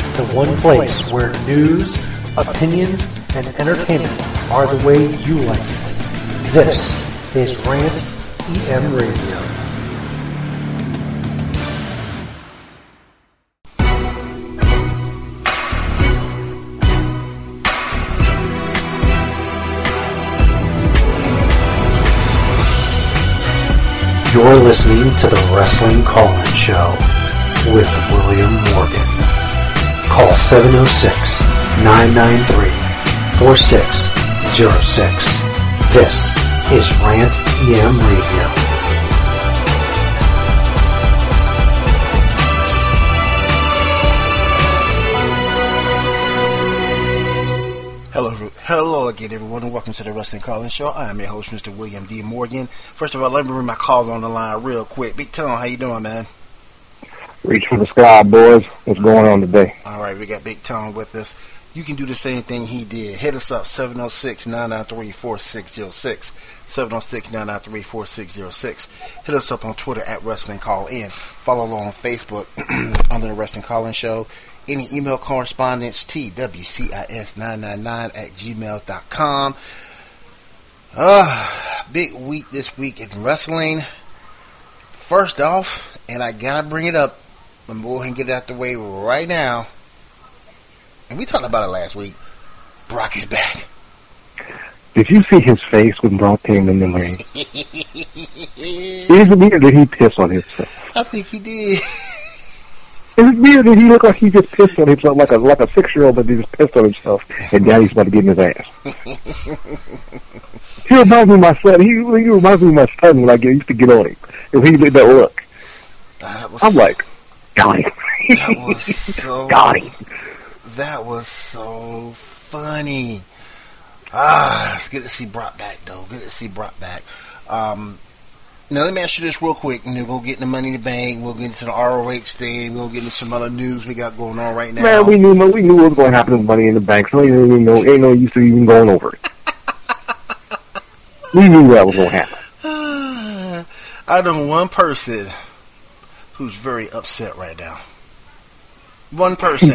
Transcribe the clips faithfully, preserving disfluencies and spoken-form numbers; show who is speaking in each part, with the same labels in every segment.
Speaker 1: the one place where news, opinions, and entertainment are the way you like it. This is Rant E M Radio. You're listening to the Wrestling Call-In Show with William Morgan. Call seven oh six, nine nine three, four six zero six. This is Rant E M Radio.
Speaker 2: Hello, hello again, everyone, and welcome to the Wrestling Call-In Show. I am your host, Mister William D. Morgan. First of all, let me bring my caller on the line real quick. Big Tone, how you doing, man?
Speaker 3: Reach for the sky, boys. What's going on today?
Speaker 2: All right, we got Big Tone with us. You can do the same thing he did. Hit us up, seven oh six, nine nine three, four six zero six. seven oh six, nine nine three, four six zero six. Hit us up on Twitter at Wrestling Call-In. Follow along on Facebook under the Wrestling Call-In Show. Any email correspondence, T W C I S nine nine nine at gmail dot com. Uh, big week this week in wrestling. First off, and I gotta bring it up, I'm going to go ahead and get it out the way right now. And we talked about it last week. Brock is back.
Speaker 3: Did you see his face when Brock came in the ring? Is it weird that he pissed on himself?
Speaker 2: I think he did.
Speaker 3: Is it weird that he looked like he just pissed on himself, like a like a six-year-old that just pissed on himself, and Daddy's about to get in his ass? He reminds me of my son. He, he reminds me of my son when I get, used to get on him. And he did that look.
Speaker 2: That was,
Speaker 3: I'm like, got him.
Speaker 2: That was so...
Speaker 3: got him.
Speaker 2: That was so funny. Ah, it's good to see Brock back, though. Good to see Brock back. Um... Now, let me ask you this real quick, and then we'll get into Money in the Bank, we'll get into the R O H thing, we'll get into some other news we got going on right now.
Speaker 3: Man, we knew we knew what was going to happen with Money in the Bank, so ain't, ain't, no, ain't no use to even going over it. We knew that was going to happen.
Speaker 2: I know one person who's very upset right now. One person.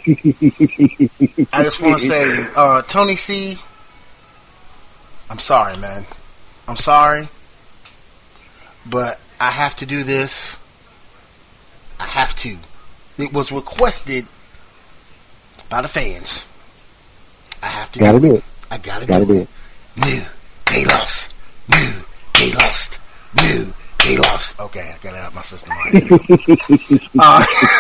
Speaker 2: I just want to say, uh, Tony C, I'm sorry, man. I'm sorry. But I have to do this. I have to. It was requested by the fans. I have to
Speaker 3: gotta
Speaker 2: do,
Speaker 3: do
Speaker 2: it.
Speaker 3: it.
Speaker 2: I gotta,
Speaker 3: gotta
Speaker 2: do,
Speaker 3: do
Speaker 2: it. it. New. They lost. New. They lost. New. They lost. Okay, I got it out of my system. uh,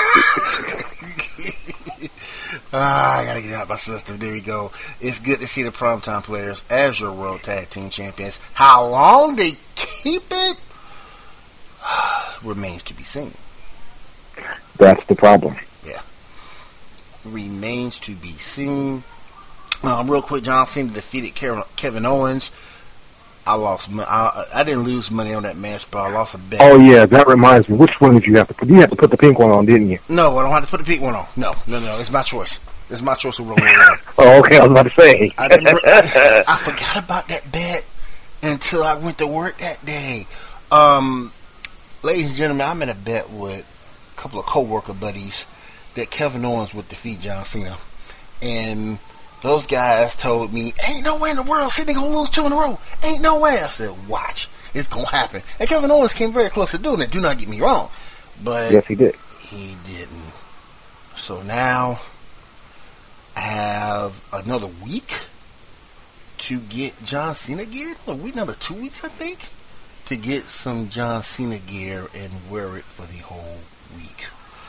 Speaker 2: Ah, I gotta get it out of my system. There we go. It's good to see the Primetime Players as your World Tag Team Champions. How long they keep it remains to be seen.
Speaker 3: That's the problem.
Speaker 2: Yeah. Remains to be seen. Um, real quick, John Cena defeated Kevin Owens. I lost. I, I didn't lose money on that match, but I lost a bet.
Speaker 3: Oh yeah, that reminds me. Which one did you have to put? You had to put the pink one on, didn't you?
Speaker 2: No, I don't have to put the pink one on. No, no, no. It's my choice. It's my choice to roll around.
Speaker 3: Oh, okay. I was about to say.
Speaker 2: I, didn't, I, I forgot about that bet until I went to work that day. Um, ladies and gentlemen, I'm in a bet with a couple of co-worker buddies that Kevin Owens would defeat John Cena, and those guys told me, ain't no way in the world Cena gonna lose two in a row. Ain't no way. I said, watch. It's gonna happen. And Kevin Owens came very close to doing it. Do not get me wrong. But
Speaker 3: yes, he did.
Speaker 2: He didn't. So now I have another week to get John Cena gear. A week, another two weeks, I think, to get some John Cena gear and wear it for the whole week.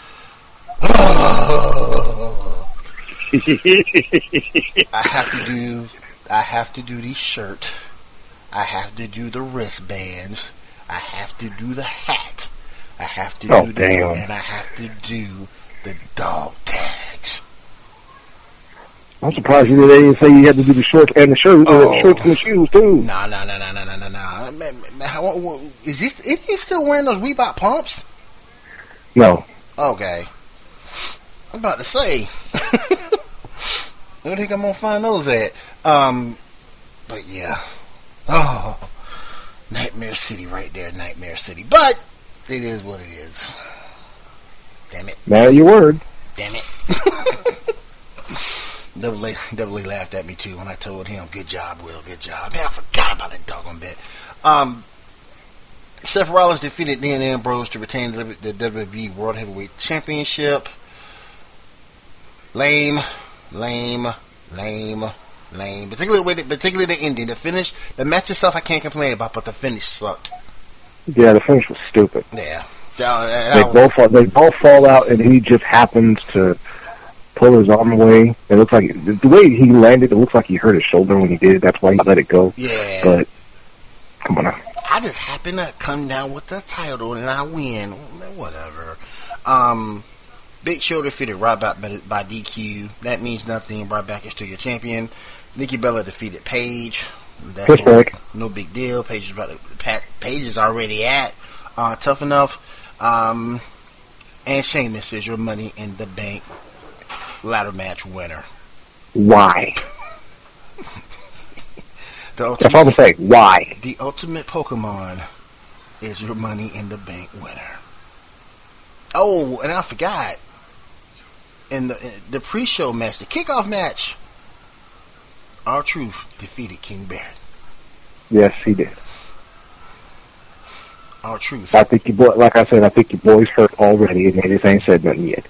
Speaker 2: I have to do I have to do the shirt. I have to do the wristbands. I have to do the hat. I have to
Speaker 3: oh,
Speaker 2: do
Speaker 3: damn.
Speaker 2: the and I have to do the dog tags.
Speaker 3: I'm surprised you didn't say you had to do the shorts and the shirt,
Speaker 2: oh.
Speaker 3: the shorts and the shoes too.
Speaker 2: No, no, no, no, no, no, no, no. Is he is he still wearing those Reebok pumps?
Speaker 3: No.
Speaker 2: Okay. I'm about to say. Where do you think I'm gonna find those at? Um, but yeah. Oh, Nightmare City right there, Nightmare City. But it is what it is. Damn it.
Speaker 3: Now your word.
Speaker 2: Damn it. Double A, Double A laughed at me too when I told him, "Good job, Will. Good job." Man, I forgot about that doggone bit. Um, Seth Rollins defeated Dean Ambrose to retain the W W E World Heavyweight Championship. Lame, lame, lame, lame. Particularly with it, particularly the ending, the finish, the match itself, I can't complain about, but the finish sucked.
Speaker 3: Yeah, the finish was stupid.
Speaker 2: Yeah, uh,
Speaker 3: they both fall, they both fall out, and he just happens to pull his arm away. It looks like the way he landed. It looks like he hurt his shoulder when he did. That's why he let it go.
Speaker 2: Yeah,
Speaker 3: but come on now.
Speaker 2: I just happen to come down with the title and I win. Whatever. Um, Big Show defeated Ryback by D Q. That means nothing. Ryback is still your champion. Nikki Bella defeated Paige. That's no, no big deal. Paige is about to, Paige is already at uh, Tough Enough. Um, and Sheamus is your Money in the Bank ladder match winner.
Speaker 3: Why?
Speaker 2: The ultimate,
Speaker 3: That's all I'm saying. Why?
Speaker 2: The ultimate Pokemon is your Money in the Bank winner. Oh, and I forgot. In the in the pre-show match, the kickoff match, R-Truth defeated King Barrett.
Speaker 3: Yes, he did.
Speaker 2: R-Truth.
Speaker 3: I think you boy, like I said, I think your boy's hurt already, and they just ain't said nothing yet.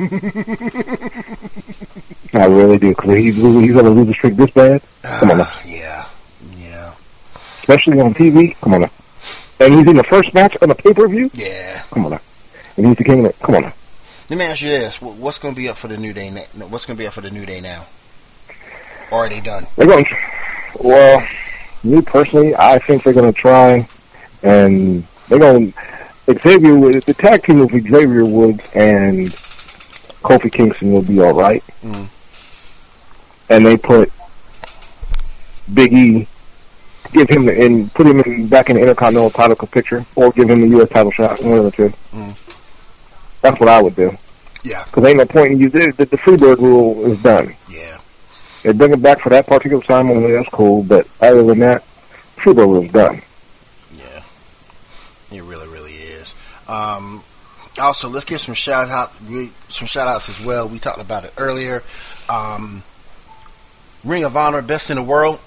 Speaker 3: I really do, because he's, he's going to lose the streak this bad. Come on now.
Speaker 2: Uh, yeah. Yeah.
Speaker 3: Especially on T V. Come on now. And he's in the first match on the pay-per-view?
Speaker 2: Yeah.
Speaker 3: Come on now. And he's the king of it. Come on now.
Speaker 2: Let me ask you this. What's going to be up for the New Day now? What's going to be up for the New Day now? Or are they done?
Speaker 3: They're going to, well, me personally, I think they're going to try, and they're going to, Xavier, the tag team with Xavier Woods and Kofi Kingston will be all right.
Speaker 2: Mm.
Speaker 3: And they put Big E, give him the, and put him in, back in the Intercontinental title picture, or give him the U S title shot, one of the two.
Speaker 2: Mm.
Speaker 3: That's what I would do.
Speaker 2: Yeah.
Speaker 3: Because ain't no point in you. The, the, the Freebird rule is done.
Speaker 2: Yeah.
Speaker 3: They bring it back for that particular time only. That's cool. But other than that, Freebird rule is done.
Speaker 2: Yeah. It really, really is. Um, also, let's give some shout out, some shout outs as well. We talked about it earlier. Um, Ring of Honor, best in the world.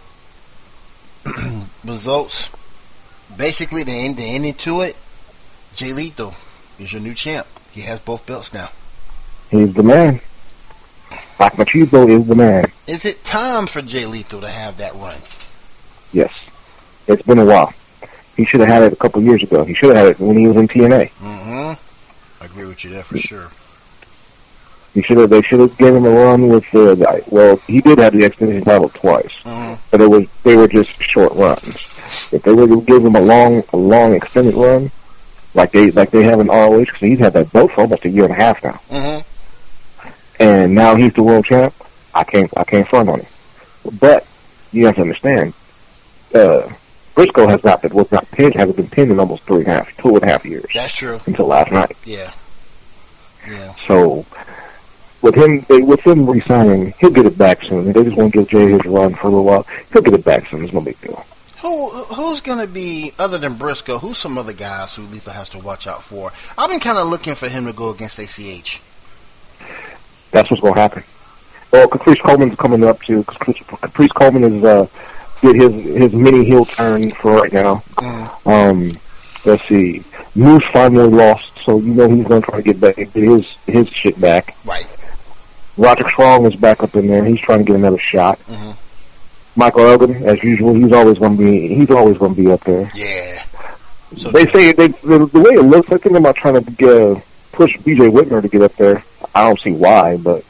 Speaker 2: Results. Basically, the end, the ending to it. Jay Lethal is your new champ. He has both belts now.
Speaker 3: He's the man. Black Machismo is the man.
Speaker 2: Is it time for Jay Lethal to have that run?
Speaker 3: Yes. It's been a while. He should have had it a couple years ago. He should have had it when he was in T N A.
Speaker 2: Mm-hmm. I agree with you there for sure.
Speaker 3: He should have. They should have given him a run with the. the well, he did have the X Division title twice,
Speaker 2: mm-hmm.
Speaker 3: but it was they were just short runs. If they would have given him a long, a long extended run, like they like they have in R O H, because he's had that belt for almost a year and a half now,
Speaker 2: mm-hmm.
Speaker 3: and now he's the world champ. I can't. I can't front on him. But you have to understand, uh, Briscoe has not been was not pinned. Hasn't been pinned in almost three and a half, two and a half years.
Speaker 2: That's true.
Speaker 3: Until last night.
Speaker 2: Yeah. Yeah.
Speaker 3: So. With him, with him resigning, he'll get it back soon. They just want to give Jay his run for a little while. He'll get it back soon. It's no big deal.
Speaker 2: Who who's gonna be other than Briscoe? Who's some other guys who Lethal has to watch out for? I've been kind of looking for him to go against A C H.
Speaker 3: That's what's gonna happen. Well, Caprice Coleman's coming up too. Caprice Coleman is uh, did his his mini heel turn for right now.
Speaker 2: Mm.
Speaker 3: Um, let's see. Moose finally lost, so you know he's gonna try to get back get his his shit back.
Speaker 2: Right.
Speaker 3: Roderick Strong is back up in there. He's trying to get another shot.
Speaker 2: Mm-hmm.
Speaker 3: Michael Elgin, as usual, he's always going to be he's always going to be up there.
Speaker 2: Yeah. So
Speaker 3: they say they, the, the way it looks, I think about trying to get, uh, push B J Whitmer to get up there. I don't see why, but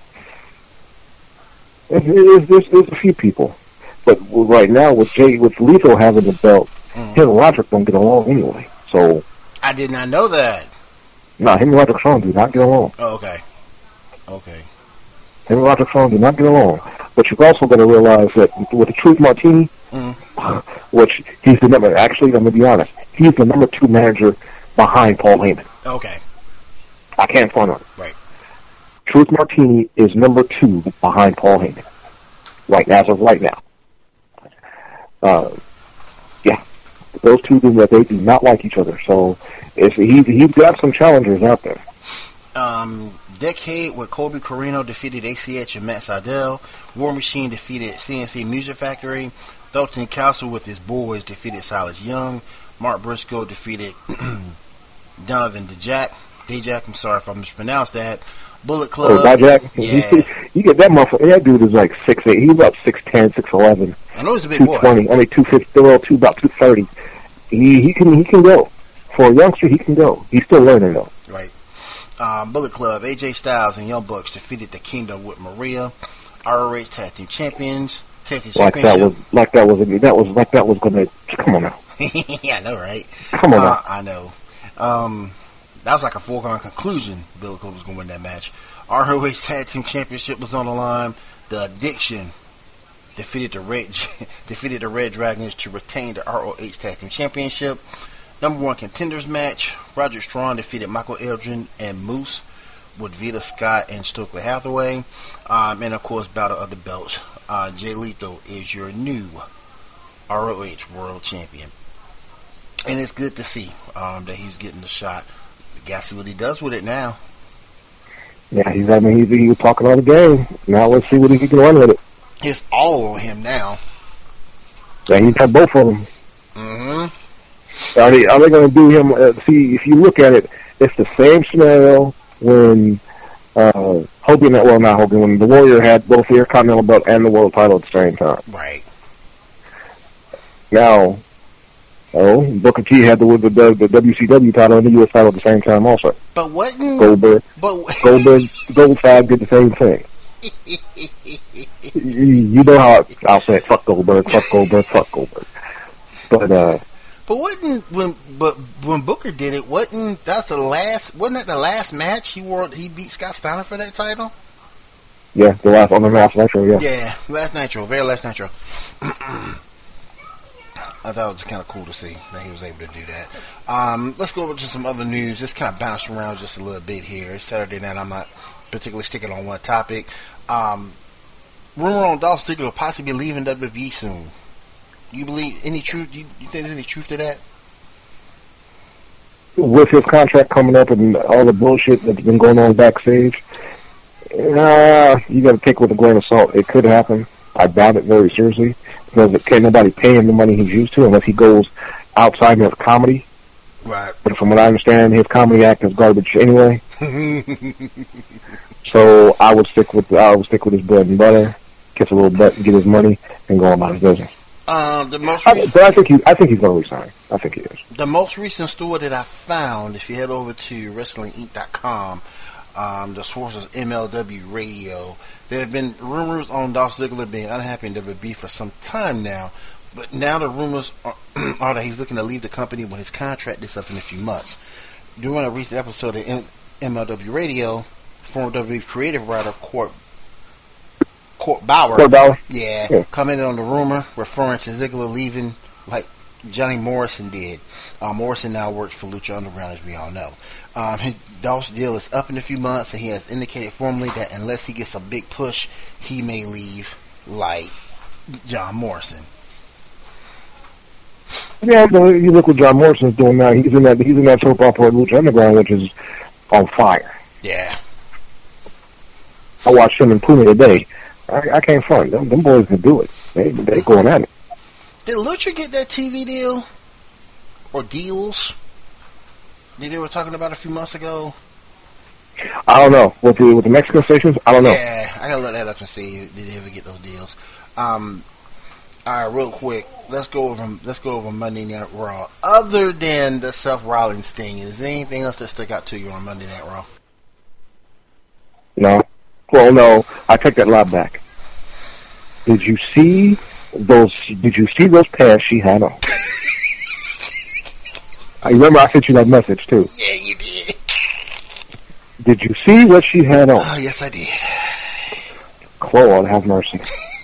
Speaker 3: there's, there's, there's a few people. But right now, with Jay, with Lethal having the belt, mm-hmm. him and Roderick don't get along anyway. So
Speaker 2: I did not know that.
Speaker 3: No, nah, him and Roderick Strong do not get along.
Speaker 2: Oh, okay. Okay.
Speaker 3: Him and Roderick Strong do not get along. But you've also got to realize that with the Truth Martini, mm-hmm. which he's the number, actually, I'm going to be honest, he's the number two manager behind Paul Heyman.
Speaker 2: Okay.
Speaker 3: I can't front on it.
Speaker 2: Right.
Speaker 3: Truth Martini is number two behind Paul Heyman. Right, as of right now. Uh, yeah. Those two do that they do not like each other. So it's, he's, he's got some challengers out there.
Speaker 2: Um, Decade with Colby Corino defeated A C H and Matt Sydal. War Machine defeated C N C Music Factory. Dalton Castle with his boys defeated Silas Young. Mark Briscoe defeated Donovan Dijak. Dijak, I'm sorry if I mispronounced that. Bullet Club.
Speaker 3: Oh, Dijak?
Speaker 2: Yeah.
Speaker 3: You get that motherfucker. That dude is like six eight. He's about six ten, six eleven.
Speaker 2: I know he's a big boy.
Speaker 3: two twenty. I mean, two fifty. Well, two, about two thirty. He, he, can, he can go. For a youngster, he can go. He's still learning, though.
Speaker 2: Right. Um, Bullet Club, A J Styles and Young Bucks defeated the Kingdom with Maria. R O H Tag Team Champions. Tag Team
Speaker 3: like that was like that was that was like that was gonna come on now.
Speaker 2: Yeah, I know, right?
Speaker 3: Come on
Speaker 2: uh,
Speaker 3: now.
Speaker 2: I know. Um, that was like a foregone conclusion. Bullet Club was gonna win that match. R O H Tag Team Championship was on the line. The Addiction defeated the Red defeated the Red Dragons to retain the R O H Tag Team Championship. Number one contenders match. Roger Strong defeated Michael Elgin and Moose with Vita Scott and Stokely Hathaway. Um, and, of course, Battle of the Belts. Uh, Jay Lethal is your new R O H World Champion. And it's good to see um, that he's getting the shot. Got to see what he does with it now.
Speaker 3: Yeah, he's, I mean, he's, he was talking all the game. Now let's see what he can run with it.
Speaker 2: It's all on him now.
Speaker 3: Yeah, he's got both of them.
Speaker 2: Mm-hmm.
Speaker 3: Are they, are they going to do him? Uh, see, if you look at it, it's the same scenario when uh, Hogan, well, not Hogan, when the Warrior had both the Intercontinental belt and the world title at the same time.
Speaker 2: Right.
Speaker 3: Now, oh, Booker T had the, the, the, the W C W title and the U S title at the same time also.
Speaker 2: But wasn't...
Speaker 3: Goldberg,
Speaker 2: but,
Speaker 3: Goldberg, Goldberg did the same thing. you, you know how I, I'll say it, fuck Goldberg, fuck Goldberg, fuck Goldberg. But, uh...
Speaker 2: But wasn't when but when Booker did it, wasn't that's the last wasn't that the last match he wore he beat Scott Steiner for that title?
Speaker 3: Yeah, the last on the last Nitro, yeah.
Speaker 2: Yeah, last Nitro, very last Nitro. I thought it was kind of cool to see that he was able to do that. Um, let's go over to some other news. Just kind of bounce around just a little bit here. It's Saturday night. I'm not particularly sticking on one topic. Um, rumor on Dolph Ziggler possibly leaving W W E soon. You believe any truth? You, you think there's any truth to that?
Speaker 3: With his contract coming up and all the bullshit that's been going on backstage, uh, you got to take it with a grain of salt. It could happen. I doubt it very seriously because it can't nobody pay him the money he's used to unless he goes outside of comedy.
Speaker 2: Right.
Speaker 3: But from what I understand, his comedy act is garbage anyway. So I would stick with I would stick with his bread and butter, kiss a little butt, get his money, and go about his business.
Speaker 2: Um, the most
Speaker 3: I, but I think he, I think he's going to resign. I think he is.
Speaker 2: The most recent story that I found, if you head over to Wrestling Inc dot com, um, the source is M L W Radio. There have been rumors on Dolph Ziggler being unhappy in W W E for some time now, but now the rumors are, are that he's looking to leave the company when his contract is up in a few months. During a recent episode of M- MLW Radio, former W W E creative writer Court Court Bauer,
Speaker 3: Court Bauer?
Speaker 2: Yeah,
Speaker 3: yeah,
Speaker 2: commented on the rumor referring to Ziggler leaving like Johnny Morrison did. Uh, Morrison now works for Lucha Underground, as we all know. Um, his Dolph's deal is up in a few months, and he has indicated formally that unless he gets a big push, he may leave like John Morrison.
Speaker 3: Yeah, but you look what John Morrison's doing now. He's in that he's in that soap opera Lucha Underground, which is on fire.
Speaker 2: Yeah.
Speaker 3: I watched him and Puma today. I, I can't front. Them, them boys can do it. They they going at it.
Speaker 2: Did Lucha get that T V deal? Or deals? That they were talking about a few months ago?
Speaker 3: I don't know. With the, with the Mexican stations, I don't know.
Speaker 2: Yeah, I gotta look that up and see did they ever get those deals. Um, all right, real quick, let's go over let's go over Monday Night Raw. Other than the Seth Rollins thing, is there anything else that stuck out to you on Monday Night Raw?
Speaker 3: No. Well, no. I take that lie back. Did you see those? Did you see those pants she had on? I remember I sent you that message too.
Speaker 2: Yeah, you did.
Speaker 3: Did you see what she had on?
Speaker 2: Oh, yes, I did.
Speaker 3: Lord have mercy.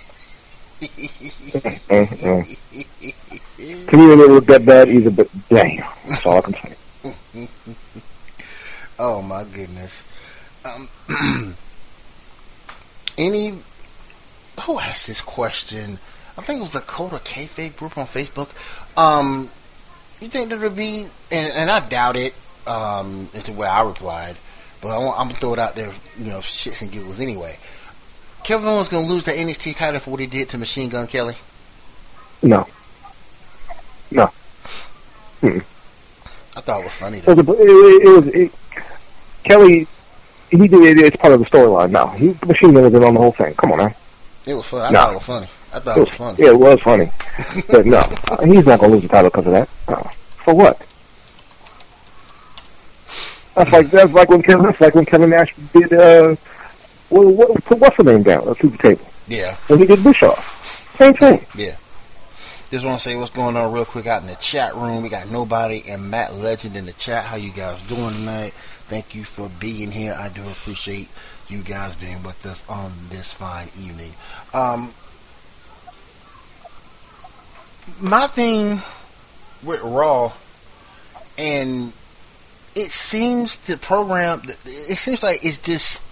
Speaker 3: uh-uh. To me, it didn't look that bad either, but damn, that's all I can say.
Speaker 2: Oh my goodness. Um, any who asked this question? I think it was the Coda Kayfabe group on Facebook. Um, you think there would be, and, and I doubt it, um, is the way I replied, but I want, I'm gonna throw it out there, you know, shits and giggles anyway. Kevin Owens gonna lose the N X T title for what he did to Machine Gun Kelly?
Speaker 3: No. No. Mm-mm.
Speaker 2: I thought it was funny though.
Speaker 3: It was, it, it was it, Kelly. He did it. It's part of the storyline now. He Machine Gun was in on the whole thing. Come on, man.
Speaker 2: It was funny. I
Speaker 3: no.
Speaker 2: thought it was funny. I thought it was, it was funny.
Speaker 3: Yeah, it was funny. But no, uh, he's not gonna lose the title because of that. No. For what? That's like that's like when Kevin that's like when Kevin Nash did. Uh, well, what, put what's the name down? Let's the table.
Speaker 2: Yeah.
Speaker 3: When he did Bischoff, same thing.
Speaker 2: Yeah. Just want to say what's going on real quick out in the chat room. We got Nobody and Matt Legend in the chat. How you guys doing tonight? Thank you for being here. I do appreciate you guys being with us on this fine evening. Um, my thing with Raw, and it seems the program, it seems like it's just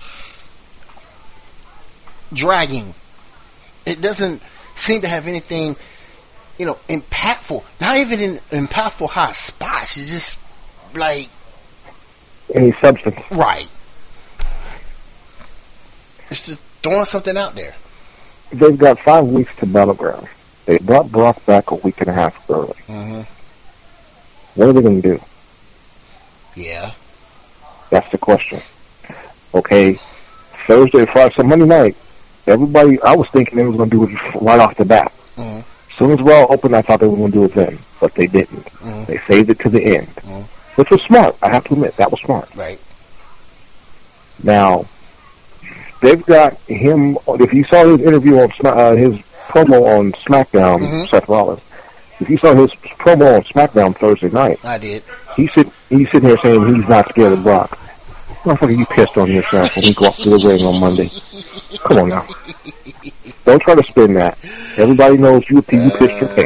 Speaker 2: dragging. It doesn't seem to have anything, you know, impactful. Not even in impactful high spots. It's just like
Speaker 3: any substance,
Speaker 2: right? It's just throwing something out there.
Speaker 3: They've got five weeks to Battleground. They brought Brock back a week and a half early.
Speaker 2: Mm-hmm.
Speaker 3: What are they going to do?
Speaker 2: Yeah,
Speaker 3: that's the question. Okay, Thursday, Friday, so Monday night. Everybody, I was thinking they was going to do it right off the bat.
Speaker 2: Mm-hmm.
Speaker 3: As soon as Raw opened, I thought they were going to do it then, but they didn't.
Speaker 2: Mm-hmm.
Speaker 3: They saved it to the end,
Speaker 2: mm-hmm.
Speaker 3: which was smart. I have to admit, that was smart.
Speaker 2: Right.
Speaker 3: Now, they've got him, if you saw his interview on, uh, his promo on SmackDown,
Speaker 2: mm-hmm.
Speaker 3: Seth Rollins, if you saw his promo on SmackDown Thursday night,
Speaker 2: I did.
Speaker 3: He sit, he's sitting here saying he's not scared of Brock. Motherfucker, you pissed on yourself when he walked through the ring on Monday. Come on now. Don't try to spin that. Everybody knows you, you pissed your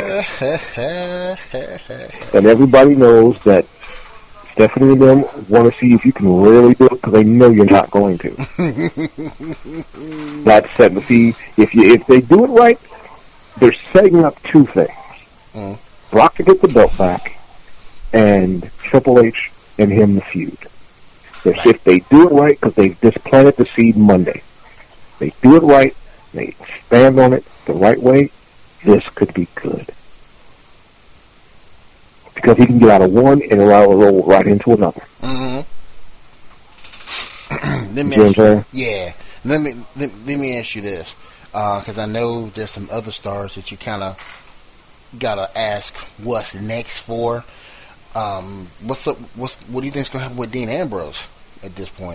Speaker 3: pants. And everybody knows that Stephanie and them want to see if you can really do it because they know you're not going to. That's set. But see, if you if they do it right, they're setting up two things.
Speaker 2: Mm.
Speaker 3: Brock to get the belt back, and Triple H and him the feud. If,
Speaker 2: Right.
Speaker 3: if they do it right, because they just planted the seed Monday, they do it right, they stand on it the right way, this could be good. Because he can get out of one and roll, roll right into another.
Speaker 2: Mm-hmm. let me
Speaker 3: You know
Speaker 2: ask
Speaker 3: what I'm saying?
Speaker 2: yeah. Let me let, let me ask you this, because uh, I know there's some other stars that you kind of gotta ask what's next for. Um, what's up? What's what do you think's gonna happen with Dean Ambrose at this point?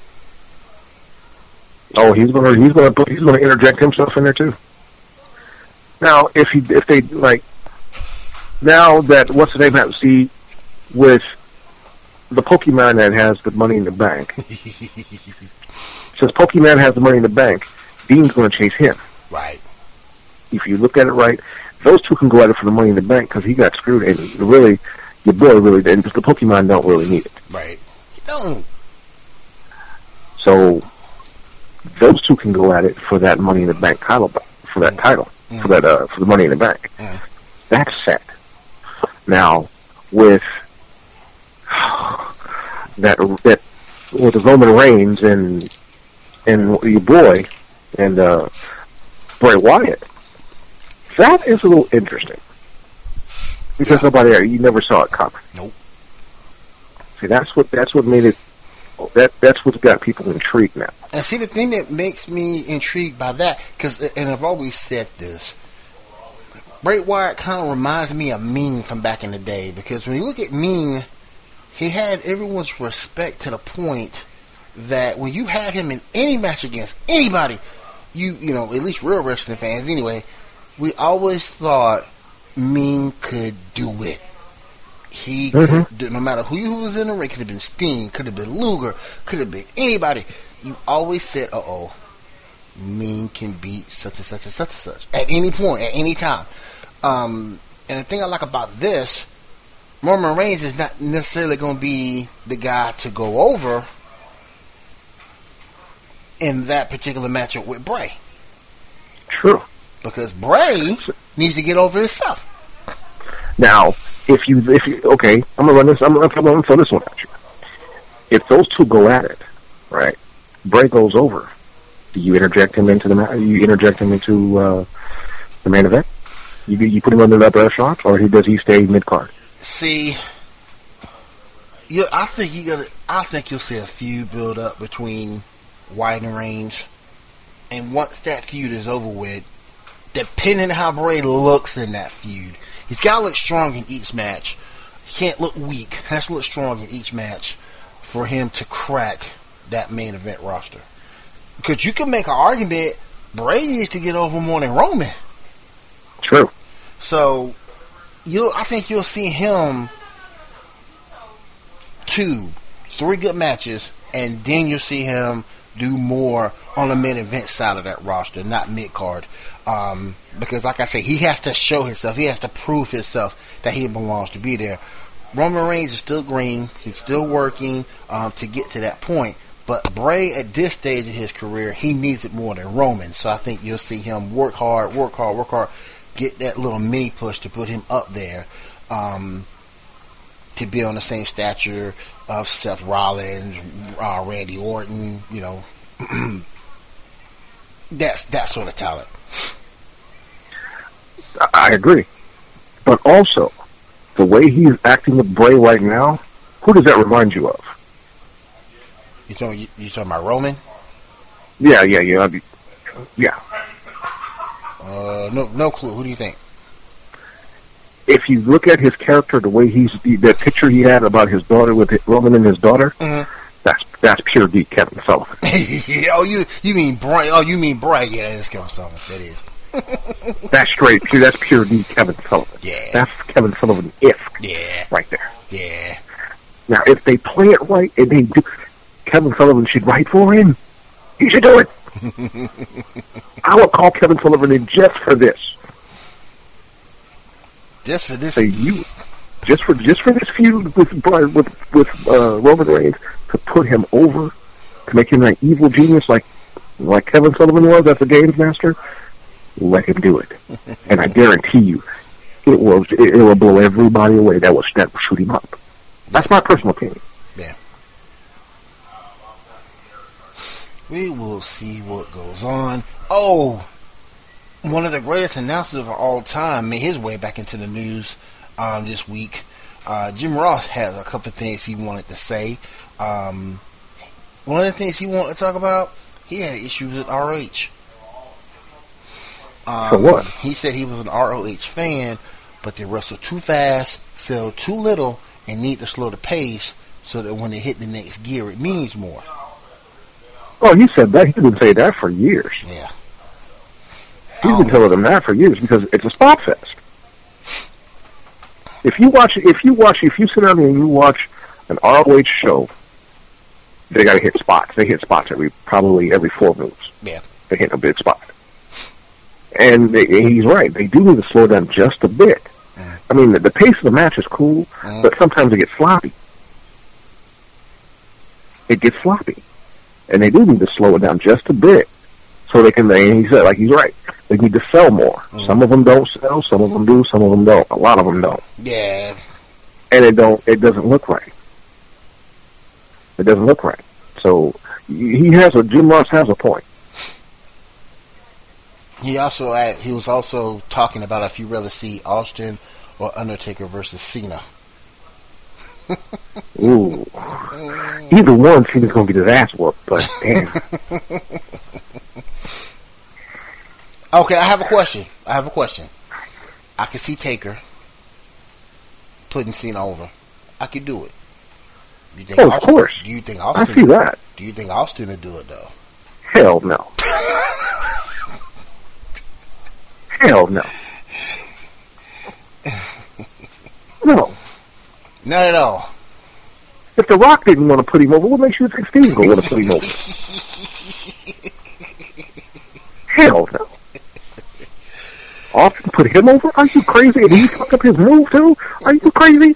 Speaker 3: Oh, he's gonna he's gonna put, he's gonna interject himself in there too. Now, if he if they like now that what's the name have see with the Pokemon that has the money in the bank. Since Pokemon has the money in the bank, Dean's going to chase him.
Speaker 2: Right.
Speaker 3: If you look at it right, those two can go at it for the money in the bank because he got screwed, and really, your boy really didn't, because the Pokemon don't really need it.
Speaker 2: Right. He don't.
Speaker 3: So those two can go at it for that money in the bank title, for that title,
Speaker 2: mm.
Speaker 3: for that uh, for the money in the bank.
Speaker 2: Mm.
Speaker 3: That's set. Now with that that with the Roman Reigns and and your boy and uh, Bray Wyatt, that is a little interesting because
Speaker 2: Yeah.
Speaker 3: nobody you never saw it coming.
Speaker 2: Nope.
Speaker 3: See, that's what that's what made it. That that's what's got people intrigued now.
Speaker 2: And see, the thing that makes me intrigued by that, because, and I've always said this, Bray Wyatt kind of reminds me of Ming from back in the day, because when you look at Ming, he had everyone's respect to the point that when you had him in any match against anybody, you, you know, at least real wrestling fans anyway, we always thought Ming could do it. He
Speaker 3: Mm-hmm.
Speaker 2: could do, no matter who was in the ring, could have been Sting, could have been Luger, could have been anybody. You always said, uh oh, Ming can beat such and such and such and such at any point, at any time. Um, and the thing I like about this, Roman Reigns is not necessarily going to be the guy to go over in that particular matchup with Bray.
Speaker 3: True.
Speaker 2: Because Bray needs to get over himself.
Speaker 3: Now, if you, if you, okay, I'm gonna run this. I'm gonna, I'm gonna throw this one at you. If those two go at it, right? Bray goes over. Do you interject him into the ma- you interject him into uh, the main event? You you put him under the upper echelon, or he, does he stay mid card?
Speaker 2: See, you, I think you got. I think you'll see a feud build up between Wyatt and Reigns, and once that feud is over with, depending on how Bray looks in that feud, he's got to look strong in each match. He can't look weak. He has to look strong in each match for him to crack that main event roster. Because you can make an argument Bray needs to get over more than Roman.
Speaker 3: True.
Speaker 2: So, you, I think you'll see him two, three good matches, and then you'll see him do more on the main event side of that roster, not mid card. Um, because, like I say, he has to show himself. He has to prove himself that he belongs to be there. Roman Reigns is still green. He's still working um, to get to that point. But Bray, at this stage of his career, he needs it more than Roman. So I think you'll see him work hard, work hard, work hard, get that little mini push to put him up there, um, to be on the same stature of Seth Rollins, uh, Randy Orton, you know. that's that sort of talent.
Speaker 3: I agree. But also, the way he's acting with Bray right now, who does that remind you of?
Speaker 2: You talking, you, you talking about Roman?
Speaker 3: Yeah, yeah, yeah. I'd be, yeah.
Speaker 2: Uh, no, no clue. Who do you think?
Speaker 3: If you look at his character, the way he's the, that picture he had about his daughter with his, Roman and his daughter,
Speaker 2: mm-hmm.
Speaker 3: that's that's pure D Kevin Sullivan.
Speaker 2: oh, you you mean Bray? Oh, you mean Bray? Yeah, that's Kevin Sullivan. That is.
Speaker 3: That's straight. See, that's pure D Kevin Sullivan.
Speaker 2: Yeah.
Speaker 3: That's Kevin Sullivan. If
Speaker 2: yeah,
Speaker 3: right there.
Speaker 2: Yeah.
Speaker 3: Now, if they play it right and they do, Kevin Sullivan should write for him. He should do it. I would call Kevin Sullivan in just for this.
Speaker 2: Just for this.
Speaker 3: Say you, just for just for this feud with Brian, with with uh, Roman Reigns, to put him over, to make him an evil genius like like Kevin Sullivan was as a games master. Let him do it, and I guarantee you, it will it, it will blow everybody away. That will that will shoot him up. That's my personal opinion.
Speaker 2: Yeah. We will see what goes on. Oh, one of the greatest announcers of all time made his way back into the news um, this week. Uh, Jim Ross has a couple of things he wanted to say. Um, one of the things he wanted to talk about, he had issues with R O H. Um,
Speaker 3: For what?
Speaker 2: He said he was an R O H fan, but they wrestle too fast, sell too little, and need to slow the pace so that when they hit the next gear, it means more.
Speaker 3: Oh, he said that. He's been saying that for years.
Speaker 2: Yeah.
Speaker 3: He's been telling them that for years because it's a spot fest. If you watch, if you watch, if you sit down and you watch an R O H show, they got to hit spots. They hit spots every probably every four moves.
Speaker 2: Yeah.
Speaker 3: They hit a big spot. And they, he's right. They do need to slow down just a bit.
Speaker 2: Mm.
Speaker 3: I mean, the, the pace of the match is cool,
Speaker 2: mm.
Speaker 3: but sometimes it gets sloppy. It gets sloppy. And they do need to slow it down just a bit. So they can, and he said, like he's right, they need to sell more. Mm. Some of them don't sell, some of them do, some of them don't. A lot of them don't.
Speaker 2: Yeah.
Speaker 3: And it don't, it doesn't look right. It doesn't look right. So he has a, Jim Ross has a point.
Speaker 2: He also, had, he was also talking about if you rather see Austin or Undertaker versus Cena.
Speaker 3: Ooh. Either one, Cena's going to get his ass whooped, but damn.
Speaker 2: Okay, I have a question. I have a question. I can see Taker putting Cena over. I could do it. Do you think
Speaker 3: Oh, of
Speaker 2: Austin,
Speaker 3: course.
Speaker 2: Do you think Austin?
Speaker 3: I see that.
Speaker 2: Do you think Austin would do it though?
Speaker 3: Hell no. Hell no. No.
Speaker 2: Not at all.
Speaker 3: If The Rock didn't want to put him over, what makes you think Steve's going to want to put him over? Hell no. Austin put him over? Are you crazy? And he fucked up his move too? Are you crazy?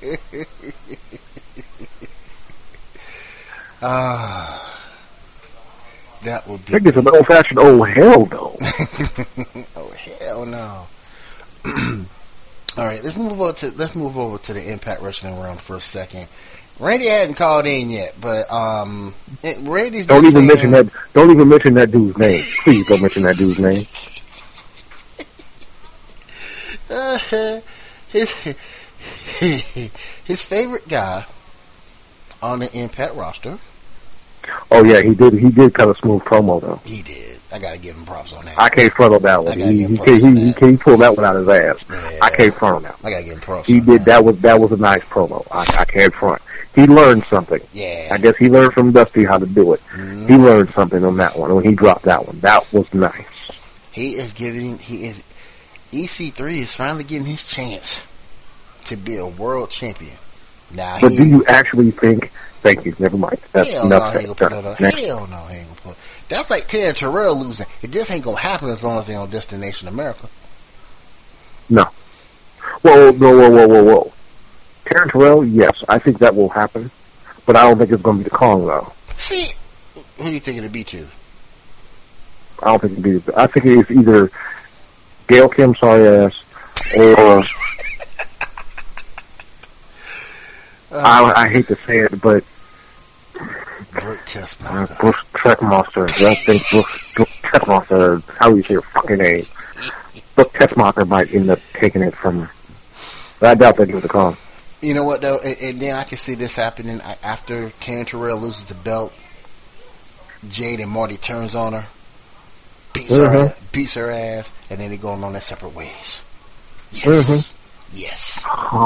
Speaker 2: Ah, uh, that would be.
Speaker 3: That gets an old-fashioned oh hell no.
Speaker 2: Oh hell no. All right, let's move over to let's move over to the Impact Wrestling realm for a second, Randy hadn't called in yet, but um, it, Randy's
Speaker 3: Don't even
Speaker 2: saying,
Speaker 3: mention that. Don't even mention that dude's name. Please don't mention that dude's name.
Speaker 2: Uh, his his favorite guy on the Impact roster.
Speaker 3: Oh yeah, he did. He did cut a smooth promo though.
Speaker 2: He did. I gotta give him props on that.
Speaker 3: I can't front on that one. He he,
Speaker 2: him
Speaker 3: he,
Speaker 2: on
Speaker 3: he,
Speaker 2: that.
Speaker 3: he, he pulled that one out of his ass.
Speaker 2: Yeah.
Speaker 3: I can't front on that.
Speaker 2: I gotta give him props.
Speaker 3: He
Speaker 2: on
Speaker 3: did
Speaker 2: that.
Speaker 3: that was that was a nice promo. I, I can't front. He learned something.
Speaker 2: Yeah.
Speaker 3: I guess he learned from Dusty how to do it.
Speaker 2: Mm-hmm.
Speaker 3: He learned something on that one when he dropped that one. That was nice.
Speaker 2: He is giving. He is. E C three is finally getting his chance to be a world champion. Now,
Speaker 3: But
Speaker 2: he,
Speaker 3: do you actually think? Thank you. Never mind. That's
Speaker 2: hell no,
Speaker 3: enough.
Speaker 2: he ain't gonna put that up.
Speaker 3: Next.
Speaker 2: Hell no, he ain't gonna put. That's like Terry Terrell losing. It just ain't gonna happen as long as they on Destination America.
Speaker 3: No. Whoa, whoa, whoa, whoa, whoa, whoa. Terrence Terrell, yes, I think that will happen, but I don't think it's going to be the Kong though.
Speaker 2: See, who do you think it'll be to?
Speaker 3: I don't think it'll be. I think it's either Gail Kim, sorry ass, or
Speaker 2: Uh,
Speaker 3: I, I hate to say it, but
Speaker 2: Brooke
Speaker 3: uh,
Speaker 2: Tessmacher.
Speaker 3: Brooks Trekmaster. I think Brooks, Brooks Trekmaster. How do you say your fucking name? Brooks Tessmacher might end up taking it from her. But I doubt they give it to Kong.
Speaker 2: You know what though, and, and then I can see this happening I- after Terry Terrell loses the belt. Jade and Marty turns on her, beats her,
Speaker 3: Mhm.
Speaker 2: ass, beats her ass, and then they go on their separate ways. Yes,
Speaker 3: Mhm.
Speaker 2: yes.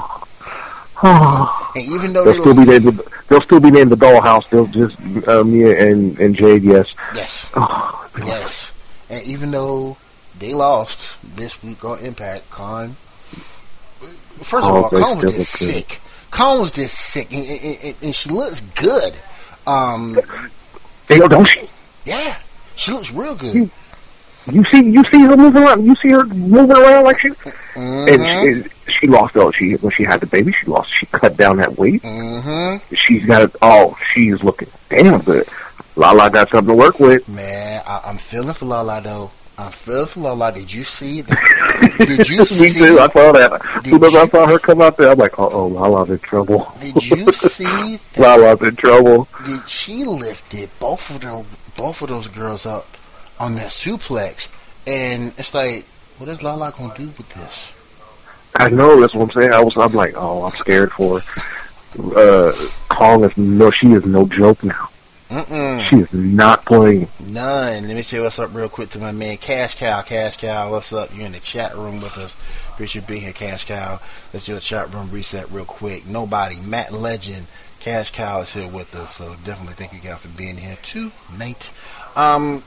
Speaker 3: Oh.
Speaker 2: And even though
Speaker 3: They'll
Speaker 2: they
Speaker 3: still be named. They'll still be named the Dollhouse. They'll just uh, Mia and and Jade. Yes.
Speaker 2: yes,
Speaker 3: Oh,
Speaker 2: yes, and even though they lost this week on Impact, Khan. First of
Speaker 3: Oh,
Speaker 2: all,
Speaker 3: they
Speaker 2: Khan was
Speaker 3: still
Speaker 2: just
Speaker 3: look good.
Speaker 2: sick. Khan was just sick, and, and, and, and she looks good. Um,
Speaker 3: They go, don't she?
Speaker 2: yeah, she looks real good.
Speaker 3: You- You see, you see her moving around. You see her moving around like she.
Speaker 2: Mm-hmm.
Speaker 3: And she, she lost. Oh, she when she had the baby, she lost. She cut down that weight.
Speaker 2: Mm-hmm.
Speaker 3: She's got it. Oh, she's looking damn good. Lala got something to work with.
Speaker 2: Man, I, I'm feeling for Lala though. I'm feeling for Lala. Did you see? The, did you
Speaker 3: Me
Speaker 2: see?
Speaker 3: too. I saw that. As
Speaker 2: Did
Speaker 3: soon as I
Speaker 2: you-
Speaker 3: saw her come out there, I'm like, oh, oh Lala's in trouble.
Speaker 2: Did you see? That,
Speaker 3: Lala's in trouble.
Speaker 2: did she lifted both of the both of those girls up on that suplex? And it's like, what is Lala gonna do with this?
Speaker 3: I know. That's what I'm saying. I was. I'm like, oh, I'm scared for her. Uh, Kong is no. She is no joke now.
Speaker 2: Mm-mm.
Speaker 3: She is not playing.
Speaker 2: None. Let me say what's up real quick to my man Cash Cow. Cash Cow, what's up? You're in the chat room with us. Appreciate you being here, Cash Cow. Let's do a chat room reset real quick. Nobody, Matt Legend, Cash Cow is here with us, so definitely thank you guys for being here tonight. Um,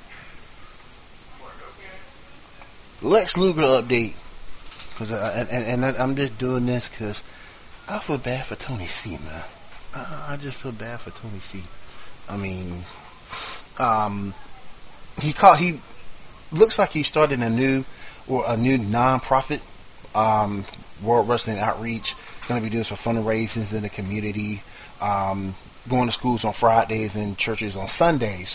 Speaker 2: Lex Luger update, cause I, and, and I, I'm just doing this because I feel bad for Tony C, man. I, I just feel bad for Tony C. I mean, um, he caught. He looks like he's starting a new or a new non-profit, um, World Wrestling Outreach. Going to be doing some fundraisers in the community, um, going to schools on Fridays and churches on Sundays.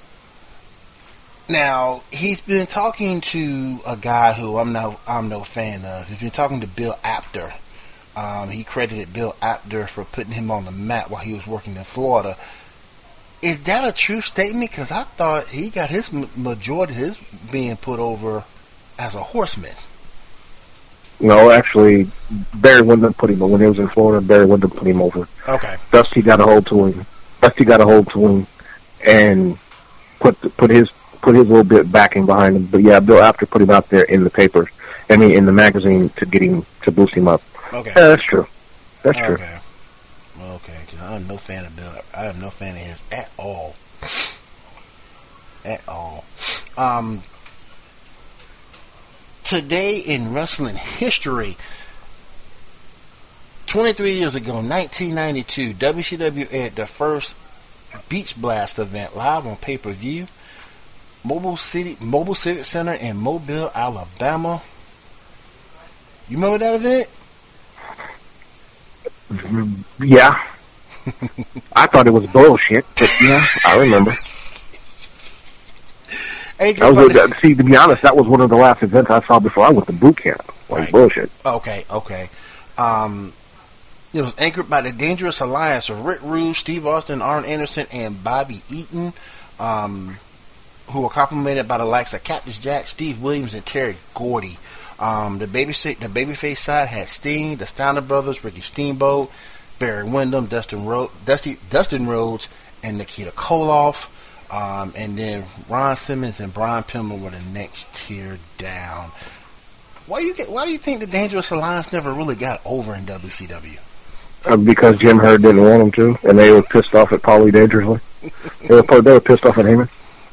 Speaker 2: Now he's been talking to a guy who I'm no I'm no fan of. He's been talking to Bill Apter. Um, he credited Bill Apter for putting him on the map while he was working in Florida. Is that a true statement? Because I thought he got his majority of his being put over as a horseman.
Speaker 3: No, actually, Barry Windham put him. When he was in Florida, Barry Windham put him over.
Speaker 2: Okay.
Speaker 3: Dusty got a hold to him. Dusty got a hold to him, and put put his put his little bit backing behind him. But yeah, Bill Apter put him out there in the paper. I mean, in the magazine to get him to boost him up.
Speaker 2: Okay.
Speaker 3: Yeah, that's true. That's true.
Speaker 2: Okay. Okay. Because I'm no fan of Bill. I am no fan of his at all. At all. Um. Today in wrestling history, twenty-three years ago, nineteen ninety-two, W C W aired the first Beach Blast event live on pay-per-view. Mobile City, Mobile Civic Center in Mobile, Alabama. You remember that event?
Speaker 3: Yeah. I thought it was bullshit, but yeah, I remember.
Speaker 2: Ain't
Speaker 3: I was
Speaker 2: nobody-
Speaker 3: see, to be honest, that was one of the last events I saw before I went to boot camp. Like
Speaker 2: Right.
Speaker 3: bullshit.
Speaker 2: Okay, okay. Um, It was anchored by the Dangerous Alliance of Rick Rude, Steve Austin, Arn Anderson, and Bobby Eaton, um, who were complemented by the likes of Cactus Jack, Steve Williams, and Terry Gordy. Um, the baby the babyface side had Sting, the Steiner Brothers, Ricky Steamboat, Barry Windham, Dustin Ro- Dusty, Dustin Rhodes, and Nikita Koloff. Um, and then Ron Simmons and Brian Pillman were the next tier down. Why you get? Why do you think the Dangerous Alliance never really got over in W C W?
Speaker 3: Uh, because Jim Herd didn't want them to, and they were pissed off at Paulie Dangerously. they, were, they were pissed off at Heyman.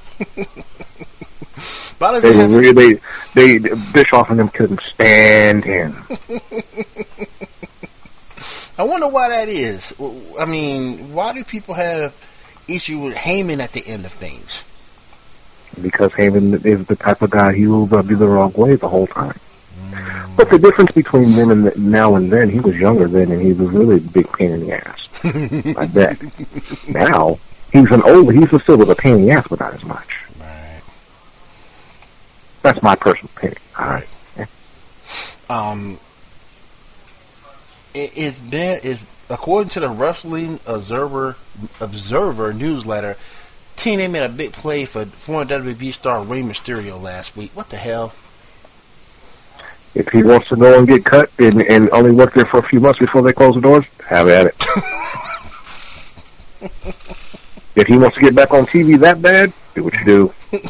Speaker 3: They,
Speaker 2: have...
Speaker 3: were, they, they, Bischoff and them couldn't stand him.
Speaker 2: I wonder why that is. I mean, why do people have issue with Heyman at the end of things?
Speaker 3: Because Heyman is the type of guy he will rub you the wrong way the whole time. But the difference between then and the, now and then, he was younger then, and he was really a big pain in the ass. I bet. Now, he's an older, he's still with a pain in the ass, but not as much.
Speaker 2: Right.
Speaker 3: That's my personal opinion. All right. Yeah.
Speaker 2: Um, it, it's been, it's, according to the Wrestling Observer, Observer newsletter, T N A made a big play for former W W E star Rey Mysterio last week. What the hell?
Speaker 3: If he wants to go and get cut and, and only work there for a few months before they close the doors, have at it. If he wants to get back on T V that bad, do what you do.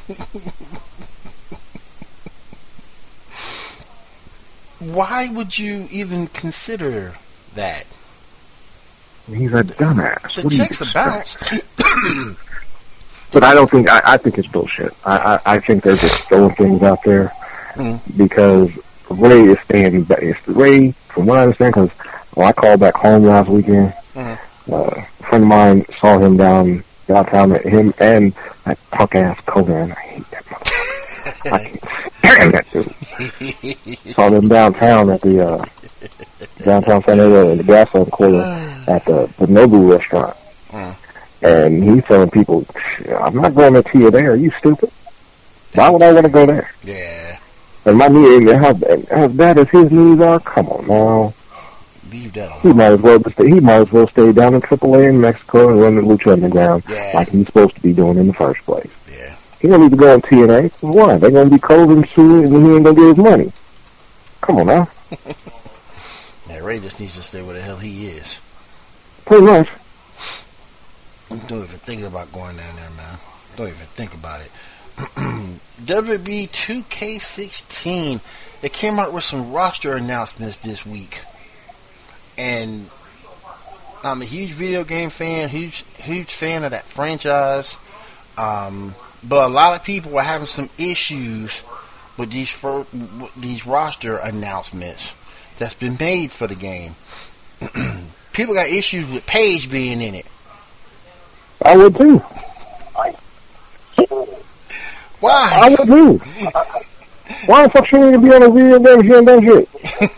Speaker 2: Why would you even consider that?
Speaker 3: He's a dumbass.
Speaker 2: The
Speaker 3: what
Speaker 2: checks are bounced.
Speaker 3: But I don't think, I, I think it's bullshit. I, I, I think they're just throwing things out there mm. because Ray is staying, it's Ray, from what I understand, because when I called back home last weekend, mm. uh, a friend of mine saw him down downtown, at him and that punk-ass Conan. I hate that motherfucker. I can't stand that dude. Saw them downtown at the, uh, downtown San Diego in the Gaslamp Quarter at the, the Nobu restaurant. Mm. And he's telling people, I'm not going to T N A. Are you stupid? Why would I want to go there?
Speaker 2: Yeah.
Speaker 3: And my knee, how, how bad as his knees are, come on now.
Speaker 2: Leave that alone.
Speaker 3: He might as well stay, he might as well stay down in triple A in Mexico and run the Lucha Underground
Speaker 2: yeah.
Speaker 3: like he's supposed to be doing in the first place.
Speaker 2: Yeah.
Speaker 3: He don't need to go on T N A. Why? They're going to be cold and suing and he ain't going to get his money. Come on now.
Speaker 2: Yeah, Ray just needs to stay where the hell he is.
Speaker 3: Pretty much.
Speaker 2: Don't even think about going down there, man. Don't even think about it. W W E two K sixteen. It came out with some roster announcements this week. And I'm a huge video game fan, huge huge fan of that franchise. Um, but a lot of people are having some issues with these fir- with these roster announcements that's been made for the game. People got issues with Paige being in it.
Speaker 3: I would too.
Speaker 2: Why?
Speaker 3: I would too. Why the fuck should we be on a video game if you ain't done shit?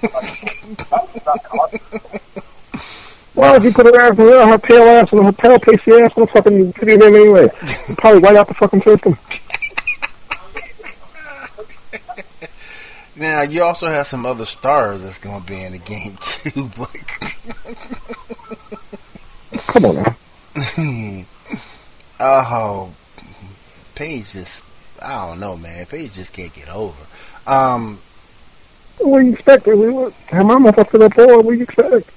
Speaker 3: Why would you put her ass in there, her pale ass and her pale pasty ass in the fucking video game anyway? You'd probably white out the fucking system.
Speaker 2: Now, you also have some other stars that's going to be in the game too, but...
Speaker 3: Come on now.
Speaker 2: Oh, Paige just, I don't know, man. Paige just can't get over. Um,
Speaker 3: what do you expect? Have my motherfucker up for? What do you expect?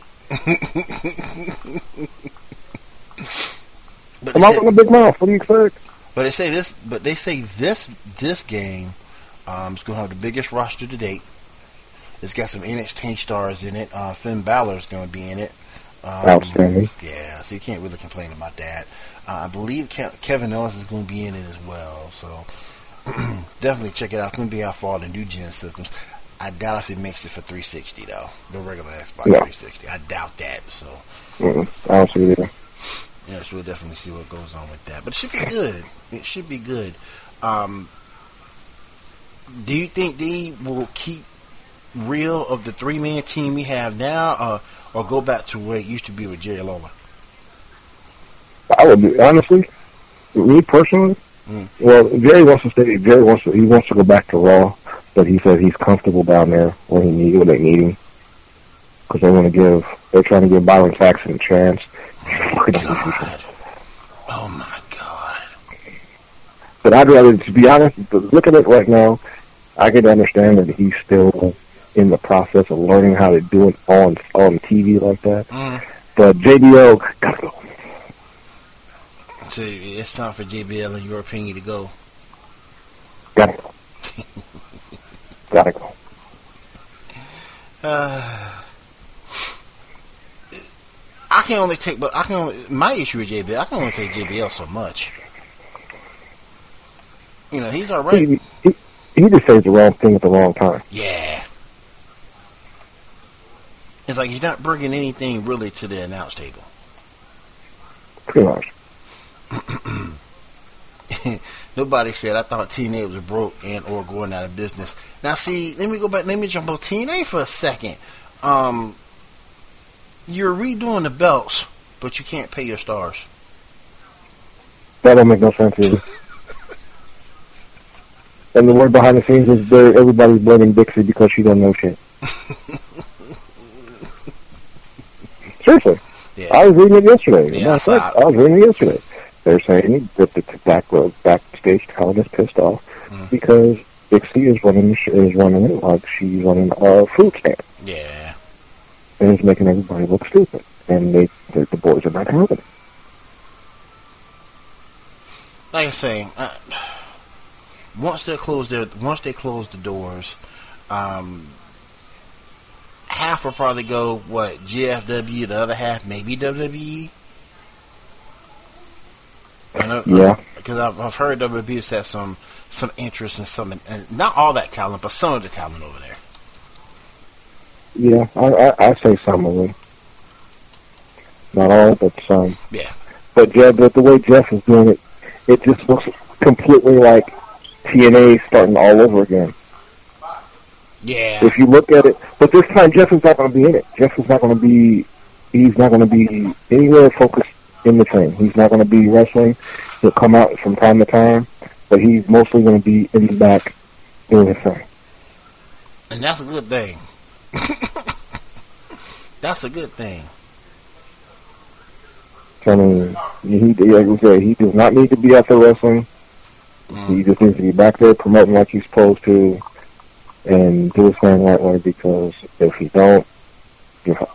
Speaker 3: I'm out in a big mouth. What do you expect?
Speaker 2: But they say this. But they say this. This game um, is going to have the biggest roster to date. It's got some N X T stars in it. Uh, Finn Balor is going to be in it. Um,
Speaker 3: Outstanding.
Speaker 2: Yeah, so you can't really complain about that. Uh, I believe Ke- Kevin Owens is going to be in it as well. So definitely check it out. It's going to be out for all the new gen systems. I doubt if it makes it for three sixty though. The regular Xbox yeah. three sixty. I doubt that. So
Speaker 3: mm-hmm. I don't see it either.
Speaker 2: Yeah, so we'll definitely see what goes on with that. But it should be good. It should be good. Um, do you think they will keep real of the three man team we have now, uh, or go back to where it used to be with Jerry Lawler?
Speaker 3: I would be, honestly, me personally. Mm. Well, Jerry wants to stay. Jerry wants to. He wants to go back to Raw, but he says he's comfortable down there when he need when they need him. because they want to give, they're trying to give Byron Saxton a chance.
Speaker 2: Oh, my God. Oh, my God.
Speaker 3: But I'd rather, to be honest, look at it right now, I can understand that he's still in the process of learning how to do it on on T V like that.
Speaker 2: Mm.
Speaker 3: But J B L, gotta go.
Speaker 2: So it's time for J B L, in your opinion, to go.
Speaker 3: Gotta go. Gotta go.
Speaker 2: Uh, I can only take, but I can only, my issue with J B L, I can only take J B L so much. You know, he's alright.
Speaker 3: He, he, he just says the wrong thing at the wrong time.
Speaker 2: Yeah. It's like he's not bringing anything really to the announce table.
Speaker 3: Pretty much.
Speaker 2: Nobody said, I thought T N A was broke and or going out of business. Now, see, let me go back. Let me jump on T N A for a second. Um, you're redoing the belts, but you can't pay your stars.
Speaker 3: That don't make no sense either. And the word behind the scenes is there, everybody's blaming Dixie because she don't know shit. Seriously.
Speaker 2: Yeah.
Speaker 3: I was reading it yesterday.
Speaker 2: Yeah,
Speaker 3: I, I was reading it yesterday. They're saying that the back backstage talent is pissed off mm. because Dixie is running is running it like she's running a food stand.
Speaker 2: Yeah.
Speaker 3: And it's making everybody look stupid. And they, the, the boys are not having it.
Speaker 2: Like I say, uh, once they close their once they close the doors, um, half will probably go what G F W, the other half maybe W W E. And,
Speaker 3: yeah,
Speaker 2: because I've, I've heard W W E has had some some interest in some, and not all that talent, but some of the talent over there.
Speaker 3: Yeah, I, I, I say some of them, not all, but some.
Speaker 2: Yeah.
Speaker 3: But Jeff, but the way Jeff is doing it, it just looks completely like T N A starting all over again.
Speaker 2: Yeah.
Speaker 3: If you look at it, but this time Jeff is not going to be in it. Jeff is not going to be. He's not going to be anywhere focused in the thing. He's not going to be wrestling. He'll come out from time to time, but he's mostly going to be in the back doing his thing.
Speaker 2: And that's a good thing. That's a good thing.
Speaker 3: I mean, he, like we said, he does not need to be out there wrestling. Mm. He just needs to be back there promoting like he's supposed to and do his thing right way, because if he don't, you're fucked.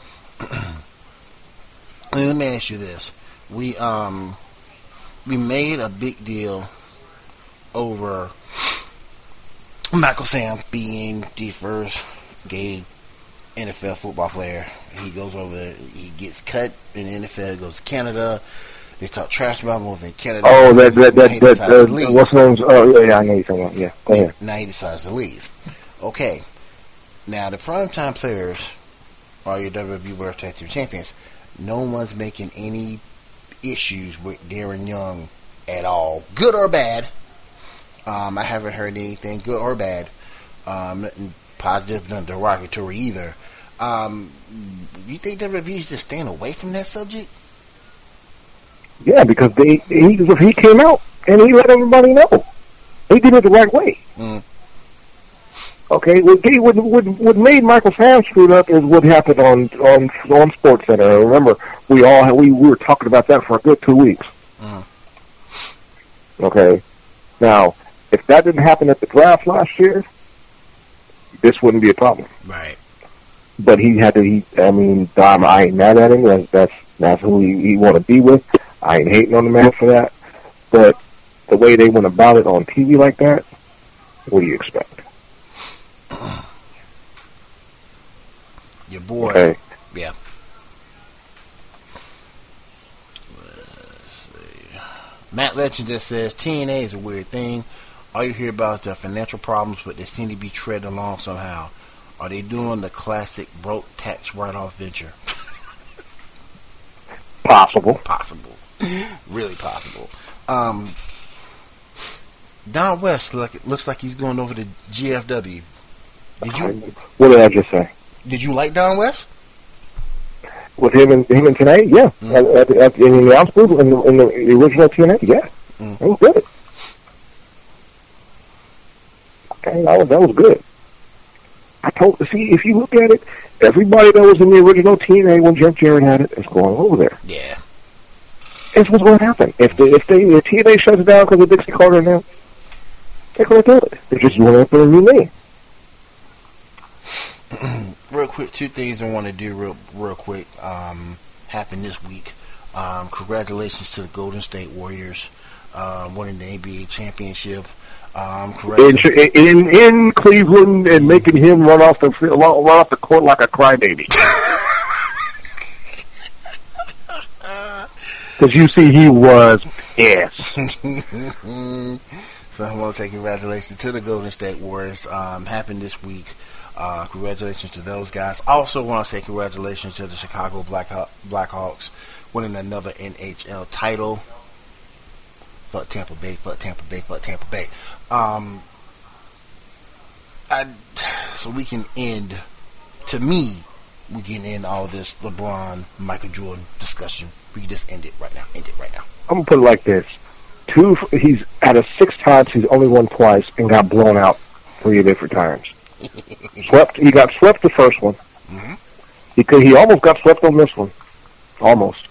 Speaker 2: Let me ask you this: we um we made a big deal over Michael Sam being the first gay N F L football player. He goes over there, he gets cut in the N F L, goes to Canada. They talk trash about him over in Canada.
Speaker 3: Oh, that that that that, uh, what's known? Oh yeah, yeah, I know you're talking about. Yeah, go ahead.
Speaker 2: Now he decides to leave. Okay, now the primetime players are your W W E World Tag Team Champions. No one's making any issues with Darren Young at all, good or bad. Um, I haven't heard anything good or bad. Um, nothing positive, nothing derogatory either. Um, you think W W E is just staying away from that subject?
Speaker 3: Yeah, because they he he came out and he let everybody know. He did it the right way.
Speaker 2: Mm.
Speaker 3: Okay, what, what, what, what made Michael Sam screwed up is what happened on on on SportsCenter. Remember, we all we, we were talking about that for a good two weeks.
Speaker 2: Mm.
Speaker 3: Okay, now if that didn't happen at the draft last year, this wouldn't be a problem.
Speaker 2: Right.
Speaker 3: But he had to. He, I mean, Dom, I ain't mad at him. That's that's, that's who he, he want to be with. I ain't hating on the man for that. But the way they went about it on T V like that, what do you expect?
Speaker 2: Your boy.
Speaker 3: Okay.
Speaker 2: Yeah. Let's see. Matt Legend just says T N A is a weird thing. All you hear about is their financial problems, but they seem to be treading along somehow. Are they doing the classic broke tax write-off venture?
Speaker 3: Possible.
Speaker 2: Possible. Really possible. Um, Don West look, looks like he's going over to G F W. Did you?
Speaker 3: What did I just say?
Speaker 2: Did you like Don West?
Speaker 3: With him and him and T N A, yeah. Mm. At, at, at, in the ounce group, in the, in the original T N A, yeah. Mm. That was good. Okay, that was, that was good. told, see, if you look at it, everybody that was in the original T N A when Jeff Jarrett had it is going over there.
Speaker 2: Yeah.
Speaker 3: That's what's going to happen. If the, if they, if T N A shuts it down because of Dixie Carter now, they're going to do it. They're just going to put a new name.
Speaker 2: Real quick, two things I want to do real, real quick. Um, happened this week. Um, congratulations to the Golden State Warriors, um, winning the N B A championship. Um,
Speaker 3: in, in in Cleveland and making him run off the run off the court like a crybaby. Because you see, he was pissed.
Speaker 2: So I want to say congratulations to the Golden State Warriors. Um, happened this week. Uh, congratulations to those guys. Also want to say congratulations to the Chicago Black Blackhawks winning another N H L title. Fuck Tampa Bay, fuck Tampa Bay, fuck Tampa Bay. Um, I, so we can end, to me, we can end all this LeBron, Michael Jordan discussion. We can just end it right now. End it right now.
Speaker 3: I'm going to put it like this. Two, he's out of six times, he's only won twice and got blown out three different times. Swept. He got swept the first one.
Speaker 2: Mm-hmm.
Speaker 3: Because he almost got swept on this one. Almost.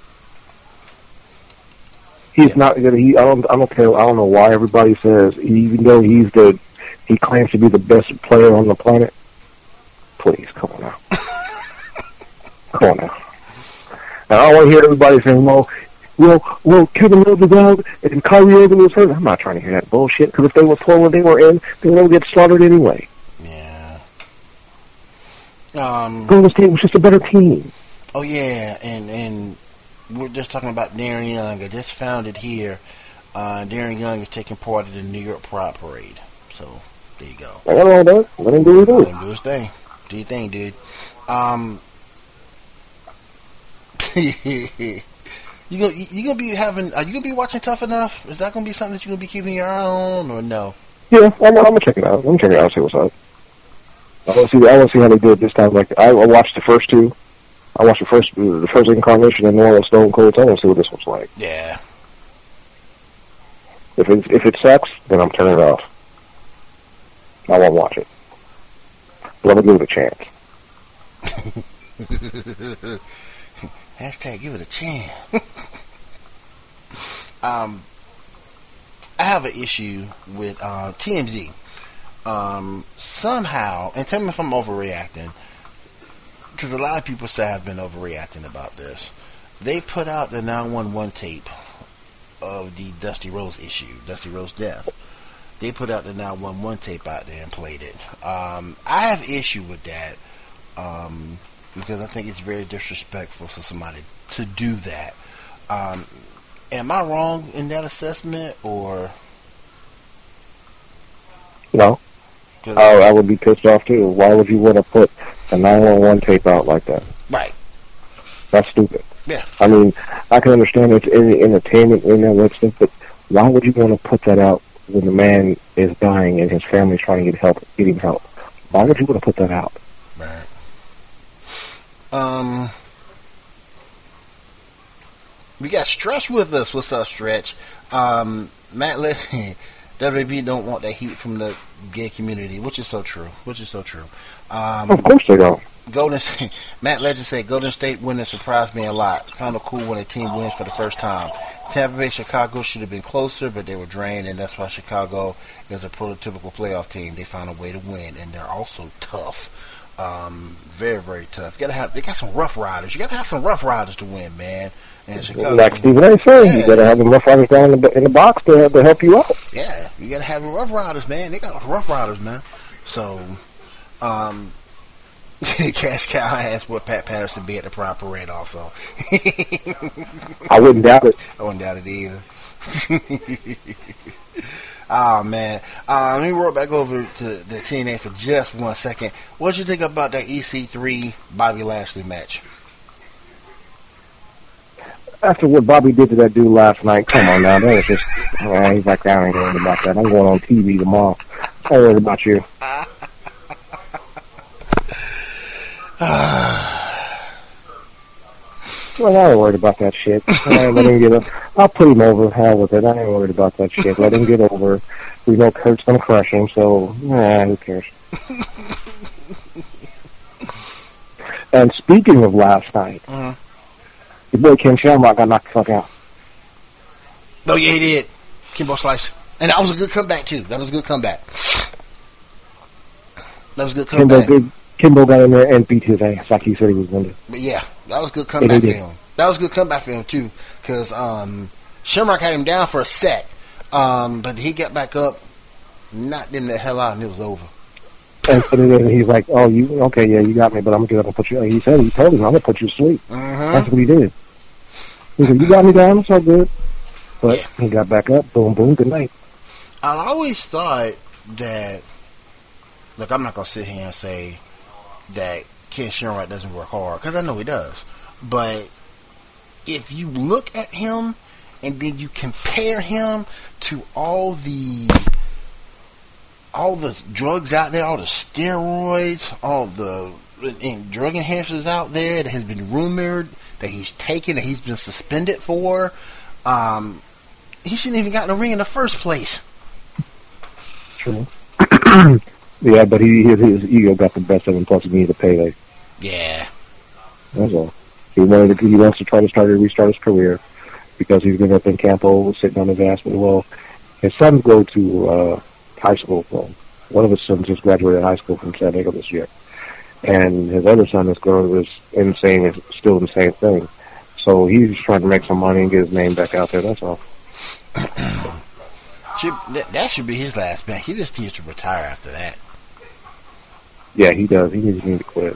Speaker 3: He's yeah. not gonna. He. I don't. I don't care. I don't know why everybody says, even though he's the, he claims to be the best player on the planet. Please, come on now. Come on now. And I don't want to hear everybody saying, "Well, well, well, Kevin Love was out and Kyrie Irving was hurt." I'm not trying to hear that bullshit. Because if they were playing when they were in, they would get slaughtered anyway.
Speaker 2: Yeah. Um.
Speaker 3: Golden State was just a better team.
Speaker 2: Oh yeah, and and. We're just talking about Darren Young. I just found it here. Uh, Darren Young is taking part in the New York Pride Parade. So, there you go.
Speaker 3: I got all that. Let him do his thing.
Speaker 2: Let him do his thing. Do your thing, dude. Um, you gonna you gonna be having? Are you gonna be watching Tough Enough? Is that gonna be something that you're gonna be keeping your eye on, or no?
Speaker 3: Yeah, I'm, I'm gonna check it out. I'm gonna check it out. See what's up. I want to see. I want to see how they do it this time. Like I, I watched the first two. I watched the first the first incarnation and Noah Stone Cold. I want to see what this one's like.
Speaker 2: Yeah.
Speaker 3: If it if it sucks, then I'm turning it off. I won't watch it. But I'm gonna give it a chance.
Speaker 2: Hashtag give it a chance. um, I have an issue with uh, T M Z. Um, somehow, and tell me if I'm overreacting. Because a lot of people say I've been overreacting about this. They put out the nine one one tape of the Dusty Rhodes issue, Dusty Rhodes' death. They put out the nine one one tape out there and played it. Um, I have issue with that um, because I think it's very disrespectful for somebody to do that. Um, am I wrong in that assessment, or
Speaker 3: no? I, I would be pissed off too. Why would you want to put a nine one one tape out like that?
Speaker 2: Right.
Speaker 3: That's stupid.
Speaker 2: Yeah.
Speaker 3: I mean, I can understand it's in the entertainment and all that stuff, but why would you want to put that out when the man is dying and his family's trying to get help, get him help? Why would you want to put that out?
Speaker 2: Right. Um, we got Stretch with us. What's up, Stretch? Um, Matt, Le- W W E don't want that heat from the gay community, which is so true. Which is so true. Um,
Speaker 3: of course they don't.
Speaker 2: Golden Matt Legend said Golden State winning surprised me a lot. Kind of cool when a team wins for the first time. Tampa Bay, Chicago should have been closer, but they were drained, and that's why Chicago is a prototypical playoff team. They found a way to win, and they're also tough. Um, very, very tough. You gotta have. They got some rough riders. You gotta have some rough riders to win, man. And Chicago,
Speaker 3: like Stephen A. said, yeah. You gotta have the rough riders down in the, in the box to, to help you out.
Speaker 2: Yeah, you gotta have the rough riders, man. They got rough riders, man. So, um. Cash Cow asked what Pat Patterson be at the Pride Parade also.
Speaker 3: I wouldn't doubt it.
Speaker 2: I wouldn't doubt it either. Oh, man. Uh, let me roll back over to the T N A for just one second. What did you think about that E C three Bobby Lashley match?
Speaker 3: After what Bobby did to that dude last night, come on now. That was just, oh, he's like, I ain't worried about that. I'm going on T V tomorrow. I'm worried about you. Well, I ain't worried about that shit. I ain't let him get up. I'll put him over. Hell with it. I ain't worried about that shit. Let him get over. We know Kurt's gonna crush him, so nah, who cares? And speaking of last night,
Speaker 2: Mm-hmm.
Speaker 3: your boy Ken Shamrock got knocked the fuck out.
Speaker 2: Oh, yeah, he did. Kimbo Slice. And that was a good comeback, too. That was a good comeback. That was a good
Speaker 3: Kimbo,
Speaker 2: comeback.
Speaker 3: good, Kimbo got in there and beat his ass like he said he was going to.
Speaker 2: But, yeah, that was a good comeback for
Speaker 3: did.
Speaker 2: him. That was a good comeback for him, too. Because um, Shamrock had him down for a set. Um, but he got back up, knocked him the hell out, and it was over.
Speaker 3: And so then he's like, oh, you okay, yeah, you got me, but I'm going to get up and put you, he said, he told him, I'm going to put you to sleep.
Speaker 2: Mm-hmm.
Speaker 3: That's what he did. He said, you got me down, it's all good. But
Speaker 2: Yeah.
Speaker 3: he got back up, boom, boom, good night.
Speaker 2: I always thought that, look, I'm not going to sit here and say that Ken Shamrock doesn't work hard, because I know he does. But if you look at him and then you compare him to all the all the drugs out there, all the steroids, all the and drug enhancers out there that has been rumored that he's taken, that he's been suspended for, um, he shouldn't even got in the ring in the first place.
Speaker 3: True. Yeah, but he his, his ego got the best of him, plus he needed a payday.
Speaker 2: Yeah.
Speaker 3: That's all. He wanted to, he wants to try to start to restart his career because he's been up in Campo sitting on his ass. But, well, his sons go to uh, high school. Well, one of his sons just graduated high school from San Diego this year. And his other son is going is insane, is still the same thing. So he's trying to make some money and get his name back out there. That's all.
Speaker 2: Should, that, that should be his last match. He just needs to retire after that.
Speaker 3: Yeah, he does. He needs, needs to quit.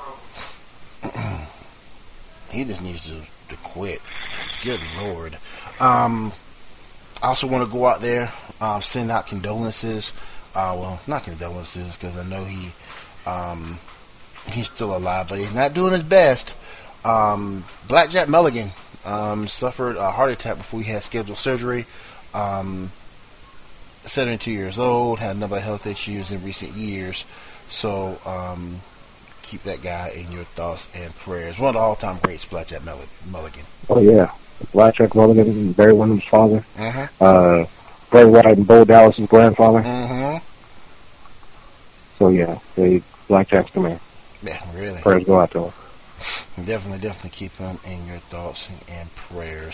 Speaker 2: He just needs to, to quit. Good Lord. Um, I also want to go out there, uh, send out condolences. Uh, well, not condolences, because I know he um, he's still alive, but he's not doing his best. Um, Blackjack Mulligan um, suffered a heart attack before he had scheduled surgery. Um, seventy-two years old, had a number of health issues in recent years. So, um, keep that guy in your thoughts and prayers. One of the all-time greats, Blackjack Mulligan.
Speaker 3: Oh, yeah. Blackjack Mulligan, Barry Windham's father.
Speaker 2: Uh-huh.
Speaker 3: Uh, Bray Wyatt and Bo Dallas's grandfather.
Speaker 2: Uh-huh.
Speaker 3: So, yeah, they, Blackjack's the man.
Speaker 2: Yeah, really.
Speaker 3: Prayers go out to him.
Speaker 2: Definitely, definitely keep him in your thoughts and prayers.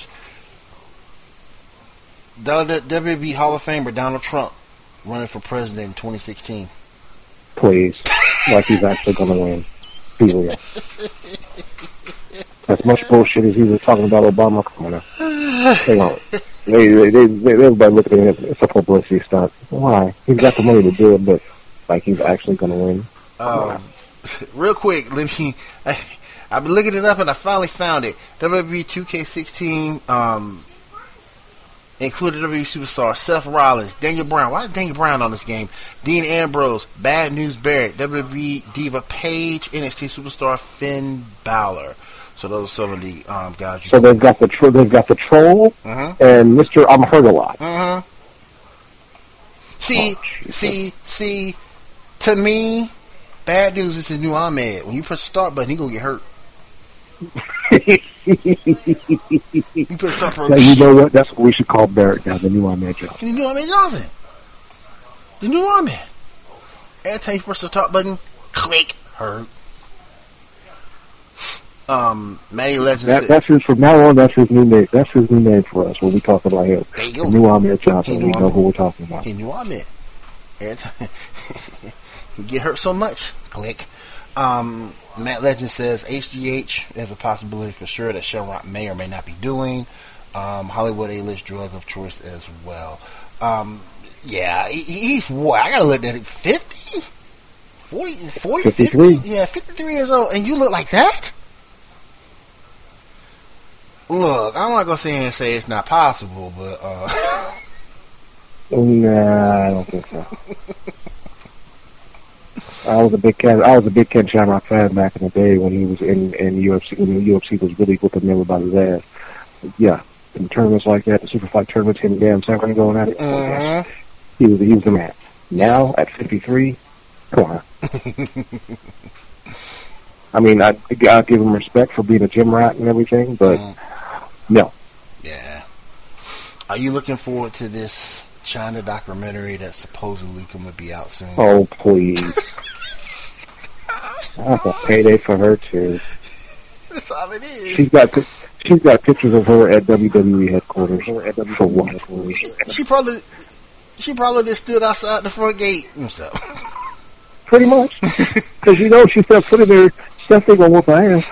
Speaker 2: W W E Hall of Famer Donald Trump running for president in twenty sixteen.
Speaker 3: Please. Like he's actually going to win. Be real. As much bullshit as he was talking about Obama, come on now. They won't. They, they, they, they, everybody looking at it, it's a publicity stunt. Why? He's got the money to do it, but like he's actually going to win.
Speaker 2: Um, real quick, let me. I, I've been looking it up and I finally found it. W W E two K sixteen um, included W W E superstar Seth Rollins, Daniel Bryan. Why is Daniel Bryan on this game? Dean Ambrose, Bad News Barrett, W W E Diva Paige, N X T superstar Finn Balor. So those are some of the um, guys. You
Speaker 3: so they've got the tro- they've got the troll
Speaker 2: uh-huh.
Speaker 3: and Mister I'm Hurt a Lot.
Speaker 2: Uh huh. See,
Speaker 3: Oh,
Speaker 2: see, see. To me, Bad News is the new Ahmed. When you press the start button, he gonna get hurt. You put start
Speaker 3: Now, you know what? That's what we should call Barrett now, the new Ahmed Johnson.
Speaker 2: The new Ahmed Johnson. The new Ahmed. Every time you press the start button, click, hurt. Um, Matty Legend
Speaker 3: That,
Speaker 2: said,
Speaker 3: that's his, from now on, that's his new name. That's his new name for us when we talk about him.
Speaker 2: there you go.
Speaker 3: The new Ahmed Johnson.
Speaker 2: He
Speaker 3: We
Speaker 2: knew
Speaker 3: know
Speaker 2: Ahmed.
Speaker 3: who we're talking about.
Speaker 2: He knew Ahmed. Every time he get hurt so much, click. Um, Matt Legend says H G H is a possibility for sure that Shamrock may or may not be doing. Um, Hollywood A-list drug of choice as well. Um, yeah, he, he's what? I gotta look at it. fifty? forty, forty,
Speaker 3: fifty-three.
Speaker 2: fifty? Yeah, fifty-three years old, and you look like that? Look, I'm not gonna sit here and say it's not possible, but uh,
Speaker 3: Nah, I don't think so. I was a big Ken. I was a big Ken Shamrock fan back in the day when he was in in U F C. When the U F C was really whooping everybody's ass. But yeah, in tournaments like that, the super fight tournaments, him and Dan Severn going at it.
Speaker 2: uh-huh.
Speaker 3: He was he was the man. Now at fifty-three, come on. I mean, I I give him respect for being a gym rat and everything, but
Speaker 2: Mhm.
Speaker 3: no.
Speaker 2: Yeah. Are you looking forward to this China documentary that's supposedly going to be out soon?
Speaker 3: Oh please. That's a payday for her too.
Speaker 2: That's all it is.
Speaker 3: She's got she's got pictures of her at W W E headquarters. For what?
Speaker 2: She, she probably she probably just stood outside the front gate. So.
Speaker 3: Pretty much, because you know she stepped foot in there, Steph ain't gonna whoop her ass.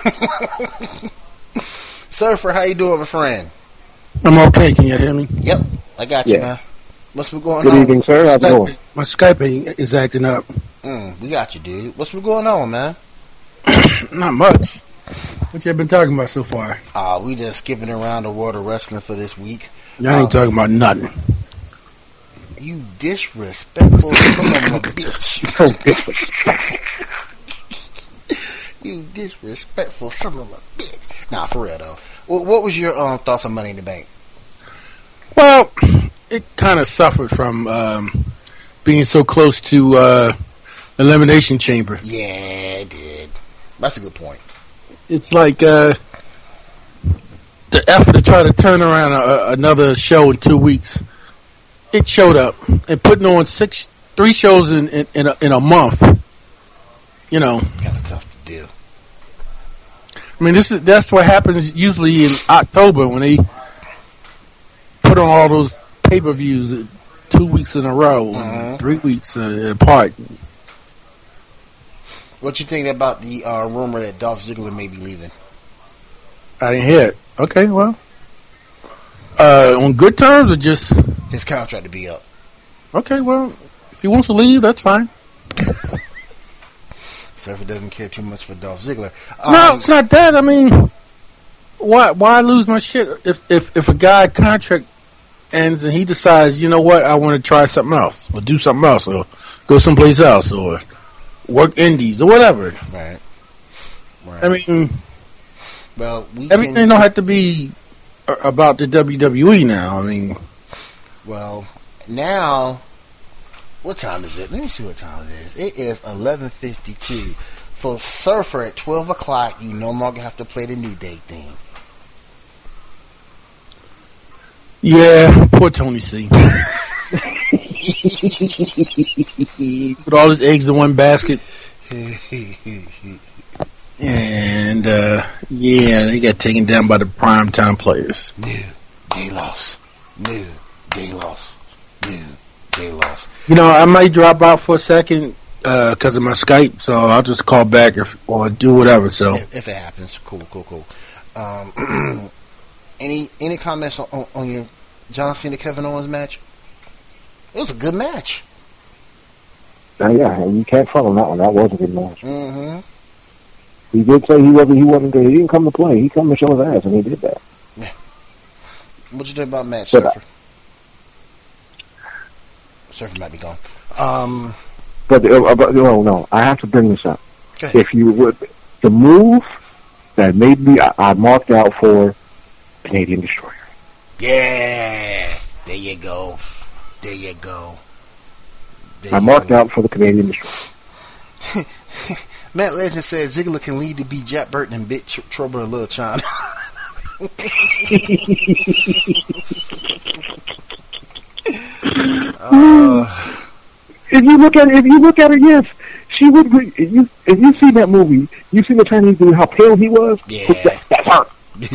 Speaker 2: Surfer, how you doing, my friend?
Speaker 4: I'm okay. Can you hear me?
Speaker 2: Yep, I got you,
Speaker 3: Yeah.
Speaker 2: man. What's been going
Speaker 3: Good
Speaker 2: on?
Speaker 3: evening, sir. How's it
Speaker 4: Skype,
Speaker 3: going?
Speaker 4: my Skype is acting up.
Speaker 2: Mm, we got you, dude. What's been going on, man?
Speaker 4: Not much. What you been talking about so far?
Speaker 2: Uh, we just skipping around the world of wrestling for this week.
Speaker 4: Y'all ain't
Speaker 2: Um,
Speaker 4: talking about nothing.
Speaker 2: You disrespectful son of a bitch. You disrespectful son of a bitch. Nah, for real though. What, what was your um, thoughts on Money in the Bank?
Speaker 4: Well, it kind of suffered from um, being so close to uh, Elimination Chamber.
Speaker 2: Yeah, it did. That's a good point.
Speaker 4: It's like uh, the effort to try to turn around a, a, another show in two weeks. It showed up and putting on six, three shows in in, in, a, in a month. You know,
Speaker 2: Kind of tough to do.
Speaker 4: I mean, this is that's what happens usually in October when they put on all those pay per views two weeks in a row,
Speaker 2: Mhm.
Speaker 4: and three weeks uh, apart.
Speaker 2: What you think about the uh, rumor that Dolph Ziggler may be leaving?
Speaker 4: I didn't hear it. Okay, well, uh, on good terms or just
Speaker 2: His contract to be up.
Speaker 4: okay. Well, if he wants to leave, that's fine.
Speaker 2: Surfer doesn't care too much for Dolph Ziggler.
Speaker 4: no,
Speaker 2: Um,
Speaker 4: it's not that. I mean, why why lose my shit if if if a guy contract ends and he decides, you know what, I want to try something else or do something else or go someplace else or work indies or whatever.
Speaker 2: Right. Right.
Speaker 4: I mean,
Speaker 2: well, we
Speaker 4: everything
Speaker 2: can,
Speaker 4: don't have to be a- about the W W E now. I mean,
Speaker 2: well, now, what time is it? Let me see what time it is. It is eleven fifty-two. For Surfer at twelve o'clock, you no longer have to play the New Day theme.
Speaker 4: yeah, poor Tony C. Put all his eggs in one basket. And, uh, yeah, they got taken down by the primetime players.
Speaker 2: New Day loss. New Day loss. New Day loss.
Speaker 4: You know, I might drop out for a second because of my Skype, so I'll just call back if, or do whatever. So
Speaker 2: If, if it happens, cool, cool, cool. Um, any any comments on, on, on your John Cena Kevin Owens match? It was a good match.
Speaker 3: Now, yeah, and you can't front on that one. That was a good match.
Speaker 2: Mm-hmm.
Speaker 3: He did say he wasn't. He wasn't. He didn't come to play. He come to show his ass, and he did that.
Speaker 2: What you think about match,
Speaker 3: But,
Speaker 2: Surfer? Surfer might be gone. Um,
Speaker 3: But, uh, but no, no, I have to bring this up.
Speaker 2: go ahead.
Speaker 3: If you would, the move that made me, I, I marked out for Canadian Destroyer.
Speaker 2: Yeah, there you go. There you go. There
Speaker 3: I
Speaker 2: you
Speaker 3: marked
Speaker 2: go.
Speaker 3: out for the Canadian Destroyer.
Speaker 2: Matt Legend said Ziggler can lead to be Jack Burton and Big Tr- Trouble in Little China. uh,
Speaker 3: If you look at it, if you look at it, yes, she would. Be, if you if you see that movie, you see the Chinese dude, how pale he was.
Speaker 2: Yeah.
Speaker 3: That, that's her.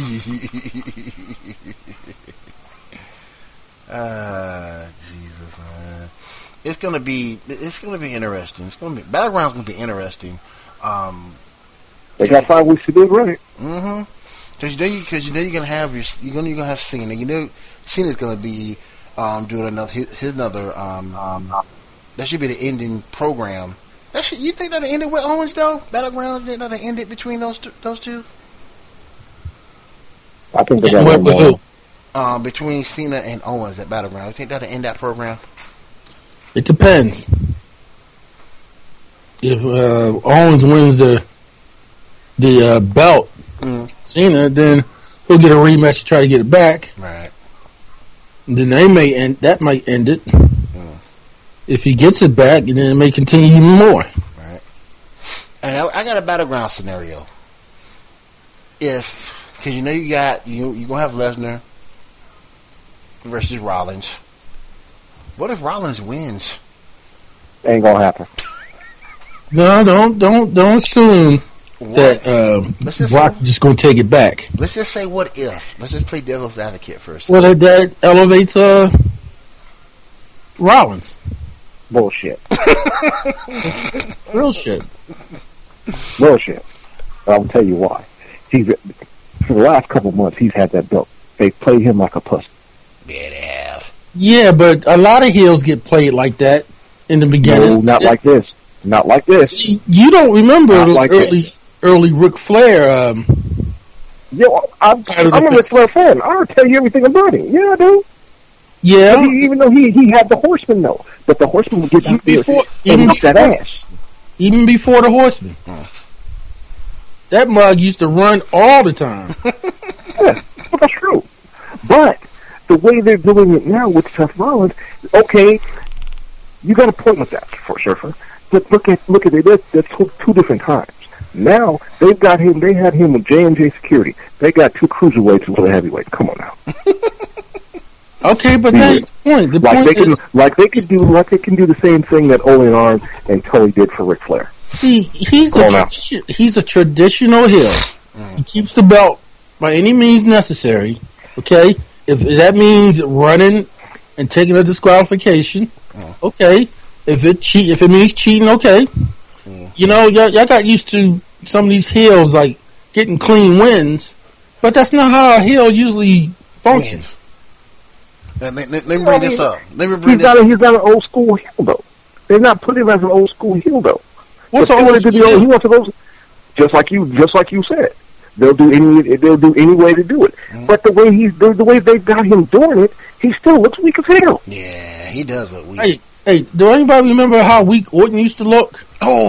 Speaker 2: Ah, Jesus, man. It's gonna be. It's gonna be interesting. It's gonna be. Battleground's gonna be interesting. Um,
Speaker 3: They got five weeks to do it right.
Speaker 2: mm-hmm. Because you know, you because you know you're gonna have your. You're gonna you're gonna have Cena. You know, Cena's gonna be um doing another his, his another um um. That should be the ending program. That should, you think that'll end it with Owens though? Battleground didn't that'll end it between those two, those two.
Speaker 3: I think they got
Speaker 4: What-
Speaker 3: one
Speaker 4: with
Speaker 3: more.
Speaker 4: who?
Speaker 2: Um, between Cena and Owens at Battleground. You think that'll end that program?
Speaker 4: It depends. If uh, Owens wins the the uh, belt,
Speaker 2: Mm.
Speaker 4: Cena, then he'll get a rematch to try to get it back.
Speaker 2: Right.
Speaker 4: And then they may end. That might end it. If he gets it back, and then it may continue even more.
Speaker 2: Right. And I, I got a Battleground scenario. If, because you know you got you you gonna have Lesnar versus Rollins. What if Rollins wins?
Speaker 3: Ain't gonna happen.
Speaker 4: No, don't don't don't assume
Speaker 2: What?
Speaker 4: that um,
Speaker 2: Let's just
Speaker 4: Brock
Speaker 2: say-
Speaker 4: just going to take it back.
Speaker 2: Let's just say what if. Let's just play devil's advocate first.
Speaker 4: Well, that, that elevates uh, Rollins.
Speaker 3: Bullshit.
Speaker 4: Real shit.
Speaker 3: Bullshit. I'll tell you why. He's for the last couple months he's had that belt. They played him like a pussy.
Speaker 2: Yeah, they have.
Speaker 4: Yeah, but a lot of heels get played like that in the beginning.
Speaker 3: No, not like this. Not like this.
Speaker 4: See, you don't remember
Speaker 3: Not
Speaker 4: the
Speaker 3: like
Speaker 4: early
Speaker 3: this.
Speaker 4: early Ric Flair. Um,
Speaker 3: Yo, I'm,
Speaker 4: Title
Speaker 3: I'm a Ric
Speaker 4: defense.
Speaker 3: Flair fan. I'll tell you everything about him. Yeah, I do.
Speaker 4: yeah,
Speaker 3: But he, even though he, he had the Horseman, though. But the Horseman would get
Speaker 4: Even
Speaker 3: out there
Speaker 4: before-
Speaker 3: and
Speaker 4: even
Speaker 3: whip that
Speaker 4: before-
Speaker 3: ass.
Speaker 4: even before the Horseman. That mug used to run all the time.
Speaker 3: Yeah, well, that's true. But the way they're doing it now with Seth Rollins, okay, you got a point with that, for Surfer. But look at look at it. That's, that's two, two different times. Now they've got him. They had him with J and J Security. They got two cruiserweights and one heavyweight. Come on now.
Speaker 4: Okay, but that's the point. The
Speaker 3: Like
Speaker 4: point
Speaker 3: they can,
Speaker 4: is,
Speaker 3: like they could do, like they can do the same thing that Ole Arn and Tully did for Ric Flair.
Speaker 4: see, he's
Speaker 3: Go
Speaker 4: a
Speaker 3: on now.
Speaker 4: tradition, he's a traditional heel. He keeps the belt by any means necessary. Okay, if that means running and taking a disqualification, okay. If it cheat, if it means cheating, okay. You know, y'all, y'all got used to some of these heels like getting clean wins, but that's not how a heel usually functions.
Speaker 2: Let, let, let me bring this up. Let me bring
Speaker 3: He's
Speaker 2: this
Speaker 3: not,
Speaker 2: up.
Speaker 3: a, he's not an old school heel though. They're not putting him as an old school heel though.
Speaker 4: What's
Speaker 3: But
Speaker 4: all
Speaker 3: they
Speaker 4: this?
Speaker 3: do the old- he wants to go, just like you, just like you said. They'll do any, they'll do any way to do it. But the way he's, the, the way they've got him doing it, he still looks weak as hell.
Speaker 2: Yeah, he does look weak.
Speaker 4: Hey, hey, do anybody remember how weak Orton used to look?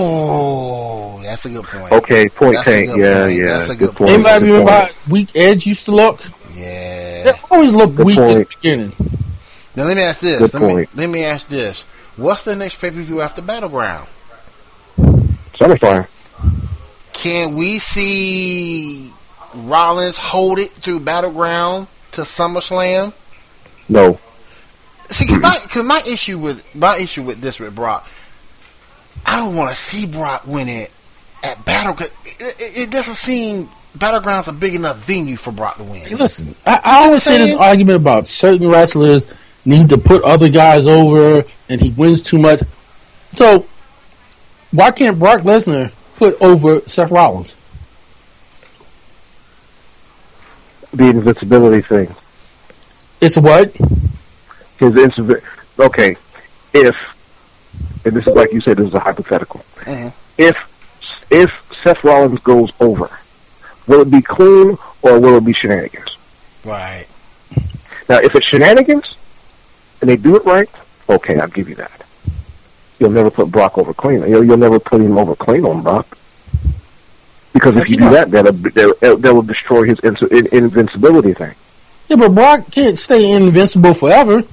Speaker 2: Oh, that's a good point.
Speaker 3: Okay, point
Speaker 2: That's a
Speaker 3: tank.
Speaker 2: good
Speaker 3: Yeah,
Speaker 2: point.
Speaker 3: yeah,
Speaker 2: That's a
Speaker 3: good,
Speaker 2: good
Speaker 3: point.
Speaker 4: Anybody
Speaker 3: good
Speaker 4: remember
Speaker 3: point.
Speaker 4: how weak Edge used to look? They
Speaker 2: Yeah.
Speaker 4: always look
Speaker 3: Good
Speaker 4: weak in the
Speaker 3: point.
Speaker 4: beginning.
Speaker 2: Now let me ask this.
Speaker 3: Good
Speaker 2: Let me,
Speaker 3: point.
Speaker 2: let me ask this. What's the next pay-per-view after Battleground?
Speaker 3: SummerSlam.
Speaker 2: Can we see Rollins hold it through Battleground to SummerSlam?
Speaker 3: No.
Speaker 2: See, cause my, cause my issue with my issue with this with Brock, I don't want to see Brock win it at Battle. It, it, it doesn't seem Battleground's a big enough venue for Brock to win.
Speaker 4: Hey, listen, I, I always say this
Speaker 2: saying?
Speaker 4: argument about certain wrestlers need to put other guys over, and he wins too much. So, why can't Brock Lesnar put over Seth Rollins?
Speaker 3: The invincibility thing.
Speaker 4: It's what?
Speaker 3: His invi- Okay, if, and this is like you said, this is a hypothetical.
Speaker 2: Mhm.
Speaker 3: If if Seth Rollins goes over, will it be clean or will it be shenanigans?
Speaker 2: Right.
Speaker 3: Now, if it's shenanigans and they do it right, okay, I'll give you that. You'll never put Brock over clean. You'll, you'll never put him over clean on Brock. Because if you do that, that'll, that'll, that will destroy his in, in, invincibility thing.
Speaker 4: Yeah, but Brock can't stay invincible forever.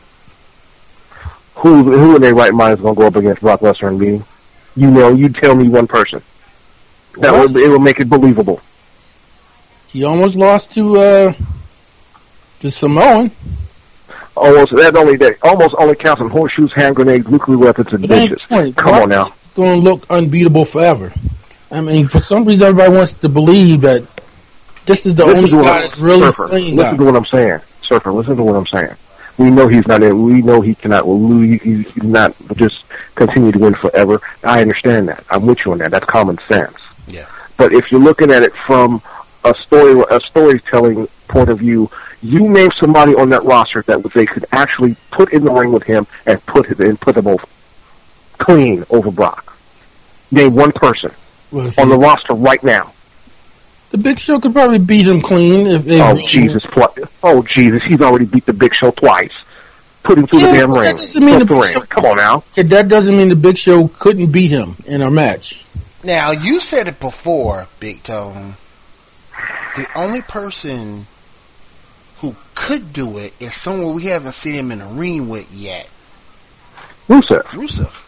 Speaker 3: Who who in their right mind is going to go up against Brock Lesnar and beat him? You know, you tell me one person. That
Speaker 4: What?
Speaker 3: will, it will make it believable.
Speaker 4: He almost lost to uh, to Samoan.
Speaker 3: Almost that only that almost only counts on horseshoes, hand grenades, nuclear weapons, and
Speaker 4: But ain't
Speaker 3: bitches.
Speaker 4: the point.
Speaker 3: Come
Speaker 4: Brock
Speaker 3: on now.
Speaker 4: Going to look unbeatable forever. I mean, for some reason, everybody wants to believe that this is the
Speaker 3: Listen
Speaker 4: only
Speaker 3: to what
Speaker 4: guy
Speaker 3: I'm-
Speaker 4: that's really
Speaker 3: Surfer,
Speaker 4: slaying
Speaker 3: listen
Speaker 4: guys.
Speaker 3: to what I'm saying, Surfer. Listen to what I'm saying. We know he's not. In, we know he cannot. He, he, he's not just continue to win forever. I understand that. I'm with you on that. That's common sense.
Speaker 2: Yeah.
Speaker 3: But if you're looking at it from a story, a storytelling point of view, you name somebody on that roster that they could actually put in the ring with him and put it and put them over clean over Brock. Name one person
Speaker 4: Well, see,
Speaker 3: on the roster right now.
Speaker 4: the Big Show could probably beat him clean if they.
Speaker 3: Oh Jesus! Pl- oh Jesus! He's already beat the Big Show twice. Put him through
Speaker 4: Yeah,
Speaker 3: the damn
Speaker 4: but that
Speaker 3: ring.
Speaker 4: doesn't mean
Speaker 3: Flip
Speaker 4: the
Speaker 3: the
Speaker 4: Big
Speaker 3: ring.
Speaker 4: Show-
Speaker 3: Come on now.
Speaker 4: Okay, that doesn't mean the Big Show couldn't beat him in a match.
Speaker 2: Now you said it before, Big Tone. The only person who could do it is someone we haven't seen him in the ring with yet.
Speaker 3: Rusev.
Speaker 2: Rusev.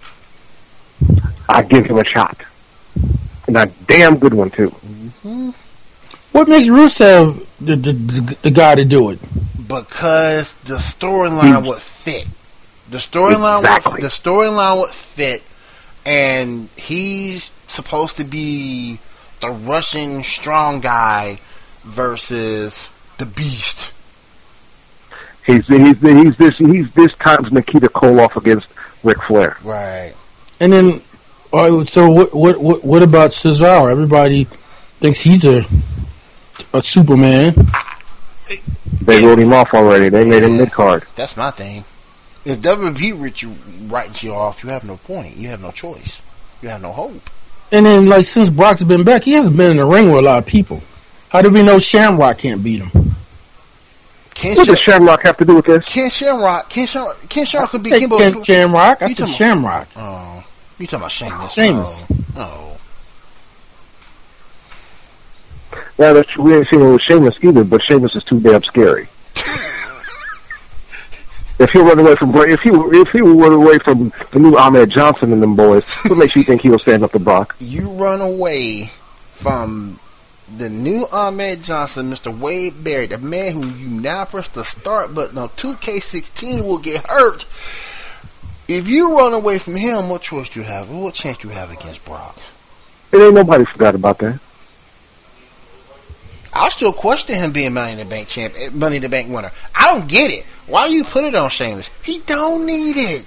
Speaker 3: I give him a shot, and a damn good one too.
Speaker 2: Mm-hmm.
Speaker 4: What makes Rusev the the, the, the guy to do it?
Speaker 2: Because the storyline
Speaker 3: Hmm.
Speaker 2: would fit. The storyline
Speaker 3: Exactly.
Speaker 2: would the storyline would fit and he's supposed to be the Russian strong guy versus the Beast.
Speaker 3: He's he's he's this he's this times Nikita Koloff against Ric Flair.
Speaker 2: Right.
Speaker 4: And then, uh, so what? What? What, what about Cesaro? Everybody thinks he's a a Superman.
Speaker 3: They wrote him off already. They made him mid card.
Speaker 2: That's my thing. If W W E writes you, writes you off, you have no point. You have no choice. You have no hope.
Speaker 4: And then, like, since Brock's been back, he hasn't been in the ring with a lot of people. How do we know Shamrock can't beat him?
Speaker 2: Ken
Speaker 3: What
Speaker 2: Sham-
Speaker 3: does Shamrock have to do with this?
Speaker 2: Ken Shamrock, Ken Shamrock, Ken Shamrock could beat
Speaker 4: Say
Speaker 2: Kimbo.
Speaker 4: Ken
Speaker 2: Sl-
Speaker 4: Shamrock. I
Speaker 2: You
Speaker 4: said
Speaker 2: talking
Speaker 4: Shamrock.
Speaker 2: Oh, you talking about Sheamus?
Speaker 4: Sheamus.
Speaker 2: Oh,
Speaker 3: Now that we ain't seen it with Sheamus either, but Sheamus is too damn scary. If he run away from if he if he would run away from the new Ahmed Johnson and them boys, what makes you think he'll stand up to Brock?
Speaker 2: you run away from the new Ahmed Johnson, Mister Wade Barry, the man who you now press the start button on two K sixteen will get hurt. If you run away from him, what choice do you have? What chance do you have against Brock?
Speaker 3: It ain't nobody forgot about that.
Speaker 2: I still question him being Money in the Bank champ, Money in the Bank winner. I don't get it. Why do you put it on Sheamus? He don't need it.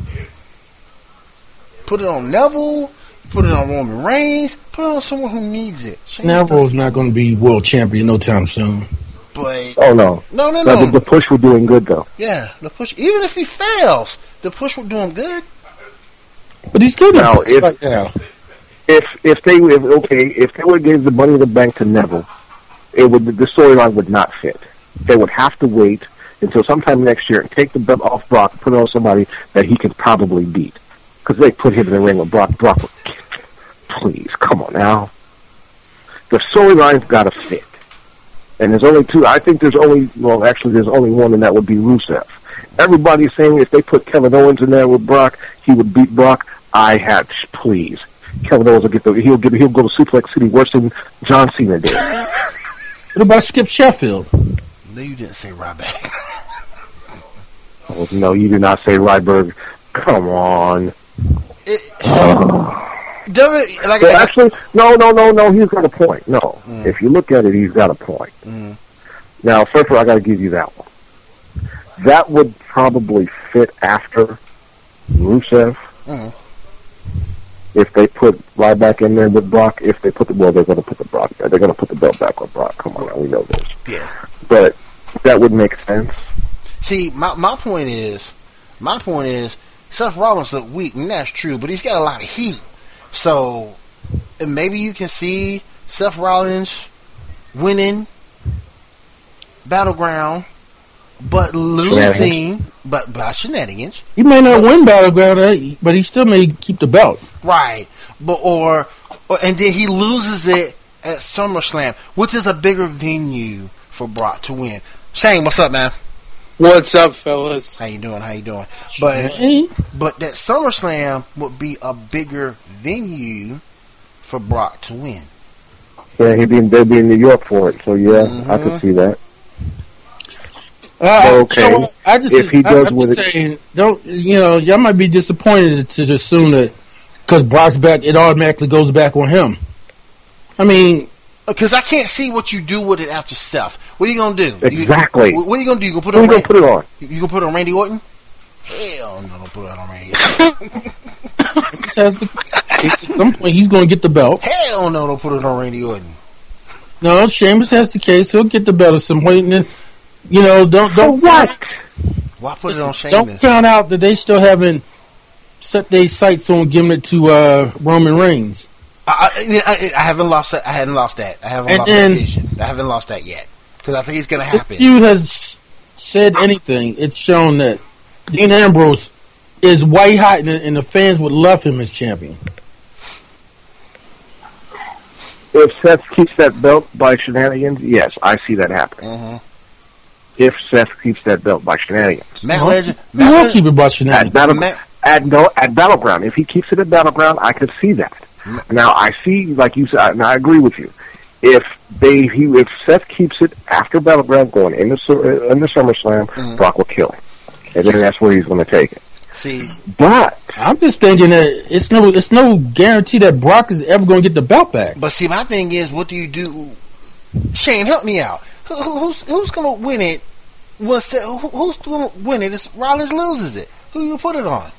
Speaker 2: Put it on Neville. Put it on Roman Reigns. Put it on someone who needs it. Sheamus
Speaker 4: Neville's
Speaker 2: doesn't-
Speaker 4: not going to be world champion no time soon.
Speaker 2: But
Speaker 3: Oh no,
Speaker 2: no, no,
Speaker 3: no.
Speaker 2: no.
Speaker 3: The, the push were doing good though.
Speaker 2: Yeah, the push. Even if he fails, the push will do him good.
Speaker 4: But he's good
Speaker 3: Now,
Speaker 4: at this
Speaker 3: if-
Speaker 4: right now.
Speaker 3: If if they if, okay if they would give the Money in the Bank to Neville, it would the storyline would not fit. They would have to wait until sometime next year and take the belt off Brock and put it on somebody that he could probably beat. Because they put him in the ring with Brock. Brock would, please, come on now. The storyline's got to fit. And there's only two. I think there's only, well, actually, there's only one, and that would be Rusev. Everybody's saying if they put Kevin Owens in there with Brock, he would beat Brock. I had, please. Kevin Owens will get the, he'll get, he'll go to Suplex City worse than John Cena did.
Speaker 4: What about Skip Sheffield?
Speaker 2: No, you didn't say Ryback.
Speaker 3: Oh, no, you did not say Ryberg. Come on.
Speaker 2: It, W, like
Speaker 3: Well,
Speaker 2: I,
Speaker 3: actually, no, no, no, no. He's got a point. No,
Speaker 2: Mm.
Speaker 3: if you look at it, he's got a point.
Speaker 2: Mm.
Speaker 3: Now, first of all, I got to give you that one. That would probably fit after Rusev.
Speaker 2: Mm.
Speaker 3: If they put Ryback in there with Brock, if they put the well, they're going to put the Brock. They're going to put the belt back on Brock. Come on, now, we know this.
Speaker 2: Yeah.
Speaker 3: But that would make sense.
Speaker 2: See, my my point is, my point is, Seth Rollins look weak, and that's true, but he's got a lot of heat. So maybe you can see Seth Rollins winning Battleground, but losing, but by shenanigans.
Speaker 4: He may not win Battleground, eh, but he still may keep the belt.
Speaker 2: Right, but or, or and then he loses it at SummerSlam, which is a bigger venue for Brock to win. Shane, what's up, man?
Speaker 5: What's up, fellas?
Speaker 2: How you doing? How you doing? But
Speaker 4: Hey,
Speaker 2: but that SummerSlam would be a bigger venue for Brock to win.
Speaker 3: Yeah, he'd be they'd be in New York for it. So yeah,
Speaker 2: Mhm.
Speaker 3: I could see that.
Speaker 4: uh,
Speaker 3: Okay.
Speaker 4: you know what? I just,
Speaker 3: If he
Speaker 4: I,
Speaker 3: does
Speaker 4: I'm
Speaker 3: with
Speaker 4: just saying, don't you know? Y'all might be disappointed to just assume that because Brock's back, it automatically goes back on him. I mean,
Speaker 2: Because I can't see what you do with it after Seth. What are you gonna do? You-
Speaker 3: Exactly.
Speaker 2: what are you gonna do? You gonna put
Speaker 3: Who
Speaker 2: it
Speaker 3: you
Speaker 2: on?
Speaker 3: gonna
Speaker 2: Ran-
Speaker 3: put it on?
Speaker 2: you gonna put it on Randy Orton? Hell no! Don't put it on Randy Orton.
Speaker 4: this has to, at some point he's going to get the belt.
Speaker 2: Hell no! Don't put it on Randy Orton.
Speaker 4: No, Sheamus has the case. He'll get the belt at some point, and then you know, don't
Speaker 3: For
Speaker 4: don't
Speaker 3: what?
Speaker 2: Why put it on
Speaker 4: don't
Speaker 2: Sheamus?
Speaker 4: count out that they still haven't set their sights on giving it to uh, Roman Reigns.
Speaker 2: I, I, I, I haven't lost that. I haven't lost that. I haven't
Speaker 4: And
Speaker 2: lost
Speaker 4: then-
Speaker 2: that vision. I haven't lost that yet because I think it's gonna
Speaker 4: If
Speaker 2: happen.
Speaker 4: feud has said anything, it's shown that Dean Ambrose is white hot, and, and the fans would love him as champion.
Speaker 3: If Seth keeps that belt by shenanigans, yes, I see that happening.
Speaker 2: Mhm.
Speaker 3: If Seth keeps that belt by shenanigans.
Speaker 2: Matt
Speaker 4: Uh-huh.
Speaker 2: Legend.
Speaker 4: He
Speaker 2: Matt
Speaker 4: will
Speaker 2: Legend.
Speaker 4: keep it by
Speaker 3: At,
Speaker 4: shenanigans.
Speaker 3: battle,
Speaker 2: Matt-
Speaker 3: at, no, at Battleground, if he keeps it at Battleground, I could see that. Now, I see, like you said, and I agree with you. If they, he, if Seth keeps it after Battleground going in the, Su- in the SummerSlam,
Speaker 2: Mhm.
Speaker 3: Brock will kill him. And then that's where he's going to take it.
Speaker 2: See,
Speaker 3: But
Speaker 4: I'm just thinking that it's no, it's no guarantee that Brock is ever going to get the belt back.
Speaker 2: But see, my thing is, what do you do? Shane, help me out. Who, who, who's who's going to win it? What's the, who, who's going to win it? If Rollins loses it, who you put it on?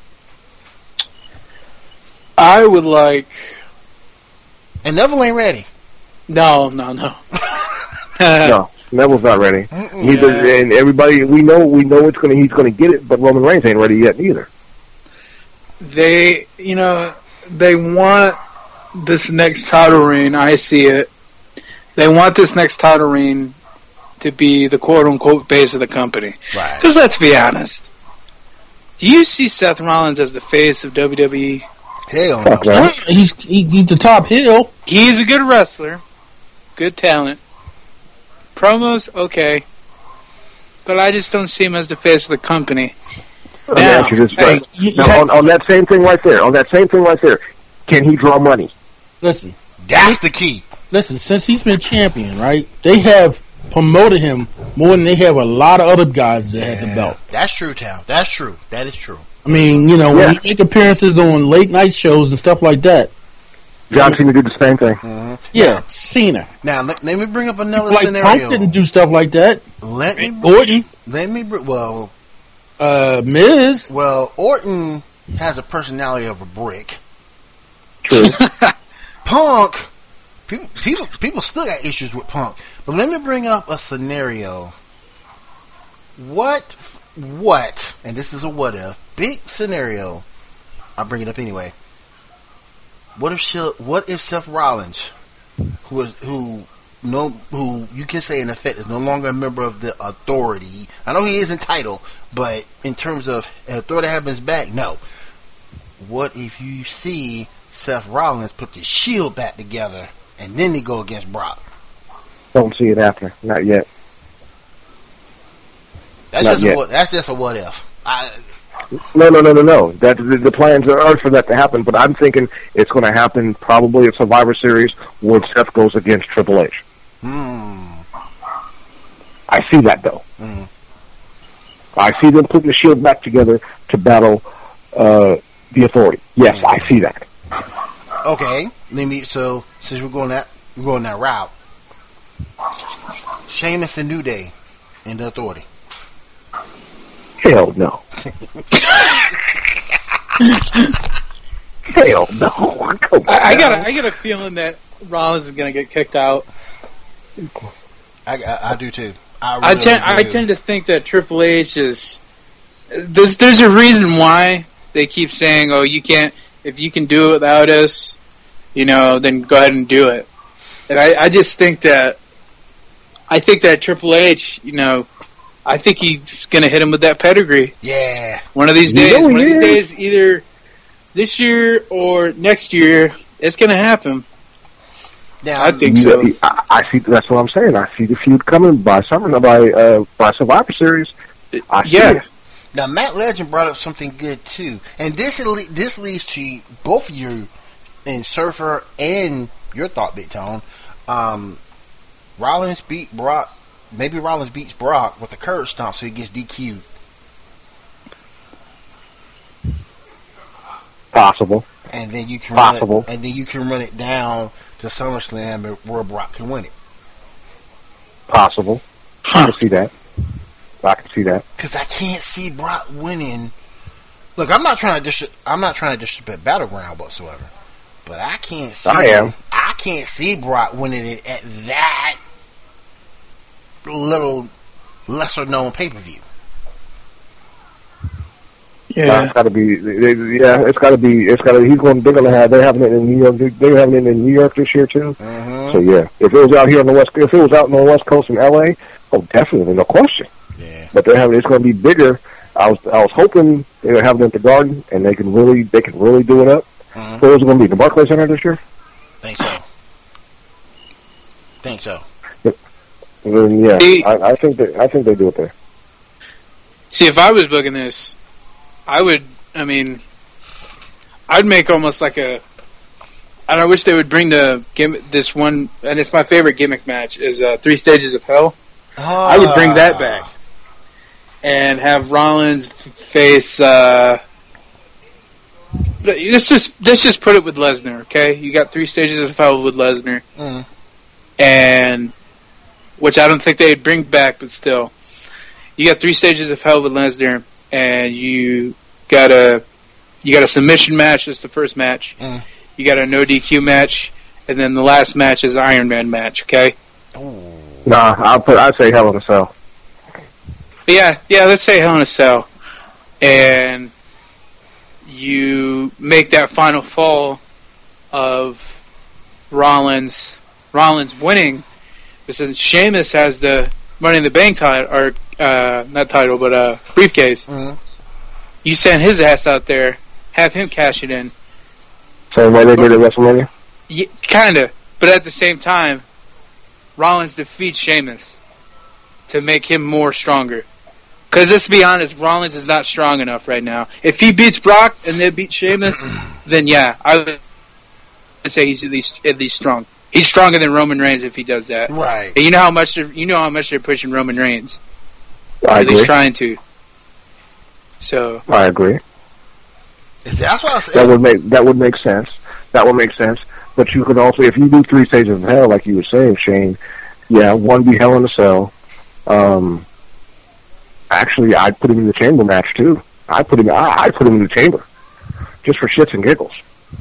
Speaker 5: I would like.
Speaker 2: And Neville ain't ready.
Speaker 5: No, no, no.
Speaker 3: No, Neville's not ready.
Speaker 2: Mm-mm.
Speaker 3: Neither,
Speaker 5: Yeah.
Speaker 3: and everybody we know we know it's gonna he's gonna get it, but Roman Reigns ain't ready yet either.
Speaker 5: They, you know, they want this next title reign. I see it. They want this next title reign to be the quote-unquote base of the company.
Speaker 2: Right.
Speaker 5: Because let's be honest. Do you see Seth Rollins as the face of W W E?
Speaker 2: Hell no.
Speaker 3: Fuck no.
Speaker 4: He's he, he's the top heel.
Speaker 5: He's a good wrestler. Good talent. Promos, okay. But I just don't see him as the face of the company.
Speaker 3: Let me
Speaker 5: Now,
Speaker 3: ask you this,
Speaker 4: hey,
Speaker 3: right?
Speaker 4: you- you
Speaker 3: Now,
Speaker 4: have-
Speaker 3: on, on that same thing right there, on that same thing right there, can he draw money?
Speaker 4: Listen,
Speaker 2: That's the key.
Speaker 4: listen. Since he's been champion, right? They have promoted him more than they have a lot of other guys that had the belt.
Speaker 2: That's true, Town. That's true. That is true.
Speaker 4: I mean, you know,
Speaker 3: Yeah.
Speaker 4: when you make appearances on late night shows and stuff like that.
Speaker 3: John Cena did the same thing.
Speaker 2: Mm-hmm.
Speaker 4: Yeah, Cena.
Speaker 2: Now let, let me bring up another
Speaker 4: Like
Speaker 2: scenario.
Speaker 4: Punk didn't do stuff like that.
Speaker 2: Let me
Speaker 4: Orton,
Speaker 2: let me br- well
Speaker 4: uh, Miz.
Speaker 2: well Orton has a personality of a brick.
Speaker 3: True.
Speaker 2: Punk, people people people still got issues with Punk. But let me bring up a scenario. What what? And this is a what if big scenario. I'll bring it up anyway. What if she, what if Seth Rollins, who is who no who you can say in effect is no longer a member of the Authority? I know he is entitled, but in terms of Authority happens back, no. What if you see Seth Rollins put the Shield back together and then they go against Brock?
Speaker 3: Don't see it happening. Not yet.
Speaker 2: That's
Speaker 3: Not
Speaker 2: just
Speaker 3: yet.
Speaker 2: a what. That's just a what if. I,
Speaker 3: No, no, no, no, no. That the, the plans are for that to happen, but I'm thinking it's going to happen probably at Survivor Series when Seth goes against Triple H.
Speaker 2: hmm.
Speaker 3: I see that though.
Speaker 2: Mhm.
Speaker 3: I see them putting the Shield back together to battle uh, the Authority. Yes, I see that.
Speaker 2: Okay. Let me. So since we're going that we're going that route. Sheamus and New Day in the Authority.
Speaker 3: Hell no. Hell no. Come on.
Speaker 5: I, I got a, I got a feeling that Rollins is going to get kicked out.
Speaker 2: I, I, I do too. I,
Speaker 5: I
Speaker 2: really
Speaker 5: tend I
Speaker 2: do.
Speaker 5: tend to think that Triple H is there's there's a reason why they keep saying, "Oh, you can't if you can do it without us, you know, then go ahead and do it." And I, I just think that I think that Triple H, you know, I think he's going to hit him with that pedigree.
Speaker 2: Yeah.
Speaker 5: One of these
Speaker 3: You
Speaker 5: days,
Speaker 3: know
Speaker 5: one
Speaker 3: he
Speaker 5: of these
Speaker 3: is.
Speaker 5: days, either this year or next year, it's going to happen.
Speaker 2: Now,
Speaker 5: I think
Speaker 3: You-
Speaker 5: so.
Speaker 3: I, I see. That's what I'm saying. I see the feud coming by summer, by uh, by Survivor Series. I see
Speaker 5: Yeah.
Speaker 3: it.
Speaker 2: Now, Matt Legend brought up something good too, and this le- this leads to both of you, and Surfer, and your thought, Big Tone. Um, Rollins beat Brock. Maybe Rollins beats Brock with a curb stomp, so he gets D Q'd.
Speaker 3: Possible.
Speaker 2: And then you can
Speaker 3: Possible.
Speaker 2: Run it, and then you can run it down to SummerSlam where Brock can win it.
Speaker 3: Possible. I can see that. I can see that.
Speaker 2: Because I can't see Brock winning. Look, I'm not trying to dis- I'm not trying to disrespect Battleground whatsoever, but I can't see.
Speaker 3: I am.
Speaker 2: I can't see Brock winning it at that little lesser known pay per view.
Speaker 3: Uh,
Speaker 5: Yeah.
Speaker 3: it's got to be. They, yeah, it's got to be. It's got to. He's going. They're going to have. They're having it in New York. They're having it in New York this year too.
Speaker 2: Mm-hmm.
Speaker 3: So yeah, if it was out here on the west, if it was out on the West Coast in L A, oh, definitely, no question.
Speaker 2: Yeah.
Speaker 3: But they're having. It's going to be bigger. I was. I was hoping they were having it at the Garden, and they can really. They can really do it up.
Speaker 2: Mm-hmm.
Speaker 3: Where was it going to be? The Barclays Center this year?
Speaker 2: Think so. Think so.
Speaker 3: Then, yeah,
Speaker 5: See-
Speaker 3: I, I think that. I think they do it there.
Speaker 5: See, if I was booking this, I would. I mean, I'd make almost like a. And I wish they would bring the gimmick, this one, and it's my favorite gimmick match is uh, Three Stages of Hell. I would bring that back and have Rollins face uh, let's just let's just put it with Lesnar, okay? You got three stages of hell with Lesnar,
Speaker 2: Mm.
Speaker 5: and which I don't think they'd bring back, but still, you got three stages of hell with Lesnar, and you got a you got a submission match. That's the first match.
Speaker 2: Mm.
Speaker 5: You got a no D Q match, and then the last match is an Iron Man match. Okay.
Speaker 2: Ooh.
Speaker 3: Nah, I'll put. I'd say Hell in a Cell.
Speaker 5: But yeah, yeah. Let's say Hell in a Cell, and you make that final fall of Rollins. Rollins winning, but since Sheamus has the Money in the Bank title, or uh, not title, but uh, briefcase,
Speaker 2: Mm.
Speaker 5: you send his ass out there, have him cash it in.
Speaker 3: Same way they did at WrestleMania.
Speaker 5: Yeah, kinda, but at the same time, Rollins defeats Sheamus to make him more stronger. Because let's be honest, Rollins is not strong enough right now. If he beats Brock and they beat Sheamus, then yeah, I would say he's at least at least strong. He's stronger than Roman Reigns if he does that.
Speaker 2: Right.
Speaker 5: And you know how much they're, you know how much they're pushing Roman Reigns.
Speaker 3: I
Speaker 5: At least
Speaker 3: agree.
Speaker 5: trying to. So
Speaker 3: I agree.
Speaker 2: That's what I said.
Speaker 3: That would make that would make sense. That would make sense. But you could also, if you do three stages of hell, like you were saying, Shane, yeah, one be Hell in a Cell. Um, actually, I'd put him in the chamber match too. I put him. I I'd put him in the chamber, just for shits and giggles.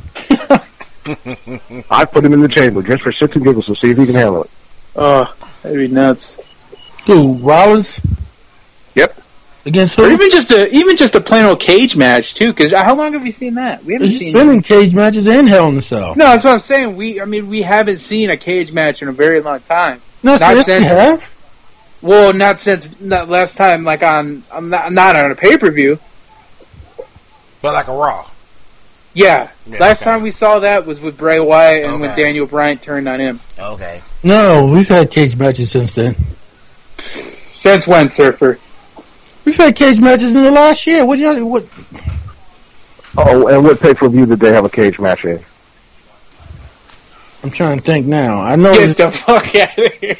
Speaker 3: I put him in the chamber just for shits and giggles to see if he can handle it.
Speaker 5: oh, that'd be nuts.
Speaker 4: Dude, Rollins
Speaker 3: Yep.
Speaker 4: against
Speaker 5: Or
Speaker 4: who?
Speaker 5: even just a even just a plain old cage match too. Because how long have you seen that? We haven't
Speaker 4: He's
Speaker 5: seen.
Speaker 4: been in cage matches and Hell in the Cell.
Speaker 5: No, that's what I'm saying. We, I mean, we haven't seen a cage match in a very long time.
Speaker 4: No,
Speaker 5: Not
Speaker 4: so yes,
Speaker 5: since-
Speaker 4: we have.
Speaker 5: Well, not since not last time, like on, I'm not, not on a pay per view.
Speaker 2: But like a Raw.
Speaker 5: Yeah,
Speaker 2: Yeah,
Speaker 5: last
Speaker 2: okay.
Speaker 5: time we saw that was with Bray Wyatt and when
Speaker 2: Okay.
Speaker 5: Daniel Bryan turned on him.
Speaker 2: Okay.
Speaker 4: No, we've had cage matches since then.
Speaker 5: Since when, Surfer?
Speaker 4: We've had cage matches in the last year. What do you what?
Speaker 3: Oh, and what pay per view did they have a cage match in?
Speaker 4: I'm trying to think now. I know
Speaker 5: Get the fuck out of here.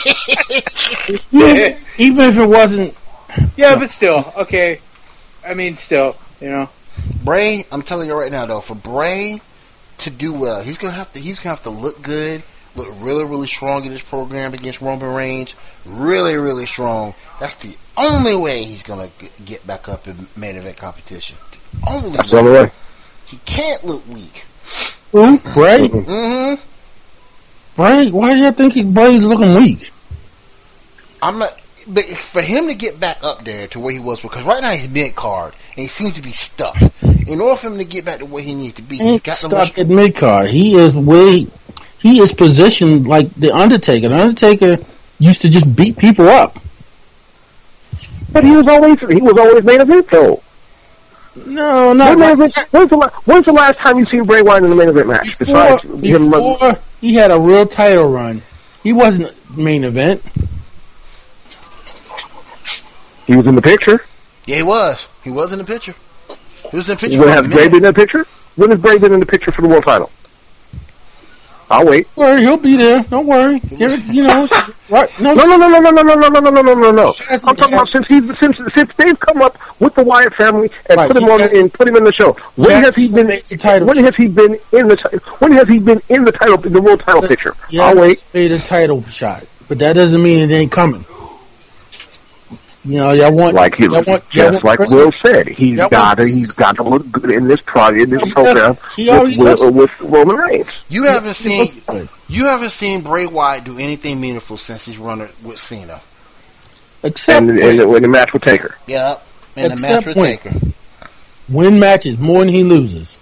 Speaker 4: even, even if it wasn't,
Speaker 5: Yeah, but still, okay. I mean, still, you know.
Speaker 2: Bray, I'm telling you right now though, for Bray to do well, he's gonna have to he's gonna have to look good, look really, really strong in this program against Roman Reigns. Really, really strong. That's the only way he's gonna g- get back up in main event competition. The only
Speaker 3: That's the
Speaker 2: way.
Speaker 3: only way.
Speaker 2: He can't look weak.
Speaker 4: who? Bray?
Speaker 2: Mm-hmm.
Speaker 4: Bray? Why do you think he, Bray's looking weak?
Speaker 2: I'm not. But for him to get back up there to where he was, because right now he's mid card and he seems to be stuck. In order for him to get back to where he needs to be,
Speaker 4: He
Speaker 2: he's
Speaker 4: ain't
Speaker 2: got to
Speaker 4: stuck
Speaker 2: look.
Speaker 4: at mid card. He is way. He is positioned like the Undertaker. The Undertaker used to just beat people up.
Speaker 3: But he was always he was always main event though.
Speaker 4: No, not
Speaker 3: When
Speaker 4: like
Speaker 3: was the- When's the, la- when's the last time you seen Bray Wyatt in the main event match?
Speaker 4: before,
Speaker 3: Besides him,
Speaker 4: before he had a real title run. He wasn't main event.
Speaker 3: he was in the picture.
Speaker 2: Yeah, he was. He was in the picture. He was in the picture
Speaker 3: When
Speaker 2: for a
Speaker 3: has Bray
Speaker 2: minute.
Speaker 3: been in the picture? When has Bray been in the picture for the world title? I'll wait.
Speaker 4: Don't worry, he'll be there. Don't worry. Give it, you know, right? No,
Speaker 3: No, no, no, no, no, no, no, no, no, no, no, no, no.
Speaker 4: Yes,
Speaker 3: I'm talking
Speaker 4: yes.
Speaker 3: about since he's since since they've come up with the Wyatt family and
Speaker 4: Right,
Speaker 3: put him
Speaker 4: he
Speaker 3: on
Speaker 4: has-
Speaker 3: and put him in the show. When
Speaker 4: has
Speaker 3: has he been?
Speaker 4: made the title
Speaker 3: When has he been in the? ti- When has he been in the title in the world title picture?
Speaker 4: Yeah,
Speaker 3: I'll wait.
Speaker 4: made a title shot, but that doesn't mean it ain't coming. You know, y'all want
Speaker 3: Like he,
Speaker 4: y'all want, y'all
Speaker 3: just
Speaker 4: want
Speaker 3: like
Speaker 4: Chris-
Speaker 3: Will said, he's
Speaker 4: y'all
Speaker 3: got
Speaker 4: want
Speaker 3: to
Speaker 4: Chris-
Speaker 3: he's got to look good in this project, in this
Speaker 4: He
Speaker 3: program
Speaker 4: does- he already
Speaker 3: with,
Speaker 4: does.
Speaker 3: with, with Roman Reigns.
Speaker 2: You haven't seen
Speaker 4: looks good.
Speaker 2: you haven't seen Bray Wyatt do anything meaningful since he's run it with Cena.
Speaker 4: Except
Speaker 3: And, and in the match with Taker.
Speaker 2: Yep. And the
Speaker 4: Except
Speaker 2: match with
Speaker 4: when-
Speaker 2: Taker.
Speaker 4: win matches more than he loses.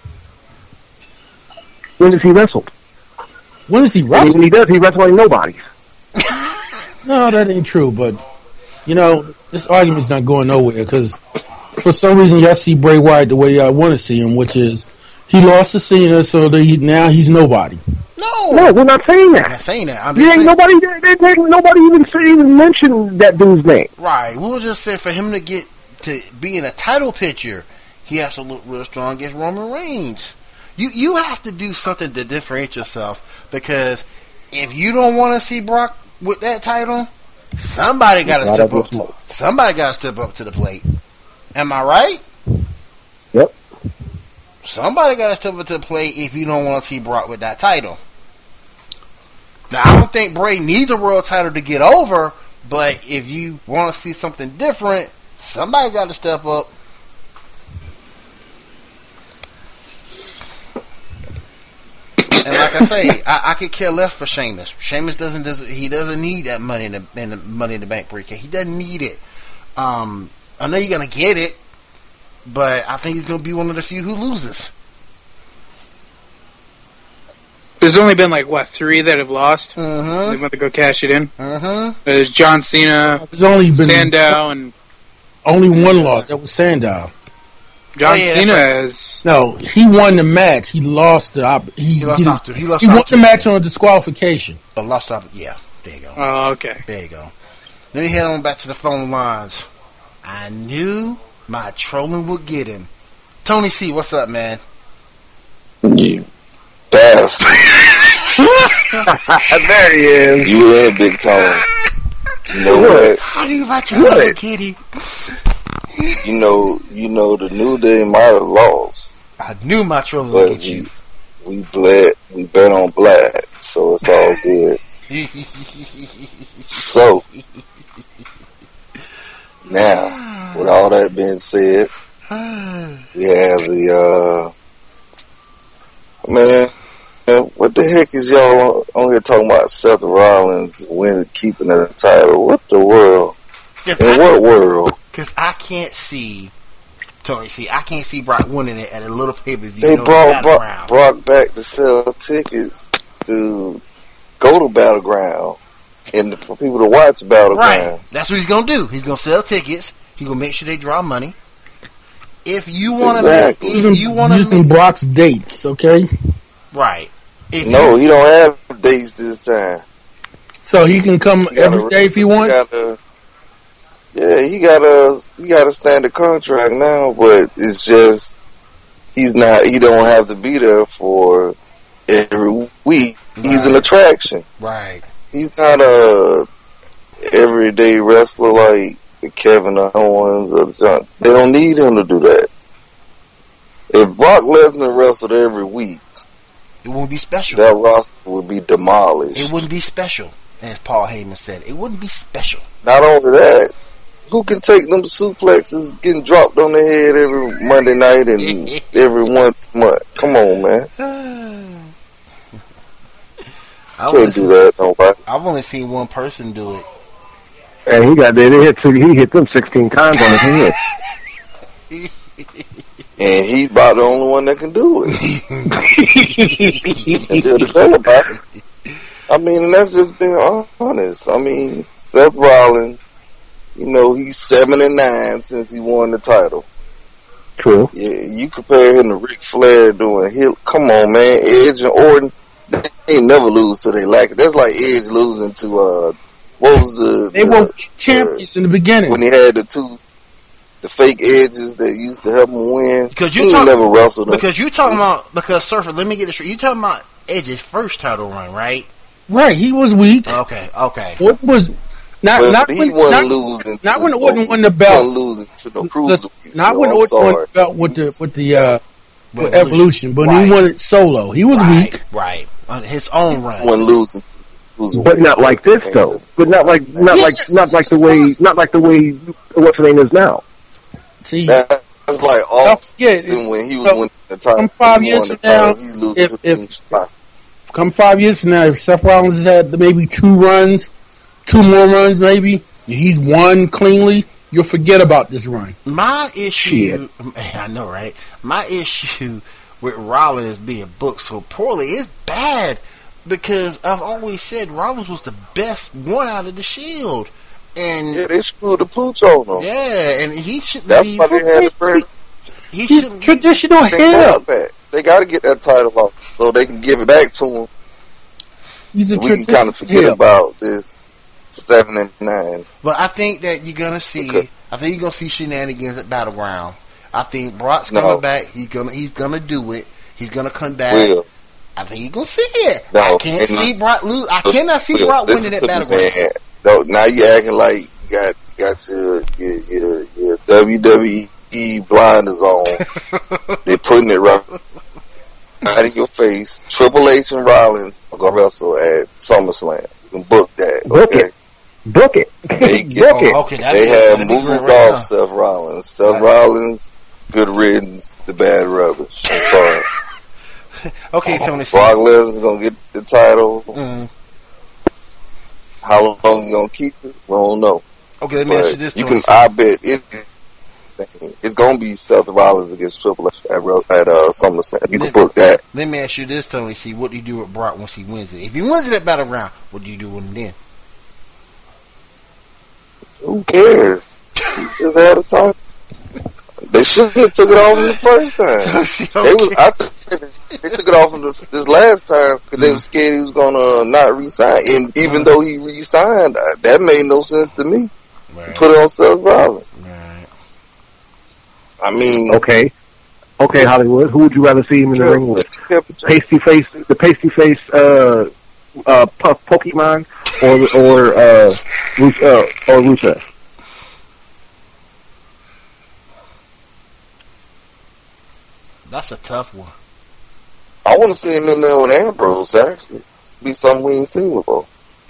Speaker 3: When has he wrestled?
Speaker 4: When is he
Speaker 3: And
Speaker 4: wrestling?
Speaker 3: when he does, he wrestles like nobody.
Speaker 4: No, that ain't true. But you know, this argument's not going nowhere because for some reason y'all see Bray Wyatt the way y'all want to see him, which is he lost to Cena, so that he, now he's nobody.
Speaker 2: No.
Speaker 3: No, we're not saying
Speaker 2: I'm
Speaker 3: that.
Speaker 2: not saying that. I'm
Speaker 3: You
Speaker 2: just
Speaker 3: ain't
Speaker 2: saying,
Speaker 3: nobody. They, they, nobody even say, even mentioned that dude's name.
Speaker 2: right. We'll just say for him to get to be in a title picture, he has to look real strong against Roman Reigns. You you have to do something to differentiate yourself, because if you don't want to see Brock with that title, somebody got to
Speaker 3: Gotta
Speaker 2: step
Speaker 3: go
Speaker 2: up.
Speaker 3: smoke.
Speaker 2: Somebody got to step up to the plate. Am I right?
Speaker 3: Yep.
Speaker 2: somebody got to step up to the plate if you don't want to see Brock with that title. Now, I don't think Bray needs a world title to get over, but if you want to see something different, somebody got to step up. And like I say, I, I could care less for Sheamus. Sheamus doesn't, doesn't he doesn't need that money in the, in the Money in the Bank briefcase. He doesn't need it. Um, I know you're gonna get it, but I think he's gonna be one of the few who loses.
Speaker 5: There's only been like what three that have lost.
Speaker 2: Mm-hmm.
Speaker 5: They want to go cash it in.
Speaker 2: Mm-hmm.
Speaker 5: There's John Cena,
Speaker 4: There's only been
Speaker 5: Sandow, and
Speaker 4: only one loss. That was Sandow.
Speaker 5: John
Speaker 2: Oh, yeah,
Speaker 5: Cena
Speaker 2: that's right.
Speaker 5: is.
Speaker 4: No, he won the match. He lost the. Op- he
Speaker 2: He lost
Speaker 4: he,
Speaker 2: out to- he lost
Speaker 4: he
Speaker 2: out
Speaker 4: won
Speaker 2: to-
Speaker 4: the match on disqualification.
Speaker 2: But lost up, yeah. There you go.
Speaker 5: Oh, okay.
Speaker 2: There you go. Let me head on back to the phone lines. I knew my trolling would get him. Tony C, what's up, man?
Speaker 6: You bastard.
Speaker 3: There he is.
Speaker 6: You in, Big Tone. You know what?
Speaker 2: How do you my trolling would get him?
Speaker 6: You know, you know the New Day might have lost,
Speaker 2: I knew my trolling would
Speaker 6: but
Speaker 2: get you.
Speaker 6: we we bled, we bet on black, so it's all good. So now, with all that being said, we have the uh man. What the heck is y'all on here talking about? Seth Rollins winning, keeping the title? What the world? In what world?
Speaker 2: Because I can't see, Tony C, I can't see Brock winning it at a little pay-per-view.
Speaker 6: They
Speaker 2: no
Speaker 6: brought Brock,
Speaker 2: battleground.
Speaker 6: Brock back to sell tickets to go to Battleground and for people to watch Battleground.
Speaker 2: Right. That's what he's going to do. He's going to sell tickets. He's going to make sure they draw money. If you want to
Speaker 6: Exactly.
Speaker 2: make,
Speaker 4: Using,
Speaker 2: if you want to
Speaker 4: using
Speaker 2: make,
Speaker 4: Brock's dates, okay?
Speaker 2: right. If
Speaker 6: No,
Speaker 2: you,
Speaker 6: he don't have dates this time.
Speaker 4: So he can come
Speaker 6: He gotta-
Speaker 4: every day if he wants.
Speaker 6: gotta- yeah, he got a he got a standard contract now, but it's just he's not. He don't have to be there for every week. He's an attraction.
Speaker 2: right.
Speaker 6: He's not a everyday wrestler like Kevin Owens or John. They don't need him to do that. If Brock Lesnar wrestled every week,
Speaker 2: It won't be special.
Speaker 6: that roster would be demolished.
Speaker 2: It wouldn't be special, as Paul Heyman said. It wouldn't be special.
Speaker 6: Not only that, who can take them suplexes getting dropped on their head every Monday night and every once a month? Come on, man.
Speaker 2: I
Speaker 6: Can't do that, nobody.
Speaker 2: I've only seen one person do it.
Speaker 3: And he got there. He hit, he hit them sixteen times on his head.
Speaker 6: And he's about the only one that can do it. Until the day about it. I mean, and that's just being honest. I mean, Seth Rollins, you know, he's seven and nine since he won the title.
Speaker 3: True.
Speaker 6: Yeah, you compare him to Ric Flair doing Hill. Come on, man. Edge and Orton, they ain't never lose to they lack it. That's like Edge losing to uh, what was the
Speaker 4: They
Speaker 6: the,
Speaker 4: were champions in the beginning.
Speaker 6: when he had the two the fake edges that used to help him win.
Speaker 2: Because
Speaker 6: he
Speaker 2: you
Speaker 6: ain't
Speaker 2: talk,
Speaker 6: never wrestled them.
Speaker 2: because you talking about because Surfer. Let me get this straight. You talking about Edge's first title run, right?
Speaker 4: Right, he was weak.
Speaker 2: Okay, okay.
Speaker 4: What was not
Speaker 6: But
Speaker 4: not
Speaker 6: he
Speaker 4: when
Speaker 6: wasn't
Speaker 4: not,
Speaker 6: losing.
Speaker 4: not
Speaker 6: to
Speaker 4: when
Speaker 6: no-
Speaker 4: Orton won the
Speaker 6: He
Speaker 4: belt.
Speaker 6: wasn't losing to no
Speaker 4: Listen,
Speaker 6: cruiserweight.
Speaker 4: not
Speaker 6: so
Speaker 4: when
Speaker 6: I'm
Speaker 4: Orton won
Speaker 6: sorry.
Speaker 4: the belt with the with the uh, with
Speaker 2: Evolution.
Speaker 4: Evolution, but
Speaker 2: Right.
Speaker 4: he won it solo. He was
Speaker 2: right,
Speaker 4: weak.
Speaker 2: right. On his own run.
Speaker 6: Wasn't losing. to cruiserweight.
Speaker 3: But not like this though. But not like not like not like the way not like the way what's her name is now.
Speaker 4: See,
Speaker 6: That- That's like
Speaker 4: don't
Speaker 6: Austin
Speaker 4: forget,
Speaker 6: when he was
Speaker 4: so,
Speaker 6: winning the title.
Speaker 4: come five
Speaker 6: He
Speaker 4: years
Speaker 6: won the
Speaker 4: from now,
Speaker 6: title, he lose
Speaker 4: if-
Speaker 6: to
Speaker 4: if-
Speaker 6: Dean Strauss.
Speaker 4: come five years from now, if Seth Rollins has had maybe two runs, two more runs, maybe he's won cleanly, you'll forget about this run.
Speaker 2: My issue, I know, right? My issue with Rollins being booked so poorly is bad because I've always said Rollins was the best one out of the Shield, and
Speaker 6: Yeah, they screwed the pooch on him.
Speaker 2: yeah, and he shouldn't
Speaker 6: That's
Speaker 2: be.
Speaker 6: why they had to bring
Speaker 2: He
Speaker 4: He's
Speaker 2: shouldn't. Be,
Speaker 4: traditional
Speaker 6: their
Speaker 4: heel.
Speaker 6: title back. They got to get that title off so they can give it back to him.
Speaker 4: He's a
Speaker 6: We can kind
Speaker 4: traditional
Speaker 6: of forget
Speaker 4: heel.
Speaker 6: about this seven and nine.
Speaker 2: but I think that you're gonna see.
Speaker 6: Okay.
Speaker 2: I think you're gonna see shenanigans at Battleground. I think Brock's
Speaker 6: No.
Speaker 2: coming back. He's gonna. He's gonna do it. He's gonna come back.
Speaker 6: Will.
Speaker 2: I think you're gonna see it.
Speaker 6: No,
Speaker 2: I can't
Speaker 6: and
Speaker 2: see Brock lose. I cannot see
Speaker 6: Will,
Speaker 2: Brock
Speaker 6: listen
Speaker 2: winning at
Speaker 6: to me,
Speaker 2: Battleground.
Speaker 6: man. No, now you acting like you got you got your your, your, your W W E blinders on. They're putting it right, right in your face. Triple H and Rollins are going to wrestle at SummerSlam. You can book that.
Speaker 3: Book
Speaker 6: okay?
Speaker 3: it. Book it.
Speaker 6: They, get,
Speaker 3: Book it.
Speaker 2: Oh, okay, that's
Speaker 6: they
Speaker 2: good.
Speaker 6: have
Speaker 2: That'd be
Speaker 6: moved
Speaker 2: great right
Speaker 6: off
Speaker 2: now.
Speaker 6: Seth Rollins. Seth
Speaker 2: Right.
Speaker 6: Rollins, good riddance, the bad rubbish. I'm sorry.
Speaker 2: Okay, Tony.
Speaker 6: Brock Lesnar's going to get the title.
Speaker 2: Mm.
Speaker 6: How long you going to keep it? We don't know.
Speaker 2: Okay, let me ask you
Speaker 6: But
Speaker 2: this.
Speaker 6: you
Speaker 2: Tony.
Speaker 6: can, I bet it, it's going to be Seth Rollins against Triple H at, Ro- at uh, SummerSlam. You can
Speaker 2: Let-
Speaker 6: book that.
Speaker 2: Let me ask you this, Tony. See, what do you do with Brock once he wins it? If he wins it at Battleground, what do you do with him then?
Speaker 6: Who cares? He just had a title. They shouldn't have took it off him the first time. They was, I think they took it off him the, this last time because they were scared he was gonna not resign. And even though he resigned, uh, that made no sense to me.
Speaker 2: Right.
Speaker 6: Put it on Seth Rollins.
Speaker 2: Right.
Speaker 6: I mean,
Speaker 3: Okay. Okay, Hollywood. Who would you rather see him in the ring with? Pasty face, the pasty face, uh, uh, Puff Pokemon, or or uh, Rus- uh or Rusev?
Speaker 2: That's a tough one.
Speaker 6: I want to see him in there with Ambrose. Actually, be something we ain't seen before.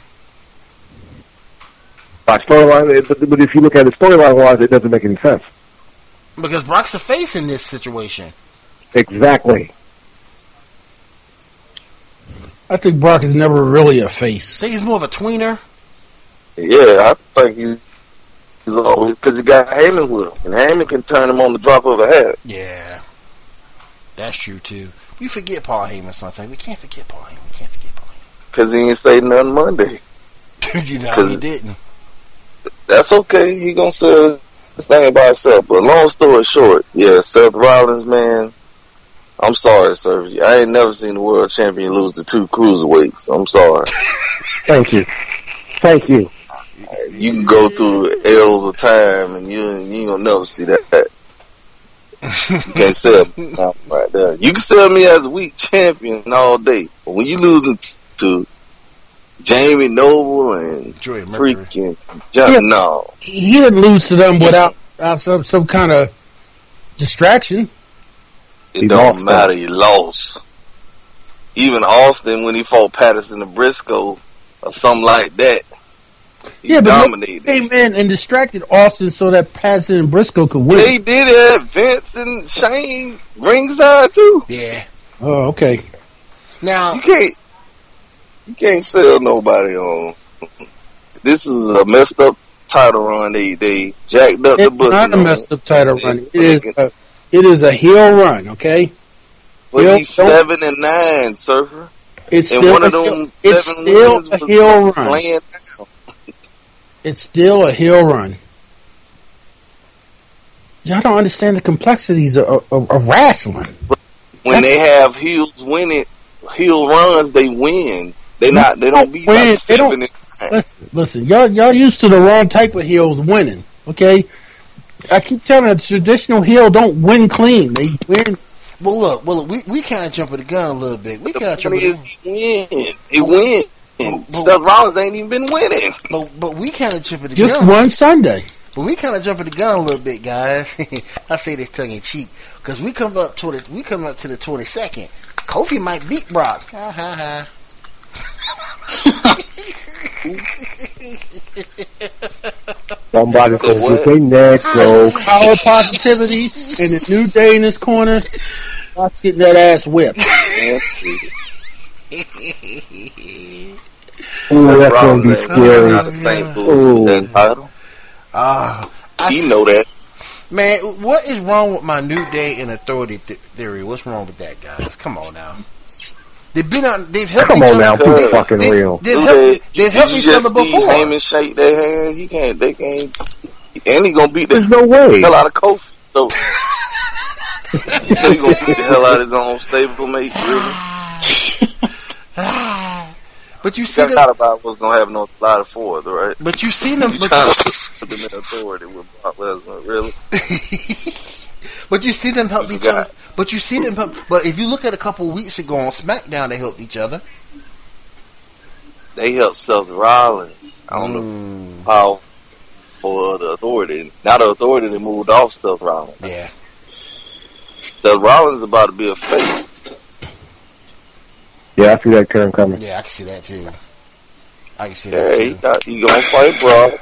Speaker 3: By storyline, but, but if you look at it storyline wise, it doesn't make any sense.
Speaker 2: Because Brock's a face in this situation.
Speaker 3: Exactly.
Speaker 4: I think Brock is never really a face.
Speaker 2: Think he's more of a tweener?
Speaker 7: Yeah, I think he's, he's always, because he got Heyman with him, and Heyman can turn him on the drop of a hat.
Speaker 2: Yeah. That's true, too. We forget Paul Heyman sometimes. We can't forget Paul Heyman. We can't forget Paul
Speaker 7: Because he ain't say nothing Monday.
Speaker 2: Heyman. You know, he didn't.
Speaker 7: That's okay. He gonna sell this thing by himself. But long story short, yeah, Seth Rollins, man,
Speaker 6: I'm sorry, sir. I ain't never seen the world champion lose to two cruiserweights. I'm sorry.
Speaker 3: Thank you. Thank you.
Speaker 6: You can go through L's of time, and you, you ain't gonna never see that. You can't sell me right there. You can sell me as a weak champion all day, but when you losing to Jamie Noble and
Speaker 2: Joey Mercury.
Speaker 6: freaking John,
Speaker 4: Yeah.
Speaker 6: no,
Speaker 4: He didn't lose to them without, without some some kind of distraction.
Speaker 6: it
Speaker 3: He
Speaker 6: don't
Speaker 3: lost,
Speaker 6: matter. He lost. Even Austin, when he fought Patterson and Briscoe or something like that, he
Speaker 4: Yeah, but
Speaker 6: dominated.
Speaker 4: they came in and distracted Austin so that Patterson and Briscoe could win.
Speaker 6: They did it. Vince and Shane ringside too.
Speaker 2: Yeah.
Speaker 4: Oh, okay.
Speaker 2: Now,
Speaker 6: You can't. You can't sell nobody on. This is a messed up title run. They they jacked up the
Speaker 4: It's
Speaker 6: book.
Speaker 4: not a messed up title run. It is a, it is a heel run, okay?
Speaker 6: But
Speaker 4: heel-
Speaker 6: he's seven and nine, Surfer.
Speaker 4: It's
Speaker 6: And
Speaker 4: still
Speaker 6: one
Speaker 4: a
Speaker 6: of them
Speaker 4: heel, it's
Speaker 6: seven
Speaker 4: still
Speaker 6: wins
Speaker 4: a
Speaker 6: was
Speaker 4: heel run.
Speaker 6: laying down.
Speaker 4: It's still a heel run. Y'all don't understand the complexities of, of, of wrestling.
Speaker 6: When they have heels winning, heel runs, they win. They not. They don't be
Speaker 4: Win.
Speaker 6: like
Speaker 4: They
Speaker 6: seven
Speaker 4: don't-
Speaker 6: and nine.
Speaker 4: Listen, listen, y'all y'all used to the wrong type of heels winning, okay? I keep telling you, the traditional heel don't win clean. They win.
Speaker 2: well, look, well, look, we we kind of jumping the gun a little bit. We kind of
Speaker 6: The
Speaker 2: jumping,
Speaker 6: point is, he win. He win. Seth Rollins ain't even been winning.
Speaker 2: but but we kind of jumping the
Speaker 4: Just
Speaker 2: gun.
Speaker 4: one Sunday.
Speaker 2: But we kind of jumping the gun a little bit, guys. I say this tongue in cheek because we come up to the we come up to the twenty second. Kofi might beat Brock. Ha ha ha.
Speaker 3: Somebody
Speaker 6: What?
Speaker 3: says with their neck, so
Speaker 4: Power positivity and the new day in this corner. Brock's getting that ass whipped.
Speaker 3: ooh, that's gonna be
Speaker 6: Rollins ain't
Speaker 3: scary.
Speaker 6: out of Saint Louis with that title.
Speaker 2: Ah,
Speaker 6: He know that.
Speaker 2: man, what is wrong with my New Day and Authority th- theory? What's wrong with that, guys? Come on now. They've been on. They've helped
Speaker 3: Come
Speaker 2: each
Speaker 3: on
Speaker 2: other.
Speaker 3: now, be
Speaker 6: They-
Speaker 3: fucking
Speaker 2: they,
Speaker 3: real.
Speaker 2: They've
Speaker 6: Dude,
Speaker 2: helped,
Speaker 6: they-
Speaker 2: they've
Speaker 6: did
Speaker 2: helped
Speaker 6: you
Speaker 2: each
Speaker 6: just
Speaker 2: other
Speaker 6: see
Speaker 2: before.
Speaker 6: Heyman shake their hand? He can't. They can't. And he gonna beat the
Speaker 3: There's no way.
Speaker 6: hell out of Kofi. So he gonna beat the hell out of his own stablemate. Really?
Speaker 2: But you see
Speaker 6: You
Speaker 2: them.
Speaker 6: got about what's gonna happen on July the fourth, right?
Speaker 2: But you see them.
Speaker 6: You
Speaker 2: But
Speaker 6: trying
Speaker 2: you,
Speaker 6: to put them in authority with Brock Lesnar, really?
Speaker 2: but you see them help
Speaker 6: Who's
Speaker 2: each
Speaker 6: the guy?
Speaker 2: other. But you see them help. But if you look at a couple of weeks ago on SmackDown, they helped each other.
Speaker 6: They helped Seth Rollins. I don't know
Speaker 2: Mm.
Speaker 6: how or the Authority. Now the Authority they moved off Seth Rollins.
Speaker 2: Yeah.
Speaker 6: Seth Rollins is about to be a face.
Speaker 3: Yeah, I see that turn coming.
Speaker 2: Yeah, I can see that too. I can see
Speaker 6: Yeah,
Speaker 2: that
Speaker 6: he,
Speaker 2: too.
Speaker 6: got, he gonna fight Brock.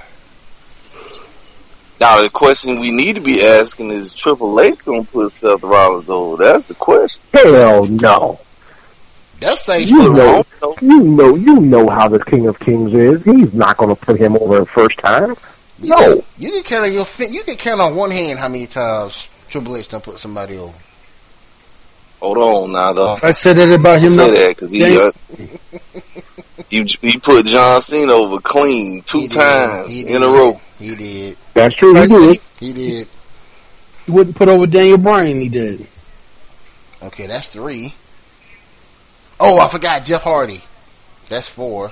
Speaker 6: Now the question we need to be asking is Triple H gonna put Seth Rollins over? That's the question.
Speaker 3: Hell no.
Speaker 2: They'll say
Speaker 3: You
Speaker 2: so.
Speaker 3: know, you know, you know how the King of Kings is. He's not going to put him over the first time.
Speaker 2: You
Speaker 3: No.
Speaker 2: can, you can count on your fin- you can count on one hand how many times Triple H done put somebody over.
Speaker 6: Hold on now, though.
Speaker 4: I said that about him.
Speaker 6: Say
Speaker 4: though.
Speaker 6: that because he, uh, he he put John Cena over clean two
Speaker 2: He did.
Speaker 6: times
Speaker 2: He
Speaker 6: in
Speaker 2: did.
Speaker 6: a row.
Speaker 2: He did.
Speaker 3: That's true.
Speaker 4: I
Speaker 3: He
Speaker 4: said
Speaker 3: did.
Speaker 2: He did.
Speaker 4: He wouldn't put over Daniel Bryan. He did.
Speaker 2: Okay, that's three. Oh, I forgot Jeff Hardy. That's four.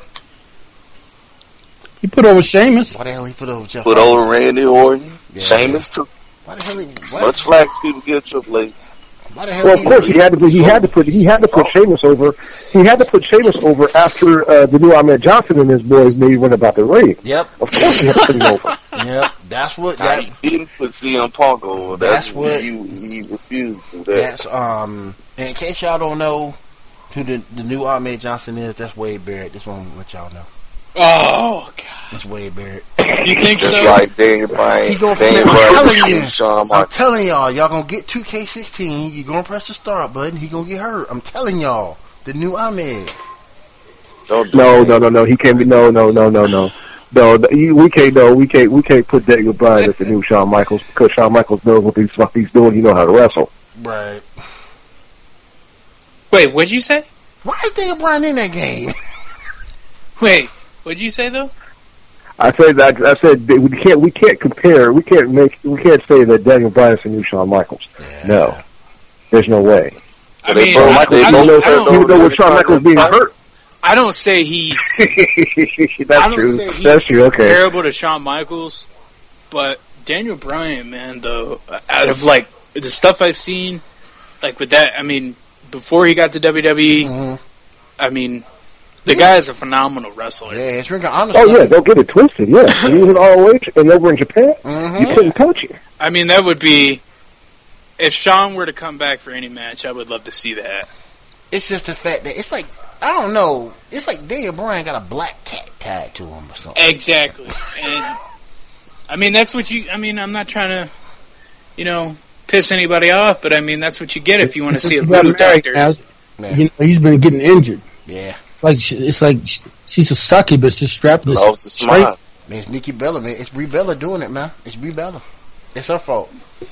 Speaker 4: He put over Sheamus.
Speaker 2: Why the hell he put over Jeff
Speaker 6: Put
Speaker 2: Hardy?
Speaker 6: over Randy Orton.
Speaker 2: Yeah.
Speaker 6: Sheamus too.
Speaker 2: Why the hell he? Why,
Speaker 6: Much flack people give Triple H.
Speaker 2: why the hell
Speaker 3: Well,
Speaker 2: he?
Speaker 3: of course, he had to. Put, he had to put. He had to put Sheamus over. He had to put Sheamus over after uh, the new Ahmed Johnson and his boys made one about the ring.
Speaker 2: Yep.
Speaker 3: Of course, he had to put him over.
Speaker 2: Yep. That's what.
Speaker 6: Now,
Speaker 2: That,
Speaker 6: he didn't put C M Punk over. That's,
Speaker 2: That's what-
Speaker 6: he, he refused to do that.
Speaker 2: that's um. And in case y'all don't know who the the new Ahmed Johnson is, that's Wade Barrett. Just want to let y'all know.
Speaker 5: Oh God!
Speaker 2: That's Wade Barrett.
Speaker 5: You think
Speaker 6: Just
Speaker 5: so?
Speaker 6: like Daniel Bryan.
Speaker 2: He gonna
Speaker 6: Daniel
Speaker 2: I'm
Speaker 6: Bryan
Speaker 2: telling you.
Speaker 6: and Shawn
Speaker 2: I'm
Speaker 6: Michaels.
Speaker 2: telling y'all, y'all gonna get two K sixteen. You gonna press the start button. He gonna get hurt. I'm telling y'all, the new Ahmed.
Speaker 6: Don't do
Speaker 3: No,
Speaker 6: that.
Speaker 3: no, no, no. He can't be. No, no, no, no, no. No, the- he- we can't. No, we can't. We can't put Daniel Bryan as the new Shawn Michaels because Shawn Michaels knows what he's what he's doing. You know how to wrestle.
Speaker 2: Right.
Speaker 5: Wait, what'd you say?
Speaker 2: Why is Daniel Bryan in that game?
Speaker 5: Wait, what'd you say though?
Speaker 3: I said that. I said that we can't. We can't compare. We can't make. We can't say that Daniel Bryan's the new Shawn Michaels. No, there's no way.
Speaker 5: I
Speaker 6: They
Speaker 5: mean,
Speaker 6: both-
Speaker 5: I,
Speaker 6: they
Speaker 5: I
Speaker 6: both
Speaker 5: don't, I,
Speaker 6: turned
Speaker 5: don't,
Speaker 3: Even though with Shawn
Speaker 6: Bryan
Speaker 3: Michaels being
Speaker 6: and
Speaker 3: hurt.
Speaker 5: I don't say he's
Speaker 3: That's
Speaker 5: I don't
Speaker 3: true.
Speaker 5: say he's
Speaker 3: That's true. Okay.
Speaker 5: comparable to Shawn Michaels, but Daniel Bryan, man, though, out of like the stuff I've seen, like with that, I mean, before he got to W W E,
Speaker 2: Mm-hmm.
Speaker 5: I mean, the guy is a phenomenal wrestler.
Speaker 2: Yeah, it's Ring of Honor.
Speaker 3: Oh
Speaker 2: stuff.
Speaker 3: yeah, don't get it twisted. Yeah, when he was in R O H and over in Japan,
Speaker 2: Mhm.
Speaker 3: you couldn't touch him.
Speaker 5: I mean, that would be if Shawn were to come back for any match, I would love to see that.
Speaker 2: It's just the fact that it's like I don't know. It's like Daniel Bryan got a black cat tagged to him or something.
Speaker 5: Exactly, and I mean that's what you. I mean, I'm not trying to, you know, piss anybody off, but I mean that's what you get if you want to see a
Speaker 4: He's got
Speaker 5: voodoo
Speaker 4: married
Speaker 5: doctor.
Speaker 4: now.
Speaker 2: Yeah.
Speaker 4: You know, he's been getting injured.
Speaker 2: Yeah,
Speaker 4: It's like she, it's like she, she's a succubus just strapped to
Speaker 6: Lost his
Speaker 4: straight.
Speaker 6: smile.
Speaker 2: man, it's Nikki Bella, man. It's Brie Bella doing it, man. It's Brie Bella. It's her fault.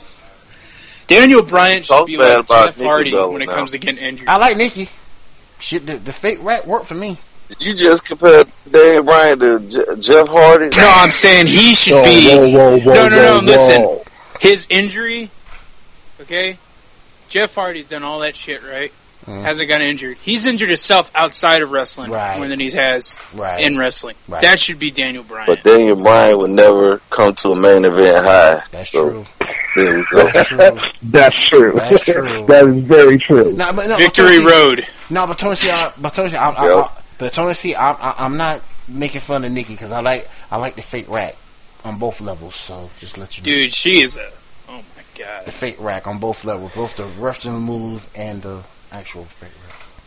Speaker 5: Daniel Bryan should
Speaker 6: Talk
Speaker 5: be
Speaker 6: bad
Speaker 5: like
Speaker 6: about
Speaker 5: Jeff
Speaker 6: Nikki
Speaker 5: Hardy
Speaker 6: Bella
Speaker 5: when it
Speaker 6: now.
Speaker 5: comes to getting injured.
Speaker 2: I like Nikki. Shit, the, the fake rat worked for me.
Speaker 6: You just compared Daniel Bryan to Je- Jeff Hardy.
Speaker 5: No, I'm saying he should
Speaker 3: Whoa,
Speaker 5: be.
Speaker 3: whoa, whoa, whoa,
Speaker 5: no, no, no.
Speaker 3: whoa,
Speaker 5: Listen,
Speaker 3: whoa.
Speaker 5: his injury. Okay, Jeff Hardy's done all that shit, right?
Speaker 2: Mhm.
Speaker 5: Hasn't gotten injured. He's injured himself outside of wrestling
Speaker 2: Right.
Speaker 5: more than he has
Speaker 2: Right.
Speaker 5: in wrestling.
Speaker 2: Right.
Speaker 5: That should be Daniel Bryan.
Speaker 6: But Daniel Bryan would never come to a main event high.
Speaker 2: That's
Speaker 6: so
Speaker 2: true.
Speaker 6: there we go.
Speaker 2: That's true.
Speaker 3: That's true.
Speaker 2: That's true.
Speaker 3: That is very true.
Speaker 2: Nah, but no,
Speaker 5: Victory
Speaker 2: but Tony,
Speaker 5: Road.
Speaker 2: No, but Tony, see, I, but Tony, see, I, I,
Speaker 6: Yeah.
Speaker 2: I, but Tony, see, I, I, I'm not making fun of Nikki because I like, I like the fake rack on both levels. So just let you know,
Speaker 5: Dude, she is a. Oh my god.
Speaker 2: the fake rack on both levels, both the wrestling move and the actual fake rack.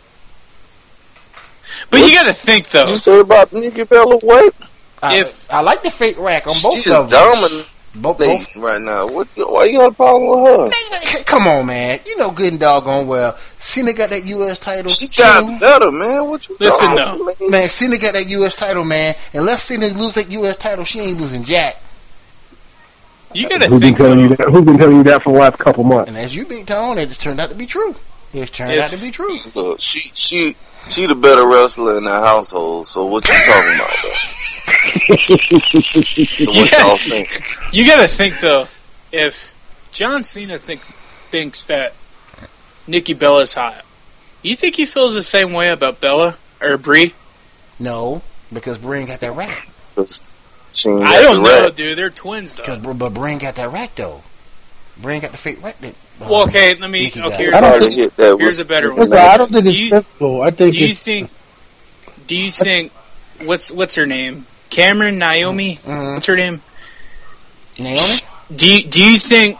Speaker 5: But you got to think though.
Speaker 6: You said about Nikki Bella? What?
Speaker 2: I,
Speaker 5: If-
Speaker 2: I like the fake rack on
Speaker 6: She
Speaker 2: both
Speaker 6: is
Speaker 2: levels.
Speaker 6: dominating
Speaker 2: Both, both.
Speaker 6: right now. What? Why you got a problem with her?
Speaker 2: Come on, man. You know good and doggone well. Cena got that U S title.
Speaker 6: She's got
Speaker 2: too.
Speaker 6: better, man. What you
Speaker 5: Listen,
Speaker 6: talking about?
Speaker 2: Man, Cena got that U S title, man. Unless Cena lose that U S title, she ain't losing jack.
Speaker 5: You got to
Speaker 3: Who's been
Speaker 5: think
Speaker 3: telling you
Speaker 5: though.
Speaker 3: that? Who's been telling you that for the last couple months?
Speaker 2: And as you big tone, it just turned out to be true. It turned
Speaker 5: If-
Speaker 2: out to be true.
Speaker 6: Look, she she she the better wrestler in the household. So what you talking about? Though? So what
Speaker 5: Yeah.
Speaker 6: y'all think?
Speaker 5: You got to think though. If John Cena think thinks that Nikki Bella's hot, you think he feels the same way about Bella or Brie?
Speaker 2: No, because Brain got that rack.
Speaker 6: 'Cause she ain't
Speaker 5: I
Speaker 6: got
Speaker 5: don't
Speaker 6: the
Speaker 5: know,
Speaker 6: rap.
Speaker 5: dude. They're twins though.
Speaker 2: Because but Brain got that rack though. Brain got the fake rack. That, uh,
Speaker 5: Well, okay, let me.
Speaker 2: Nikki got
Speaker 5: Okay,
Speaker 2: it.
Speaker 5: here's,
Speaker 4: I don't
Speaker 6: Hard to
Speaker 4: think-
Speaker 6: hit that
Speaker 5: here's
Speaker 6: with-
Speaker 5: a better
Speaker 6: with
Speaker 5: one.
Speaker 4: I don't think
Speaker 5: Do
Speaker 4: it's
Speaker 5: you-
Speaker 4: simple. I think
Speaker 5: Do you
Speaker 4: it's
Speaker 5: think? Do you think? What's what's her name? Cameron Naomi.
Speaker 2: Mhm.
Speaker 5: What's her name?
Speaker 2: Naomi?
Speaker 5: Do you, do you think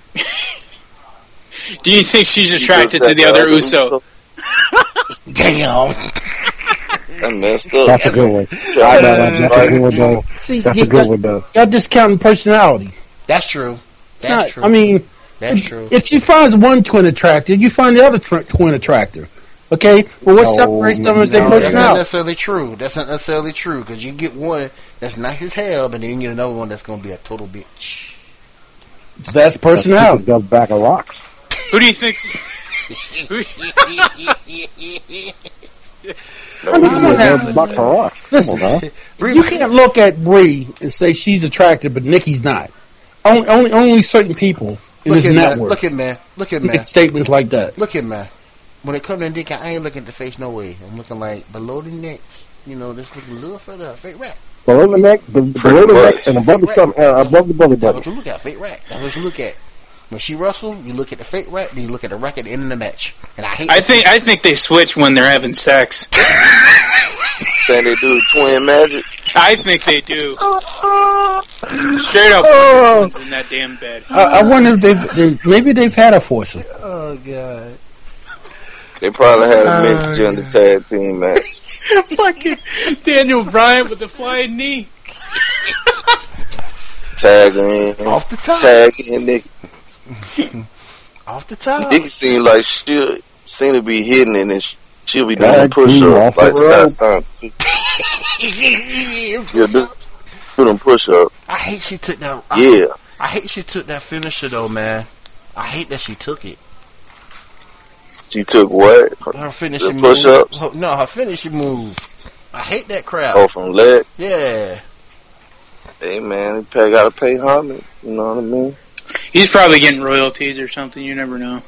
Speaker 5: do you think she's attracted to the other Uso?
Speaker 2: Damn.
Speaker 6: That messed up.
Speaker 3: That's a good one. I know, that's a good one, though.
Speaker 4: See,
Speaker 3: That's
Speaker 4: you
Speaker 3: a good one, though.
Speaker 4: Y'all discounting personality.
Speaker 2: That's true.
Speaker 4: It's
Speaker 2: That's
Speaker 4: not.
Speaker 2: true.
Speaker 4: I mean,
Speaker 2: That's
Speaker 4: if,
Speaker 2: true.
Speaker 4: if she finds one twin attractive, you find the other tw- twin attractive. Okay, well, what
Speaker 3: No,
Speaker 4: separates them is
Speaker 3: no,
Speaker 4: their
Speaker 2: No, that's not
Speaker 4: personality.
Speaker 2: necessarily true. That's not necessarily true because you get one that's nice as hell, but then you get another one that's going to be a total bitch.
Speaker 4: So that's personality.
Speaker 3: That's a bag of rocks.
Speaker 5: Who do you think? Who,
Speaker 4: I mean, come on now.
Speaker 3: That's a box of rocks. Come
Speaker 4: Listen,
Speaker 3: on, man.
Speaker 4: you can't look at Bree and say she's attractive, but Nikki's not. Only, only, only certain people in
Speaker 2: Look
Speaker 4: this
Speaker 2: at man.
Speaker 4: network
Speaker 2: Look at man. Look at
Speaker 4: make
Speaker 2: man.
Speaker 4: statements like that.
Speaker 2: Look at man. When it comes to dick, I ain't looking at the face no way. I'm looking like below the neck. You know, just looking a little further. Fake rat.
Speaker 3: Below the neck, the, below the neck, and above the stomach, uh, above the belly
Speaker 2: That's what
Speaker 3: button.
Speaker 2: you look at. Fake rat. That's what you look at. When she wrestle, you look at the fake rat, then you look at the rack at the end of the match. And I hate.
Speaker 5: I think I think they switch when they're having sex.
Speaker 6: Think they do the twin magic?
Speaker 5: I think they do. Straight up,
Speaker 3: Oh.
Speaker 5: one's in that damn bed.
Speaker 4: I, I wonder if they've, they maybe they've had a foursome.
Speaker 2: Oh god.
Speaker 6: They probably had a
Speaker 2: Oh,
Speaker 6: mixed gender tag team match.
Speaker 5: Fucking Daniel Bryan with the flying knee.
Speaker 6: Tag in,
Speaker 2: Off the top.
Speaker 6: tag in. Nikki,
Speaker 2: Off the top.
Speaker 6: Nikki seemed like she seemed to be hitting it, and she'll be doing
Speaker 3: Tag
Speaker 6: push
Speaker 3: team
Speaker 6: up
Speaker 3: off
Speaker 6: like
Speaker 3: the
Speaker 6: Scott
Speaker 3: road.
Speaker 6: Steiner. Yeah, do, do them push up.
Speaker 2: I hate she took that. I,
Speaker 6: Yeah,
Speaker 2: I hate she took that finisher though, man. I hate that she took it.
Speaker 6: she took what?
Speaker 2: Her finishing
Speaker 6: The push-ups?
Speaker 2: move. No, her finishing move. I hate that crap.
Speaker 6: Oh, from leg.
Speaker 2: Yeah.
Speaker 6: Hey man, they pay, gotta pay homage. You know what I mean?
Speaker 5: He's probably getting royalties or something. You never know.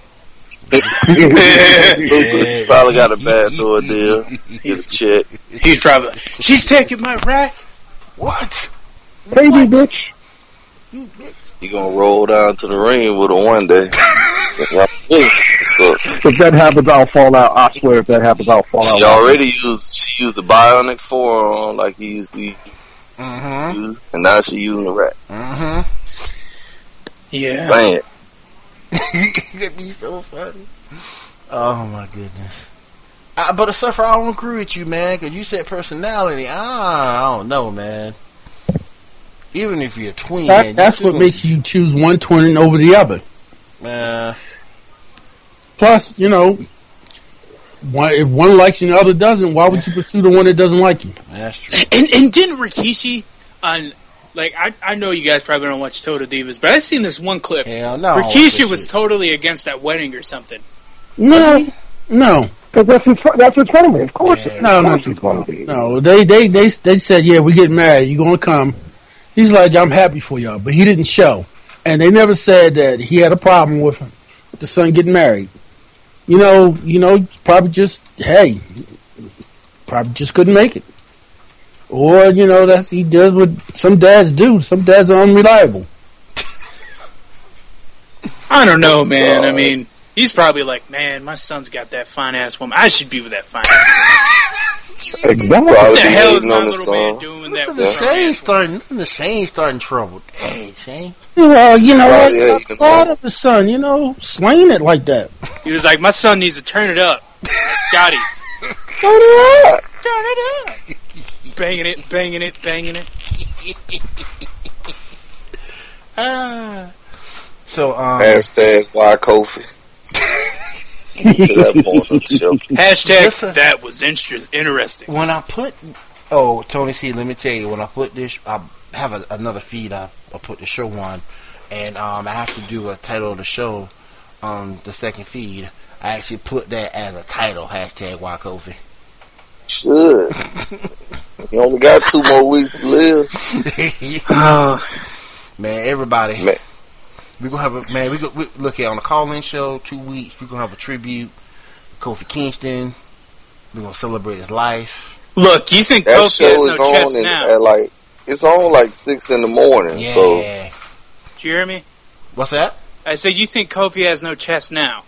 Speaker 6: Luka probably got a backdoor deal. Get a check.
Speaker 5: He's probably. She's taking my rack.
Speaker 2: What?
Speaker 3: Baby bitch.
Speaker 2: You bitch.
Speaker 6: You gonna roll down to the ring with her one day. What's up?
Speaker 3: If that happens, I'll fall out. I swear, if that happens, I'll fall out.
Speaker 6: She already used she used the bionic forearm like he used to
Speaker 2: Mm-hmm.
Speaker 6: use, and now she using the rack.
Speaker 2: Mm-hmm.
Speaker 5: Yeah.
Speaker 6: Saying
Speaker 2: That'd be so funny. Oh my goodness. Uh, but a surfer, I don't agree with you, man, because you said personality. Ah, I don't know, man. Even if you're a twin,
Speaker 4: That,
Speaker 2: you
Speaker 4: that's
Speaker 2: still
Speaker 4: what makes you choose one twin over the other.
Speaker 2: Uh,
Speaker 4: Plus, you know, one, if one likes you and the other doesn't, why would you pursue the one that doesn't like you?
Speaker 2: that's true.
Speaker 5: And and didn't Rikishi on like I I know you guys probably don't watch Total Divas, but I seen this one clip.
Speaker 2: Hell no.
Speaker 5: Rikishi was totally against that wedding or something.
Speaker 4: No, no,
Speaker 3: Because that's his, that's his family, of course.
Speaker 2: Yeah.
Speaker 4: no,
Speaker 3: Of
Speaker 4: no,
Speaker 3: course he's going to be.
Speaker 4: no. They, they, they, they said, yeah, we get married. You gonna come? He's like, I'm happy for y'all, but he didn't show, and they never said that he had a problem with the son getting married. You know, you know, probably just hey, probably just couldn't make it, or you know, that's he does what some dads do. Some dads are unreliable.
Speaker 5: I don't know, man. I mean, he's probably like, man, my son's got that fine ass woman. I should be with that fine ass woman.
Speaker 3: Exactly.
Speaker 6: probably
Speaker 5: What the
Speaker 6: be
Speaker 5: hell is
Speaker 6: hating
Speaker 5: my
Speaker 6: on the
Speaker 5: little man
Speaker 6: song.
Speaker 5: doing that
Speaker 2: Listen
Speaker 5: with
Speaker 2: to
Speaker 5: her
Speaker 2: Shane
Speaker 5: ass?
Speaker 2: starting. Listen to Shane starting trouble. Hey, Shane.
Speaker 4: Well, you know
Speaker 6: Well,
Speaker 4: what?
Speaker 6: yeah,
Speaker 4: I'm
Speaker 6: you
Speaker 4: proud
Speaker 6: know.
Speaker 4: of the son. You know, slaying it like that.
Speaker 5: He was like, my son needs to turn it up, like Scotty.
Speaker 6: Turn it up.
Speaker 5: Turn it up. Banging it, banging it, banging it.
Speaker 2: Ah. So, um,
Speaker 6: Hashtag why Kofi. To that point of the show.
Speaker 5: Hashtag
Speaker 2: Listen.
Speaker 5: that was inter- interesting.
Speaker 2: when I put, oh, Tony C, let me tell you, when I put this, I have a, another feed I, I put the show on, and um, I have to do a title of the show on the second feed. I actually put that as a title, hashtag why Kofi.
Speaker 6: Should. You only got two more weeks to live.
Speaker 5: Oh,
Speaker 2: Man, everybody.
Speaker 6: Man.
Speaker 2: We gonna have a man. We go we, look here on the call-in show. Two weeks. We gonna have a tribute. Kofi Kingston. We gonna celebrate his life.
Speaker 5: look, you think
Speaker 6: That
Speaker 5: Kofi
Speaker 6: show
Speaker 5: has
Speaker 6: is
Speaker 5: no
Speaker 6: on
Speaker 5: chest
Speaker 6: in,
Speaker 5: now?
Speaker 6: at like it's on like six in the morning.
Speaker 2: Yeah.
Speaker 6: So
Speaker 5: Do you hear me?
Speaker 2: What's that?
Speaker 5: I said, you think Kofi has no chest now?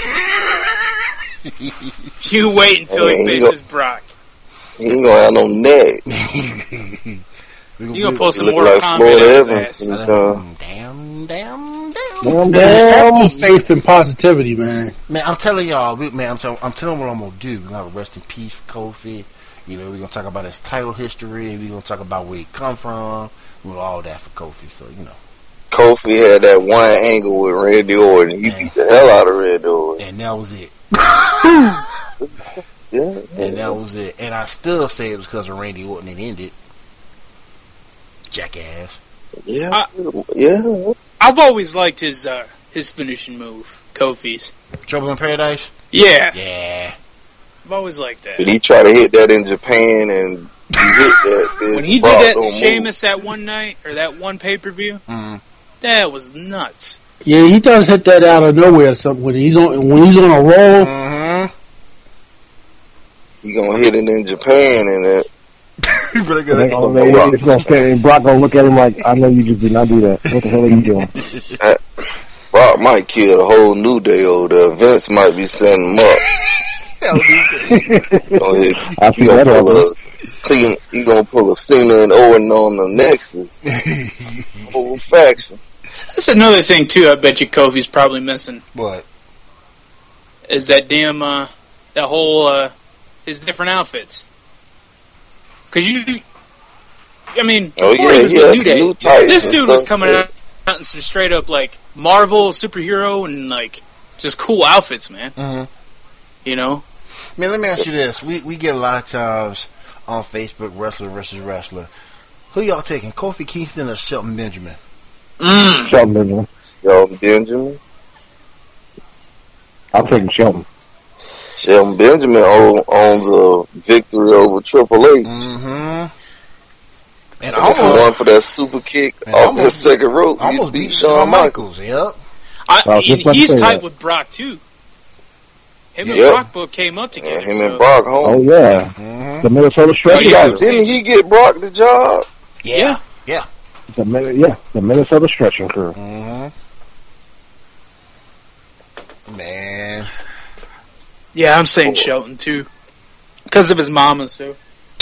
Speaker 5: You wait until
Speaker 6: Hey,
Speaker 5: he
Speaker 6: he
Speaker 5: faces Brock.
Speaker 6: he ain't gonna have no neck.
Speaker 2: We,
Speaker 5: You gonna post some
Speaker 6: Look
Speaker 5: Mortal
Speaker 6: like
Speaker 5: Kombat
Speaker 6: Florida
Speaker 5: on his
Speaker 6: Evans.
Speaker 5: ass.
Speaker 6: And, uh,
Speaker 2: Damn, damn, damn.
Speaker 3: Damn,
Speaker 4: Have
Speaker 3: damn.
Speaker 4: faith and positivity, man.
Speaker 2: Man, I'm telling y'all, we, man, I'm, tell, I'm telling what I'm gonna do. We're gonna rest in peace for Kofi. You know, we're gonna talk about his title history. We're gonna talk about where he come from. We'll all that for Kofi. So you know.
Speaker 6: Kofi had that one angle with Randy Orton. He
Speaker 2: Man.
Speaker 6: beat the hell out of Randy Orton.
Speaker 2: And that was it.
Speaker 6: Yeah,
Speaker 2: And that was it. And I still say it was because of Randy Orton it ended. Jackass.
Speaker 6: yeah, yeah.
Speaker 5: I've always liked his uh, his finishing move, Kofi's.
Speaker 2: Trouble in Paradise?
Speaker 5: Yeah,
Speaker 2: Yeah.
Speaker 5: I've always liked that.
Speaker 6: Did he try to hit that in Japan and he hit that? bitch,
Speaker 5: When he did
Speaker 6: Brock
Speaker 5: that to
Speaker 6: don't move.
Speaker 5: Sheamus that one night or that one pay per view,
Speaker 2: Mm-hmm.
Speaker 5: that was nuts.
Speaker 4: Yeah, he does hit that out of nowhere. Something when he's on when he's on a roll.
Speaker 2: Mm-hmm.
Speaker 6: He gonna hit it in Japan and that.
Speaker 2: You better
Speaker 3: And
Speaker 2: go
Speaker 3: they
Speaker 2: ahead.
Speaker 3: gonna- they- it's gonna stay- and Brock gonna look at him like, I know you just did not do that. What the hell are you doing?
Speaker 6: Brock might kill the whole New Day over there. Vince might be setting him up. Gonna hit-
Speaker 3: I
Speaker 6: He
Speaker 3: see
Speaker 6: gonna
Speaker 3: that
Speaker 6: pull
Speaker 3: happen.
Speaker 6: a Cena, he gonna pull a Cena and Owen on the Nexus. Whole faction.
Speaker 5: That's another thing too. I bet you Kofi's probably missing
Speaker 2: What?
Speaker 5: is that damn uh, that whole uh, his different outfits. Because you, I mean,
Speaker 6: Oh
Speaker 5: before
Speaker 6: yeah,
Speaker 5: he was
Speaker 6: he
Speaker 5: with
Speaker 6: has
Speaker 5: New
Speaker 6: some
Speaker 5: Day,
Speaker 6: new titles
Speaker 5: this
Speaker 6: and
Speaker 5: dude was
Speaker 6: stuff,
Speaker 5: coming
Speaker 6: yeah.
Speaker 5: out, out in some straight up like Marvel superhero and like just cool outfits, man.
Speaker 2: Mm-hmm.
Speaker 5: You know,
Speaker 2: Man, let me ask you this. We we get a lot of times on Facebook, wrestler versus wrestler. Who y'all taking, Kofi Kingston or Shelton Benjamin?
Speaker 5: mm.
Speaker 3: Shelton Benjamin.
Speaker 6: Shelton Benjamin.
Speaker 3: I'm taking Shelton.
Speaker 6: Shelton Benjamin own- owns a victory over Triple H.
Speaker 2: Mm-hmm. And
Speaker 6: And if he won
Speaker 2: almost,
Speaker 6: for that super kick
Speaker 2: And
Speaker 6: off
Speaker 2: almost
Speaker 6: that second rope, he
Speaker 2: almost
Speaker 6: beat
Speaker 2: beat
Speaker 6: Shawn Michaels.
Speaker 2: Yep.
Speaker 5: I,
Speaker 3: I was just about to
Speaker 5: he's
Speaker 3: say
Speaker 5: tight
Speaker 3: that.
Speaker 5: with Brock too. Him and
Speaker 6: Yep.
Speaker 5: Brock both came up together.
Speaker 6: And him
Speaker 5: so-
Speaker 6: and Brock
Speaker 3: Oh,
Speaker 6: home.
Speaker 3: yeah.
Speaker 2: Mm-hmm.
Speaker 3: The Minnesota
Speaker 6: He
Speaker 3: Stretcher.
Speaker 5: yeah.
Speaker 6: got, didn't he get Brock the job?
Speaker 2: Yeah. Yeah.
Speaker 3: The, Min- yeah, the Minnesota Stretching Crew.
Speaker 2: Mm-hmm. Man.
Speaker 5: Yeah, I'm saying Shelton too, because of his mama. So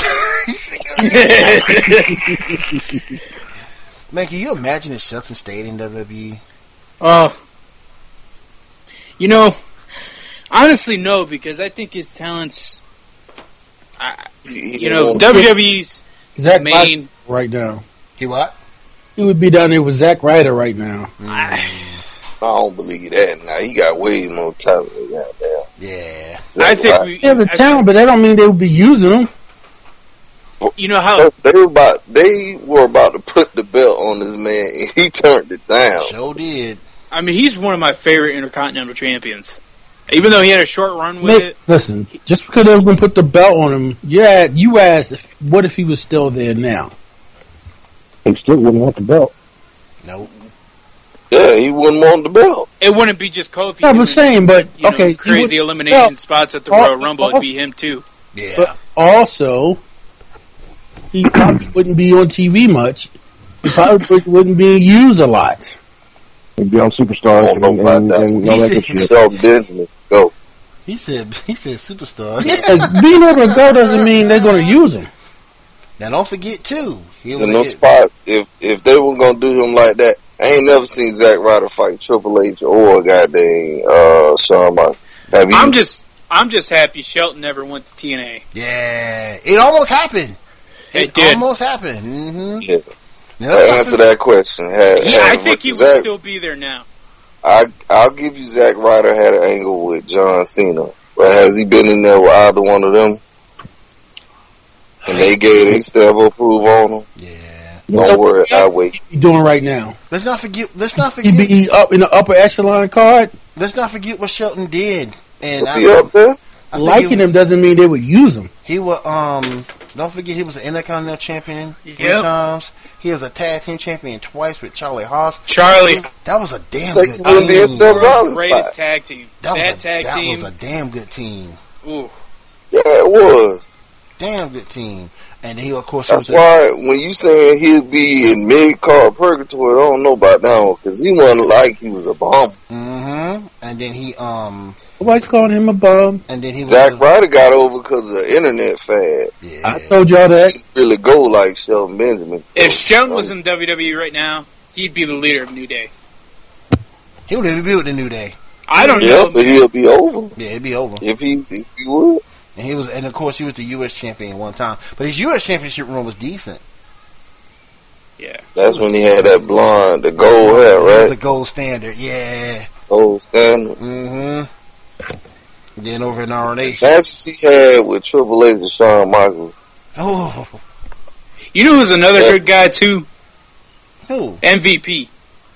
Speaker 2: Man, can you imagine if Shelton stayed in W W E?
Speaker 5: Oh, you know, honestly, no, because I think his talents. I,
Speaker 6: He- he
Speaker 5: you know,
Speaker 6: won't-
Speaker 5: W W E's
Speaker 4: Zach
Speaker 5: main.
Speaker 4: Ryder right now.
Speaker 2: He what?
Speaker 4: He would be down there with Zack Ryder right now.
Speaker 6: I don't believe that. Now he got way more talent than that. Damn.
Speaker 2: Yeah.
Speaker 5: I think we.
Speaker 4: They have the
Speaker 5: I
Speaker 4: talent, but that don't mean they would be using them.
Speaker 5: think- you know how
Speaker 6: So they were about they were about to put the belt on this man, and he turned it down.
Speaker 2: Sure did.
Speaker 5: I mean, he's one of my favorite Intercontinental champions. Even though he had a short run with
Speaker 4: Make,
Speaker 5: it,
Speaker 4: listen, just because they were going to put the belt on him, yeah, you asked, if, what if he was still there now?
Speaker 3: He still wouldn't want the belt.
Speaker 2: Nope.
Speaker 6: Yeah, he wouldn't want the belt.
Speaker 5: it wouldn't be just Kofi.
Speaker 4: I
Speaker 5: doing,
Speaker 4: was saying, but
Speaker 5: you know,
Speaker 4: okay, he
Speaker 5: crazy
Speaker 4: would-
Speaker 5: elimination
Speaker 4: well,
Speaker 5: spots at the
Speaker 4: al-
Speaker 5: Royal Rumble. It'd be him too.
Speaker 2: Yeah.
Speaker 4: But also, he probably wouldn't be on T V much. He probably wouldn't be used a lot.
Speaker 3: He'd be on Superstars
Speaker 6: I don't know
Speaker 3: and,
Speaker 6: about
Speaker 3: and,
Speaker 6: that.
Speaker 3: and all that good shit.
Speaker 6: Shelton Benjamin, go.
Speaker 2: He said he said superstar.
Speaker 4: Yeah, being able to go doesn't mean they're going to use him.
Speaker 2: Now don't forget too. He
Speaker 6: In
Speaker 2: was
Speaker 6: those spots, if if they were gonna do him like that, I ain't never seen Zack Ryder fight Triple H or goddamn uh, Shawn Michaels. Have you?
Speaker 5: I'm just, I'm just happy Shelton never went to T N A.
Speaker 2: Yeah. It almost happened.
Speaker 5: It did.
Speaker 2: almost happened. Mm-hmm.
Speaker 6: Yeah.
Speaker 2: Now,
Speaker 6: to answer that question. Have,
Speaker 5: Yeah, I
Speaker 6: have
Speaker 5: think he would
Speaker 6: Zack,
Speaker 5: still be there now.
Speaker 6: I I'll give you Zack Ryder had an angle with John Cena, but has he been in there with either one of them? And they gave they stamp of approval on him.
Speaker 2: Yeah.
Speaker 6: Don't worry, I wait.
Speaker 4: He's doing right now.
Speaker 2: Let's not forget. Let's not
Speaker 4: He'd
Speaker 2: forget.
Speaker 4: be up in the upper echelon card.
Speaker 2: Let's not forget what Shelton did. And
Speaker 6: He'll
Speaker 2: I,
Speaker 6: be up there.
Speaker 2: I think
Speaker 4: Liking
Speaker 2: he,
Speaker 4: him doesn't mean they would use him.
Speaker 2: He was. Um. Don't forget he was an Intercontinental champion three
Speaker 5: Yep.
Speaker 2: times. He was a tag team champion twice with Charlie Haas.
Speaker 5: Charlie,
Speaker 2: That was a damn
Speaker 6: So
Speaker 2: good
Speaker 6: he wouldn't be
Speaker 2: team.
Speaker 6: in Seth Rollins'
Speaker 5: greatest
Speaker 6: spot.
Speaker 5: tag team.
Speaker 2: That,
Speaker 5: That,
Speaker 2: was a,
Speaker 5: tag
Speaker 2: that
Speaker 5: team.
Speaker 2: was a damn good team.
Speaker 5: Ooh.
Speaker 6: Yeah, it was.
Speaker 2: damn good team. And he, of course,
Speaker 6: That's
Speaker 2: was
Speaker 6: why when you saying he'll be in mid card purgatory, I don't know about that one because he wasn't like he was a bum.
Speaker 2: Mm-hmm. And then he, um,
Speaker 4: Nobody's calling him a bum.
Speaker 2: and then he
Speaker 6: Zack
Speaker 2: was,
Speaker 6: Ryder got over because of the internet fad.
Speaker 2: yeah.
Speaker 4: I told y'all that.
Speaker 6: He didn't really go like Shelton Benjamin.
Speaker 5: If Shelton
Speaker 6: So,
Speaker 5: was in W W E right now, he'd be the leader of New Day.
Speaker 2: He would even be with the New Day.
Speaker 5: I don't
Speaker 6: yeah,
Speaker 5: know.
Speaker 6: but he'll be over
Speaker 2: Yeah, it'd be over.
Speaker 6: if he if he would.
Speaker 2: And he was, and of course, he was the U S champion one time. But his U S championship run was decent.
Speaker 5: Yeah.
Speaker 6: That's when he had that blonde, the gold hair,
Speaker 2: It was
Speaker 6: right?
Speaker 2: the gold standard. Yeah.
Speaker 6: Gold standard.
Speaker 2: Mm-hmm. Then over in R N H.
Speaker 6: Matches he had with Triple H and Shawn Michaels.
Speaker 2: Oh,
Speaker 5: You know who's another
Speaker 6: Yeah.
Speaker 5: good guy too?
Speaker 2: who?
Speaker 5: M V P.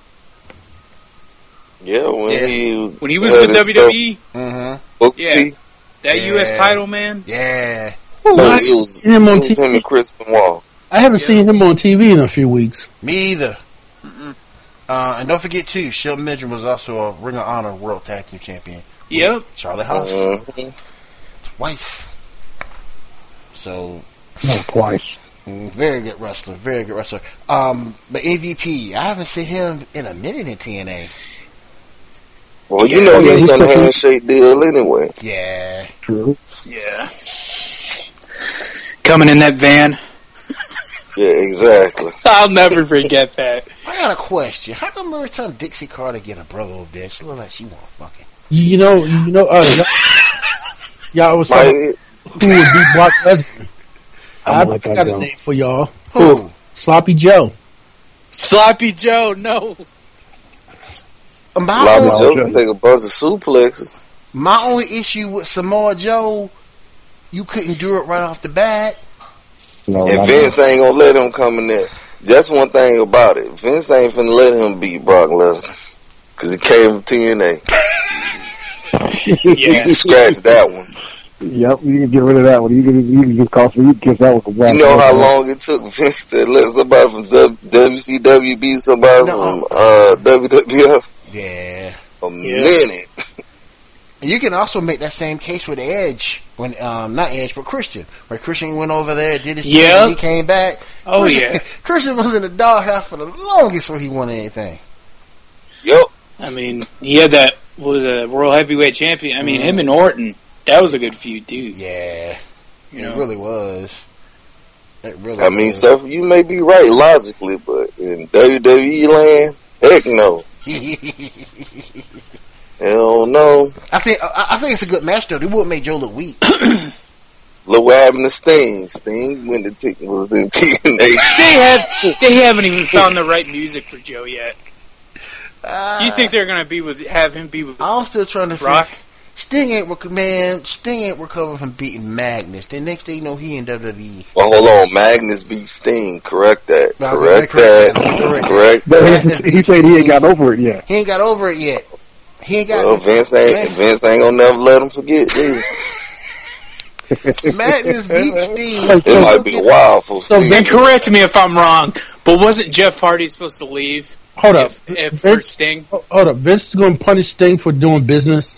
Speaker 6: Yeah, when
Speaker 2: Yeah.
Speaker 6: he was
Speaker 5: When he was
Speaker 6: had
Speaker 5: with
Speaker 6: his
Speaker 5: W W E,
Speaker 2: Mm-hmm.
Speaker 6: stuff, Booker
Speaker 5: Yeah.
Speaker 6: T.
Speaker 5: that
Speaker 2: Yeah.
Speaker 5: U S title, man.
Speaker 2: Yeah.
Speaker 6: No,
Speaker 4: I
Speaker 6: it was,
Speaker 4: seen him
Speaker 6: it
Speaker 4: on
Speaker 6: was
Speaker 4: T V.
Speaker 6: him and Chris Benoit.
Speaker 4: I haven't
Speaker 5: Yeah.
Speaker 4: seen him on T V in a few weeks.
Speaker 2: Me either.
Speaker 5: Mm-mm.
Speaker 2: Uh, and don't forget, too, Shelton Benjamin was also a Ring of Honor World Tag Team Champion.
Speaker 5: Yep.
Speaker 2: Charlie Haas.
Speaker 6: Mhm.
Speaker 2: Twice. So,
Speaker 3: No, twice.
Speaker 2: mm, very good wrestler. Very good wrestler. Um, but M V P, I haven't seen him in a minute in T N A.
Speaker 6: Well, you
Speaker 5: Yeah.
Speaker 6: know he
Speaker 3: Yeah,
Speaker 6: was
Speaker 3: he's
Speaker 6: on the
Speaker 3: supposed-
Speaker 6: handshake deal anyway.
Speaker 2: Yeah.
Speaker 3: True.
Speaker 5: Yeah. Coming in that van.
Speaker 6: Yeah, exactly.
Speaker 5: I'll never forget that.
Speaker 2: I got a question. How come every time Dixie Carter get a brother over there, she look like she want fucking?
Speaker 4: You, you know, you know, uh, y'all was talking
Speaker 6: Mike,
Speaker 4: who would beat Brock Lesnar.
Speaker 3: I'm
Speaker 4: I,
Speaker 3: gonna let
Speaker 4: I
Speaker 3: that
Speaker 4: got a
Speaker 3: go.
Speaker 4: name for y'all.
Speaker 2: Who?
Speaker 4: Sloppy Joe.
Speaker 5: Sloppy Joe, no.
Speaker 2: My,
Speaker 6: Sloppy
Speaker 3: no,
Speaker 6: Joe
Speaker 3: Joe.
Speaker 6: can take a bunch of suplexes.
Speaker 2: my only issue with Samoa Joe, you couldn't do it right off the bat.
Speaker 3: No,
Speaker 6: And
Speaker 3: not
Speaker 6: Vince ain't gonna let him come in there. That's one thing about it. Vince ain't finna let him beat Brock Lesnar. Cause he came from T N A. You
Speaker 5: Yeah.
Speaker 6: can scratch that one.
Speaker 3: Yep, you can get rid of that one. You can, you can just cost me. You can kiss that one. For
Speaker 6: You know how long it took Vince to let somebody from W C W beat somebody
Speaker 2: No.
Speaker 6: from uh, W W F?
Speaker 2: Yeah.
Speaker 6: A
Speaker 5: Yeah.
Speaker 6: minute.
Speaker 2: And you can also make that same case with Edge. When um not Edge, but Christian. Where Christian went over there, did his thing,
Speaker 5: Yep.
Speaker 2: and he came back.
Speaker 5: Oh,
Speaker 2: Christian,
Speaker 5: yeah.
Speaker 2: Christian was in the doghouse for the longest before he won anything.
Speaker 6: Yup.
Speaker 5: I mean, he had that, what was it, World Heavyweight Champion. I mean, him and Orton, that was a good feud, too.
Speaker 2: Yeah.
Speaker 5: You
Speaker 2: It
Speaker 5: know?
Speaker 2: really was. It really
Speaker 6: I mean,
Speaker 2: was.
Speaker 6: stuff you may be right logically, but in W W E land, heck no. Hell no.
Speaker 2: I think I, I think it's a good match though. They wouldn't make Joe look weak.
Speaker 6: Look what happened to Sting. Sting went to t- was in T N A.
Speaker 5: They have, they haven't even found the right music for Joe yet.
Speaker 2: Uh,
Speaker 5: You think they're gonna be with, have him be with
Speaker 2: I'm still trying to
Speaker 5: Brock?
Speaker 2: figure- Sting ain't rec- man. Sting ain't recovering from beating Magnus. The next thing you know, he in W W E.
Speaker 6: Well, hold on. Magnus beat Sting. Correct that.
Speaker 2: No,
Speaker 6: Correct
Speaker 2: correct
Speaker 6: that.
Speaker 2: that.
Speaker 6: Just
Speaker 2: Correct
Speaker 6: correct
Speaker 3: But
Speaker 6: that.
Speaker 3: he, he said he ain't got over it yet.
Speaker 2: He ain't got over it yet. He ain't got.
Speaker 6: Well, Vince ain't Vince ain't gonna never let him forget this.
Speaker 2: Magnus beat Sting.
Speaker 6: It might be wild for
Speaker 4: So
Speaker 6: Sting.
Speaker 5: And correct me if I'm wrong, but wasn't Jeff Hardy supposed to leave
Speaker 4: Hold up.
Speaker 5: if, if for
Speaker 4: Vince,
Speaker 5: Sting?
Speaker 4: hold up. Vince is going to punish Sting for doing business.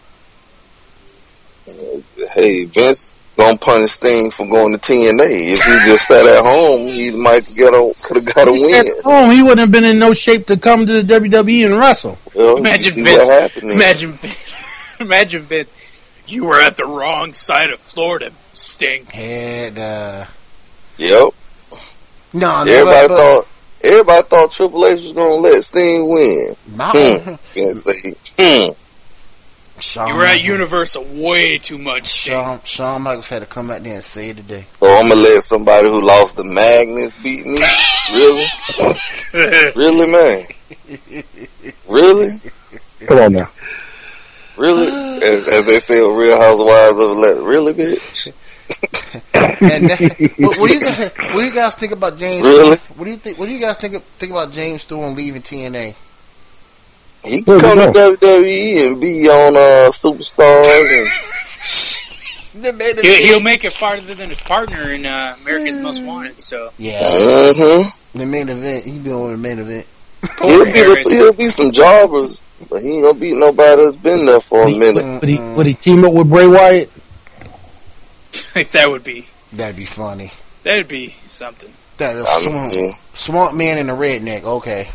Speaker 6: Hey, Vince gonna punish Sting for going to T N A. If he just sat at home, he might get a could have got a
Speaker 4: He at
Speaker 6: win.
Speaker 4: home, he wouldn't have been in no shape to come to the W W E and wrestle.
Speaker 6: Well, you
Speaker 5: Imagine
Speaker 6: see
Speaker 5: Vince.
Speaker 6: what happened. then.
Speaker 5: Imagine Vince. Imagine Vince. You were at the wrong side of Florida, Sting.
Speaker 2: And uh,
Speaker 6: Yep.
Speaker 2: no, no,
Speaker 6: Everybody
Speaker 2: but,
Speaker 6: thought. Everybody thought Triple H was gonna let Sting win.
Speaker 2: but my
Speaker 6: Hmm. Vince say, hmm.
Speaker 2: Shawn,
Speaker 5: You were at Universal way too much, Sting.
Speaker 2: Shawn, Shawn Michaels had to come out there and say it today.
Speaker 6: So I'm gonna let somebody who lost to Magnus beat me? Really? Really, man? Really?
Speaker 3: Come on now.
Speaker 6: Really? As, as they say on Real Housewives of Atlanta. Really, bitch?
Speaker 2: And that, what, what do you guys, what do you guys think about James?
Speaker 6: Really?
Speaker 2: What do you think? What do you guys think of, think about James Storm leaving T N A?
Speaker 6: He can
Speaker 3: Where'd he
Speaker 6: come to
Speaker 3: go?
Speaker 6: W W E and be on uh, Superstars. And,
Speaker 2: The main
Speaker 5: He'll,
Speaker 2: event-
Speaker 5: he'll make it farther than his partner in uh, America's Most Wanted. So
Speaker 2: yeah,
Speaker 6: mm-hmm.
Speaker 2: the main event. He be on the main event.
Speaker 6: He'll
Speaker 5: Poor
Speaker 6: be,
Speaker 5: Harris.
Speaker 6: he'll be some jobbers, but he ain't gonna beat nobody that's been there for a
Speaker 4: Would he,
Speaker 6: minute.
Speaker 4: would, would he, would he team up with Bray Wyatt?
Speaker 5: that would be
Speaker 2: That'd be funny.
Speaker 5: That'd be something.
Speaker 2: That is
Speaker 6: I
Speaker 2: swamp,
Speaker 6: mean,
Speaker 2: swamp man and a redneck. Okay.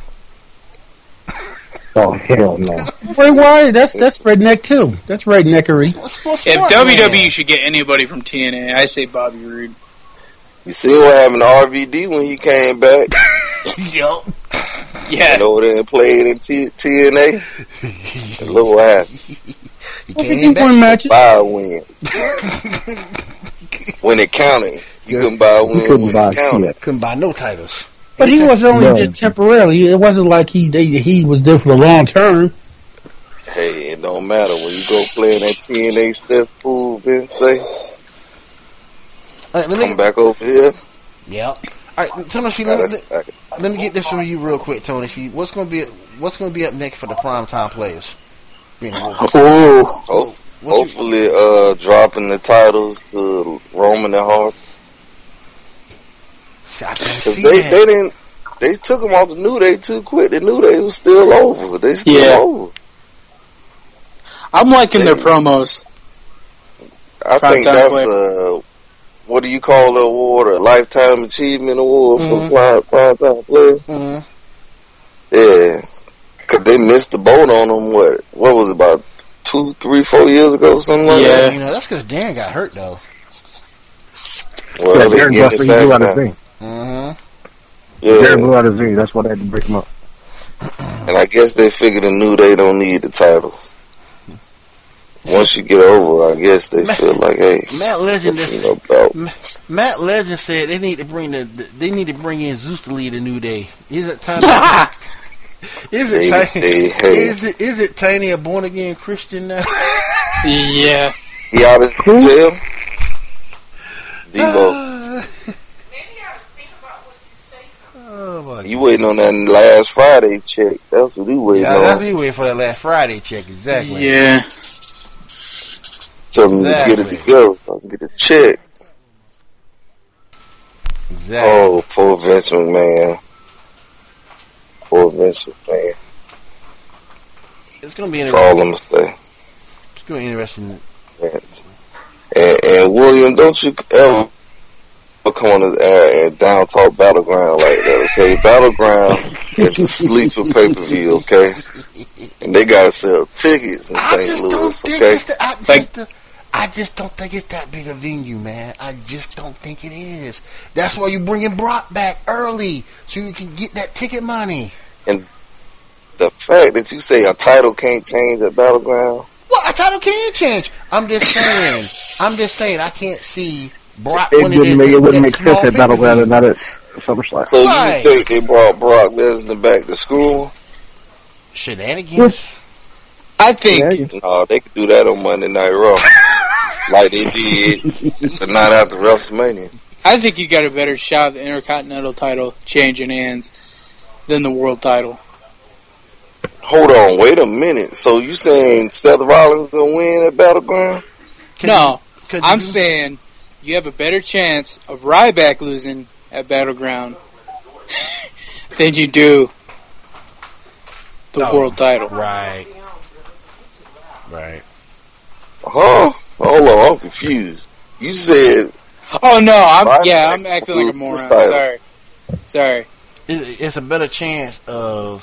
Speaker 3: Oh hell no!
Speaker 4: Wait, why? That's that's redneck too. That's redneckery.
Speaker 2: What's, what's
Speaker 5: If
Speaker 2: swamp
Speaker 5: W W E
Speaker 2: man?
Speaker 5: should get anybody from T N A, I say Bobby Roode.
Speaker 6: you see what happened to R V D when he came back?
Speaker 2: Yup.
Speaker 5: Yeah.
Speaker 6: And over there and played in T- TNA. And look what happened.
Speaker 2: He
Speaker 4: Well,
Speaker 2: came
Speaker 4: he
Speaker 2: back.
Speaker 4: won matches.
Speaker 6: Buy a win. When it counted. You couldn't buy a
Speaker 3: He
Speaker 6: win
Speaker 3: couldn't
Speaker 6: when
Speaker 3: buy
Speaker 6: it counted.
Speaker 3: shit.
Speaker 2: Couldn't buy no titles.
Speaker 4: But he was only
Speaker 3: No.
Speaker 4: there temporarily. It wasn't like he they, he was there for the long term.
Speaker 6: Hey, it don't matter. When you go play in that T N A cesspool, Vince say,
Speaker 2: All right, let
Speaker 6: come
Speaker 2: me.
Speaker 6: back over here.
Speaker 2: Yeah. All right, Tony. See,
Speaker 6: Now
Speaker 2: let,
Speaker 6: that's
Speaker 2: let,
Speaker 6: back.
Speaker 2: let me get this from you real quick, Tony. See, what's gonna be what's gonna be up next for the primetime players? Being a-
Speaker 5: Ooh.
Speaker 6: Ho-
Speaker 2: what you-
Speaker 6: Hopefully, uh, dropping the titles to Roman and Hart.
Speaker 2: See, I can't
Speaker 6: Cause
Speaker 2: see
Speaker 6: they,
Speaker 2: that.
Speaker 6: they didn't, they took them off the New Day too quick. The New Day was still over. They still
Speaker 5: Yeah.
Speaker 6: over.
Speaker 5: I'm liking their
Speaker 6: They-
Speaker 5: promos.
Speaker 6: I
Speaker 5: Prime
Speaker 6: think
Speaker 5: time
Speaker 6: that's,
Speaker 5: player.
Speaker 6: uh, what do you call the award? A Lifetime Achievement Award
Speaker 2: Mhm.
Speaker 6: for prime, prime time players?
Speaker 2: Mhm.
Speaker 6: Yeah. Cause they missed the boat on them, what, what was it, about two, three, four years ago, something like
Speaker 5: Yeah.
Speaker 6: that?
Speaker 2: You know, that's because Dan got hurt though.
Speaker 6: Well,
Speaker 3: Yeah,
Speaker 6: they
Speaker 3: Darren
Speaker 6: getting
Speaker 3: Buster,
Speaker 6: it
Speaker 3: he blew out
Speaker 6: back
Speaker 3: his
Speaker 6: now.
Speaker 3: knee.
Speaker 2: Mm-hmm.
Speaker 3: Darren
Speaker 6: Yeah.
Speaker 3: blew out his knee. That's why they had to break him up.
Speaker 6: And I guess they figured the New Day don't need the titles. Once you get over, I guess they feel like, hey,
Speaker 2: Matt Legend
Speaker 6: what's
Speaker 2: is-
Speaker 6: it about?
Speaker 2: Matt Legend said they need to bring the they need to bring in Zeus to lead a New Day. Is it time? To, is it
Speaker 6: They,
Speaker 2: tiny?
Speaker 6: they, hey,
Speaker 2: Is it is it Tiny a born again Christian now?
Speaker 5: Yeah.
Speaker 6: he out of jail? Devo,
Speaker 2: Uh, oh my
Speaker 6: you waiting on that last Friday check. That's what he waiting
Speaker 2: Yeah, that's
Speaker 6: on.
Speaker 2: me waiting for that last Friday check. Exactly.
Speaker 5: Yeah.
Speaker 6: Tell him to get it
Speaker 2: Exactly.
Speaker 6: together so I can get a check.
Speaker 2: Exactly.
Speaker 6: Oh, poor Vince McMahon. Poor Vince McMahon.
Speaker 2: It's gonna be
Speaker 6: That's
Speaker 2: interesting.
Speaker 6: all I'm going to say.
Speaker 2: It's gonna be interesting.
Speaker 6: And, and William, don't you ever come on this air and down talk Battleground like that, okay? Battleground is a sleeper pay per view, okay? And they gotta sell tickets in
Speaker 2: I
Speaker 6: Saint
Speaker 2: just don't
Speaker 6: Louis,
Speaker 2: think
Speaker 6: okay?
Speaker 2: it's the, I, just
Speaker 5: Like-
Speaker 2: the, I just don't think it's that big a venue, man. I just don't think it is. That's why you're bringing Brock back early so you can get that ticket money.
Speaker 6: The fact that you say a title can't change at Battleground,
Speaker 2: Well, a title can change. I'm just saying. I'm just saying. I can't see Brock
Speaker 3: It
Speaker 2: winning
Speaker 3: wouldn't make, it wouldn't make
Speaker 2: small
Speaker 3: sense at
Speaker 2: pay-per-view.
Speaker 3: Battleground and not at SummerSlam.
Speaker 6: so
Speaker 2: Right.
Speaker 6: you think they brought Brock Lesnar back to school?
Speaker 2: Shenanigans.
Speaker 5: I think
Speaker 3: Yeah, you-
Speaker 6: No, they could do that on Monday Night Raw, like they did the night after WrestleMania.
Speaker 5: I think you got a better shot of the Intercontinental title changing hands than the world title.
Speaker 6: Hold on, wait a minute. So you saying Seth Rollins gonna win at Battleground?
Speaker 2: Can
Speaker 5: No,
Speaker 2: you- could
Speaker 5: I'm
Speaker 2: you-
Speaker 5: saying you have a better chance of Ryback losing at Battleground than you do the
Speaker 2: No.
Speaker 5: world title.
Speaker 2: Right. Right.
Speaker 6: Huh? Hold on, I'm confused. You said
Speaker 5: Oh no, I'm
Speaker 6: Ryback
Speaker 5: yeah, I'm acting like a
Speaker 6: loses
Speaker 5: moron.
Speaker 6: title.
Speaker 5: Sorry, sorry.
Speaker 2: It, it's a better chance of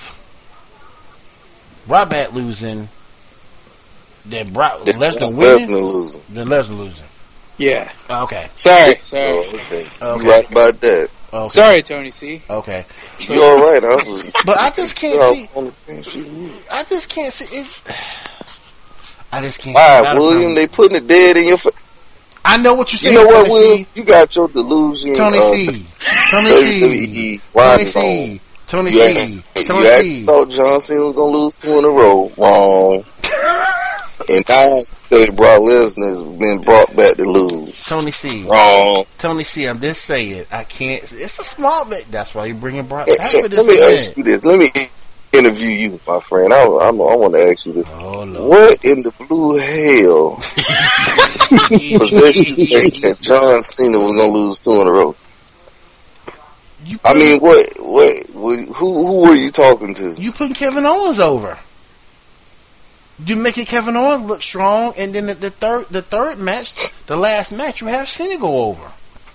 Speaker 2: Ryback losing than Brock
Speaker 6: that
Speaker 2: Lesnar
Speaker 6: Lesnar
Speaker 2: winning
Speaker 6: losing.
Speaker 2: than Lesnar losing.
Speaker 5: Yeah,
Speaker 2: Oh, okay.
Speaker 5: sorry, sorry,
Speaker 6: Oh, okay.
Speaker 2: Okay.
Speaker 6: You right about that.
Speaker 2: Okay.
Speaker 5: sorry, Tony C.
Speaker 2: Okay.
Speaker 6: You all right? I was,
Speaker 2: But I just can't
Speaker 6: I
Speaker 2: see.
Speaker 6: was on the same shit with you.
Speaker 2: I just can't see. It's, I just can't.
Speaker 6: Why,
Speaker 2: see Battleground.
Speaker 6: William? They putting it dead in your face.
Speaker 2: I know what you're
Speaker 6: You
Speaker 2: saying.
Speaker 6: know what,
Speaker 2: Tony
Speaker 6: William?
Speaker 2: C.
Speaker 6: You got your delusion.
Speaker 2: Tony
Speaker 6: uh,
Speaker 2: C. Tony
Speaker 6: W W
Speaker 2: C.
Speaker 6: E
Speaker 2: Tony
Speaker 6: riding on.
Speaker 2: C. Tony
Speaker 6: You,
Speaker 2: C.
Speaker 6: act-
Speaker 2: Tony
Speaker 6: you actually
Speaker 2: C.
Speaker 6: thought John Cena was gonna lose two in a row. Wrong. And now say Brock Lesnar has been brought back to lose.
Speaker 2: Tony C.
Speaker 6: Wrong.
Speaker 2: Tony C. I'm just saying. I can't. It's a small bit. That's why you're bringing Brock
Speaker 6: And-
Speaker 2: back
Speaker 6: and
Speaker 2: for this
Speaker 6: let me
Speaker 2: event.
Speaker 6: ask you this. Let me interview you, my friend. I, I, I want to ask you this.
Speaker 2: Oh Lord.
Speaker 6: What in the blue hell possessed you think that John Cena was gonna lose two in a row?
Speaker 2: You
Speaker 6: I
Speaker 2: put-
Speaker 6: mean, what, what, what who, who were you talking to?
Speaker 2: you putting Kevin Owens over. You making Kevin Owens look strong, and then the, the third, the third match, the last match, you have Cena go over.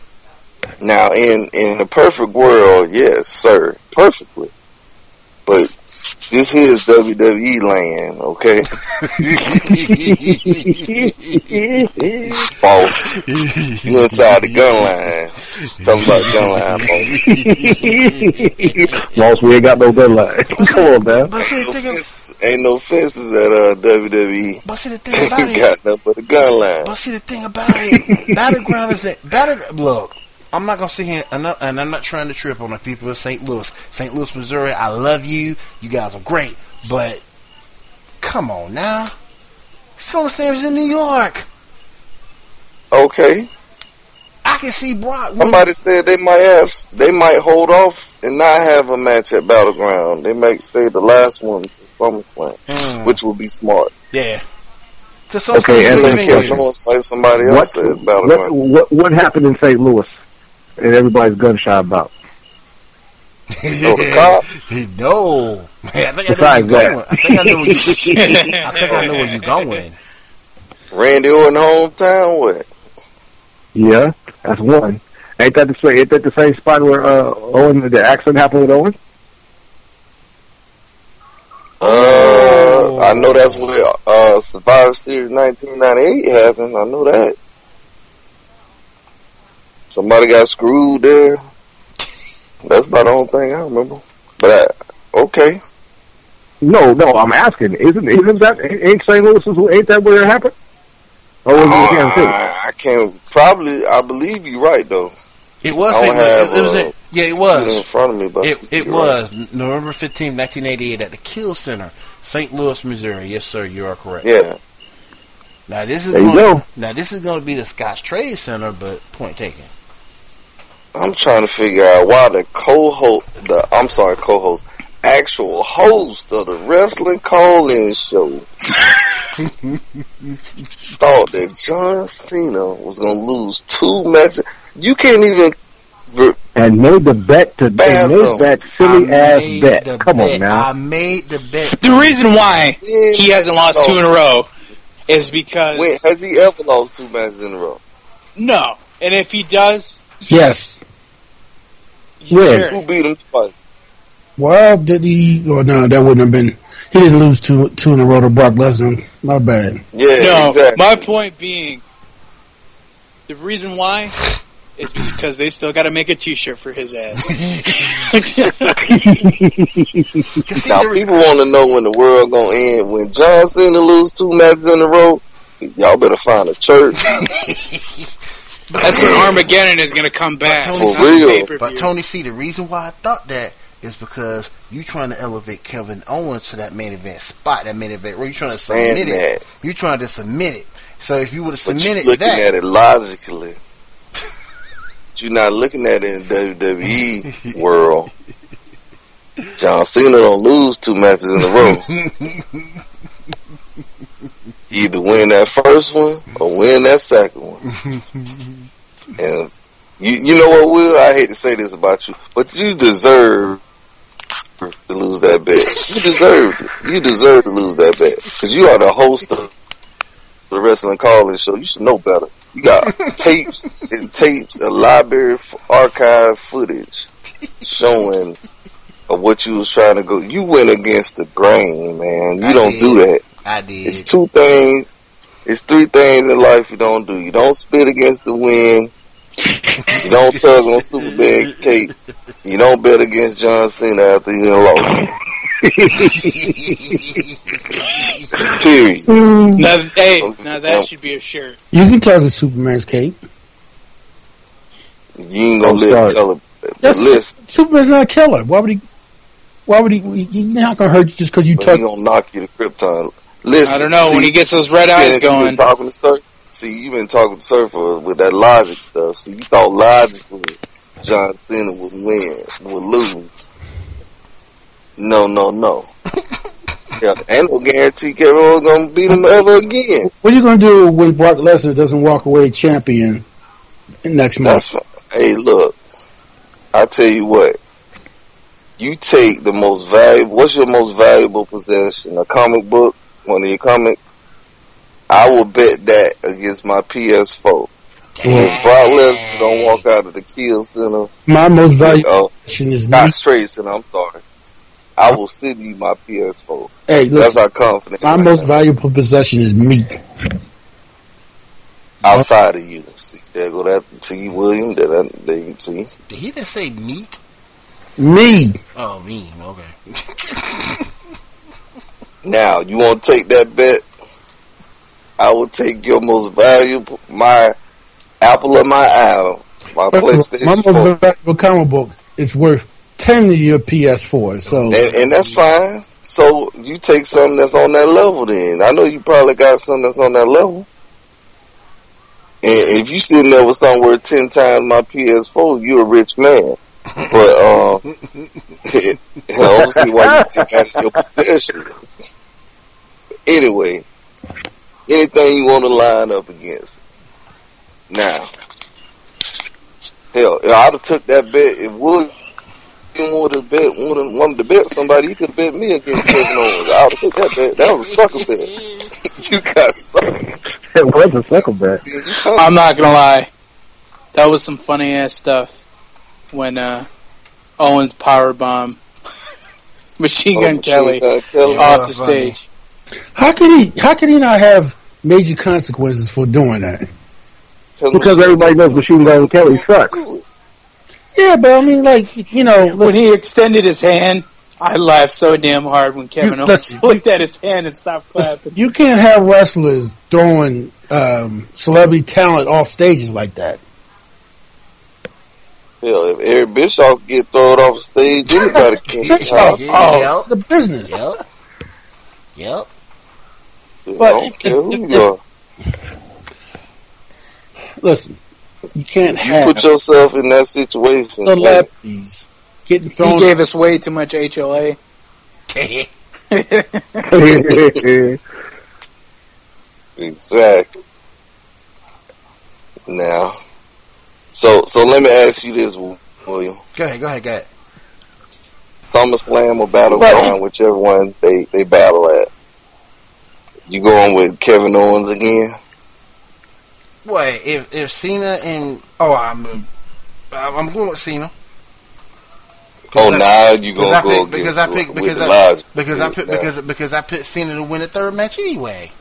Speaker 6: Now, in in a perfect world, yes, sir, perfectly. But this here is W W E land, okay? Boss, you inside the gun line. Talking about gun line, boss.
Speaker 3: Boss, we ain't got no gun line. Come on, man.
Speaker 2: But see,
Speaker 6: No
Speaker 2: the thing,
Speaker 6: fences, ain't no fences at uh, W W E.
Speaker 2: but see the thing about
Speaker 6: You
Speaker 2: it.
Speaker 6: got nothing but a gun line.
Speaker 2: But see the thing about it, Battleground is that battle. Look, I'm not gonna sit here and, not, and I'm not trying to trip on the people of Saint Louis, Saint Louis, Missouri. I love you. You guys are great, but come on now. SummerSlam is in New York.
Speaker 6: Okay.
Speaker 2: I can see Brock.
Speaker 6: Somebody said they might have, they might hold off and not have a match at Battleground. They might stay the last one for SummerSlam,
Speaker 2: Mm.
Speaker 6: which would be smart.
Speaker 2: Yeah.
Speaker 3: Okay, and
Speaker 6: And
Speaker 3: then
Speaker 6: then
Speaker 3: Kevin,
Speaker 6: Kevin Owens like somebody
Speaker 3: What,
Speaker 6: else at
Speaker 3: what,
Speaker 6: Battleground.
Speaker 3: what, what happened in Saint Louis and everybody's gun shy about?
Speaker 6: Oh, the cops?
Speaker 2: No. Man, I think I know where
Speaker 3: Besides
Speaker 2: you're
Speaker 3: that.
Speaker 2: going. I think I know where you I think I know where you're going.
Speaker 6: Randy Orton hometown? What?
Speaker 3: Yeah, that's one. Ain't that the same? Ain't that the same spot where uh, Owen, the accident happened with Owen?
Speaker 6: Uh, I know that's where uh, Survivor Series nineteen ninety-eight happened. I know that. Somebody got screwed there. That's about the only thing I remember. But I, okay.
Speaker 3: No, no, I'm asking. Isn't isn't that ain't Saint Louis? Ain't that where it happened? Or was it in Kansas City?
Speaker 6: I, I can't. Probably. I believe you're right though.
Speaker 2: It was.
Speaker 6: I don't
Speaker 2: It,
Speaker 6: have,
Speaker 2: it, it was.
Speaker 6: uh,
Speaker 2: It, yeah, it
Speaker 6: It in
Speaker 2: was.
Speaker 6: front of me, but
Speaker 2: It, it
Speaker 6: you're
Speaker 2: was
Speaker 6: right.
Speaker 2: November fifteenth, nineteen eighty-eight, at the Kiel Center, Saint Louis, Missouri. Yes, sir. You are correct.
Speaker 6: Yeah.
Speaker 2: Now this is
Speaker 3: There you
Speaker 2: going,
Speaker 3: go.
Speaker 2: now this is going to be the Scotch Trade Center, but point taken.
Speaker 6: I'm trying to figure out why the co-host, the I'm sorry, co-host, actual host of the Wrestling Call-In Show thought that John Cena was going to lose two matches. You can't even. Ver-
Speaker 3: And made the bet to and
Speaker 6: Fathom.
Speaker 3: made that silly
Speaker 2: I
Speaker 3: ass
Speaker 2: made
Speaker 3: bet.
Speaker 2: the
Speaker 3: Come
Speaker 2: bet.
Speaker 3: on now.
Speaker 2: I made the bet.
Speaker 5: The reason why he hasn't lost two in a row is because
Speaker 6: when has he ever lost two matches in a row?
Speaker 5: no, and if he does,
Speaker 4: Yes.
Speaker 3: When?
Speaker 5: sure.
Speaker 6: Who beat him twice?
Speaker 4: Well, did he? Or no, that wouldn't have been. He didn't lose two two in a row to Brock Lesnar. My bad.
Speaker 6: Yeah,
Speaker 5: No,
Speaker 6: exactly.
Speaker 5: my point being, the reason why is because they still got to make a T-shirt for his ass.
Speaker 6: Now people want to know when the world gonna end. When John Cena lose two matches in a row, y'all better find a church.
Speaker 5: That's when Armageddon is going to come back.
Speaker 2: But
Speaker 6: For
Speaker 2: Tony,
Speaker 6: real.
Speaker 5: Pay-per-view.
Speaker 2: but Tony C, the reason why I thought that is because you trying to elevate Kevin Owens to that main event spot, that main event. Where you trying to
Speaker 6: Saying
Speaker 2: submit it?
Speaker 6: that.
Speaker 2: You trying to submit it. So if you would have
Speaker 6: But you
Speaker 2: submitted
Speaker 6: looking
Speaker 2: that,
Speaker 6: at it logically. You're not looking at it in the W W E world. John Cena don't lose two matches in a row. Either win that first one or win that second one. And you, you know what, Will? I hate to say this about you, but you deserve to lose that bet. You deserve it. You deserve to lose that bet because you are the host of the Wrestling Call-In Show. You should know better. You got tapes and tapes, a library of archive footage showing of what you was trying to go. You went against the grain, man. You
Speaker 2: I
Speaker 6: don't
Speaker 2: did.
Speaker 6: do that.
Speaker 2: I did.
Speaker 6: It's two things. It's three things in life you don't do. You don't spit against the wind. You don't tug on Superman cape. You don't bet against John Cena after he done lost. Period.
Speaker 5: Now, hey, now that should be a shirt.
Speaker 4: You can tell the Superman's cape.
Speaker 6: You ain't gonna
Speaker 3: I'm
Speaker 6: live
Speaker 3: sorry.
Speaker 6: to tell him. But
Speaker 4: That's,
Speaker 6: listen,
Speaker 4: Superman's not a killer. Why would he? Why would he? He's not gonna hurt you just because you
Speaker 6: but
Speaker 4: touch.
Speaker 6: he gonna knock you to Krypton. Listen,
Speaker 5: I don't know,
Speaker 6: see,
Speaker 5: when he gets those red
Speaker 6: you
Speaker 5: eyes
Speaker 6: been- you
Speaker 5: going.
Speaker 6: been talking to Sir. See, you been talking to Sir for with that logic stuff. See, you thought logically John Cena would win, would lose. No, no, no. Yeah, ain't no guarantee Kevin Owens gonna beat him ever again.
Speaker 4: What are you gonna do when Brock Lesnar doesn't walk away champion next month?
Speaker 6: That's fine. Hey, look, I tell you what. You take the most valuable. What's your most valuable possession? A comic book, one of your comic. I will bet that against my P S four. If I had to bet, I would bet that against my P S four. If I had to bet against my P S four, I would bet that against my P S four. If I had to bet against my P S four, I would bet that against my P S four. If Brock Lesnar don't walk out of the Kill Center,
Speaker 4: My most valuable
Speaker 6: uh,
Speaker 4: possession is
Speaker 6: not
Speaker 4: meat.
Speaker 6: Trade Center, I'm sorry. I will send you my P S four.
Speaker 4: Hey,
Speaker 6: That's
Speaker 4: listen,
Speaker 6: how confident
Speaker 4: my
Speaker 6: I
Speaker 4: most
Speaker 6: am.
Speaker 4: valuable possession is meat.
Speaker 6: Outside of you. See, there go that T. William. That, that, there you see.
Speaker 2: Did he just say meat?
Speaker 4: Me.
Speaker 2: Oh, me. Okay.
Speaker 6: Now, you want to take that bet? I will take your most valuable, my apple of my eye, my PlayStation
Speaker 4: My most
Speaker 6: four.
Speaker 4: valuable comic book is worth ten of your P S four. So,
Speaker 6: And, and that's fine. So, you take something that's on that level then. I know you probably got something that's on that level. And if you sitting there with something worth ten times my P S four, you're a rich man. But, um, I don't see why you think that's your possession. Anyway, anything you want to line up against. Now, hell, I'd have took that bet. If Wood would have bet, wanted, wanted to bet somebody, he could have bet me against Kevin Owens. I would have took that bet. That was a sucker bet. You got sucker.
Speaker 3: It was a sucker bet.
Speaker 5: I'm not gonna lie, that was some funny ass stuff when uh, Owens powerbomb Machine Gun
Speaker 6: Oh,
Speaker 5: Kelly
Speaker 6: Machine Gun Kelly.
Speaker 5: off
Speaker 2: Yeah,
Speaker 5: the
Speaker 2: funny.
Speaker 5: stage.
Speaker 4: how can he? How can he not have major consequences for doing that?
Speaker 3: Because everybody knows Machine Gun Kelly sucks.
Speaker 4: Yeah, but I mean, like, you know,
Speaker 5: When he extended his hand, I laughed so damn hard when Kevin
Speaker 4: You-
Speaker 5: Owens
Speaker 4: that's-
Speaker 5: looked at his hand and stopped clapping.
Speaker 4: you can't have wrestlers throwing um, celebrity talent off stages like that.
Speaker 6: Hell, if Eric Bischoff get thrown off the stage, anybody can.
Speaker 4: Bischoff,
Speaker 6: I
Speaker 4: oh, the business.
Speaker 2: Yep. Yep.
Speaker 4: But
Speaker 6: don't
Speaker 4: if-
Speaker 6: care who
Speaker 4: if-
Speaker 6: you are.
Speaker 4: Listen, you can't
Speaker 6: You
Speaker 4: have
Speaker 6: put yourself in that situation.
Speaker 4: celebrities getting thrown.
Speaker 5: He gave us way too much H L A.
Speaker 6: Exactly. Now, so so let me ask you this, William.
Speaker 2: Go ahead, go ahead, go ahead.
Speaker 6: SummerSlam or Battleground, whichever one they, they battle at. You going with Kevin Owens again?
Speaker 2: Wait, if if Cena and oh, I'm I'm going with Cena.
Speaker 6: Oh, now you
Speaker 2: Because
Speaker 6: gonna
Speaker 2: I
Speaker 6: go
Speaker 2: picked,
Speaker 6: against
Speaker 2: because I
Speaker 6: with
Speaker 2: picked because
Speaker 6: the
Speaker 2: I
Speaker 6: logic.
Speaker 2: because I picked
Speaker 6: Now,
Speaker 2: because because I picked Cena to win the third match anyway.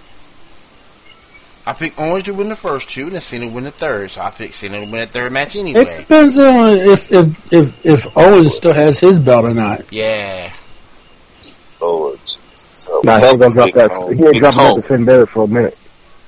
Speaker 2: I picked Orange to win the first two, and then Cena to win the third. So I picked Cena to win the third match
Speaker 4: It
Speaker 2: anyway.
Speaker 4: depends on if if if, if Owens still has his belt or not.
Speaker 2: Yeah.
Speaker 6: Lord Jesus. Help-
Speaker 3: Nah, he
Speaker 6: help
Speaker 3: ain't gonna drop
Speaker 6: Big
Speaker 3: that.
Speaker 6: Tone.
Speaker 3: He ain't
Speaker 6: Big
Speaker 3: dropping that
Speaker 6: Tone.
Speaker 3: to Finn Balor for a minute.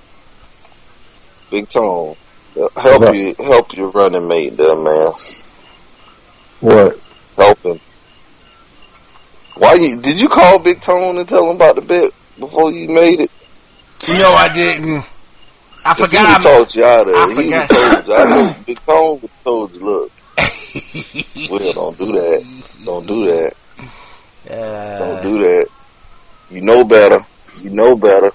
Speaker 6: Big Tone. Help
Speaker 3: What?
Speaker 6: you, help your running mate there, man.
Speaker 3: What?
Speaker 6: Help him. Why you, did you call Big Tone and tell him about the bet before you made it?
Speaker 2: No, I didn't. I
Speaker 6: 'Cause
Speaker 2: forgot.
Speaker 6: He
Speaker 2: I
Speaker 6: would've told you out of
Speaker 2: I
Speaker 6: it. He would
Speaker 2: forgot.
Speaker 6: have told you. I know Big Tone would have told you, look, Will, don't do that. Don't do that.
Speaker 2: Uh,
Speaker 6: Don't do that. You know better. You know better.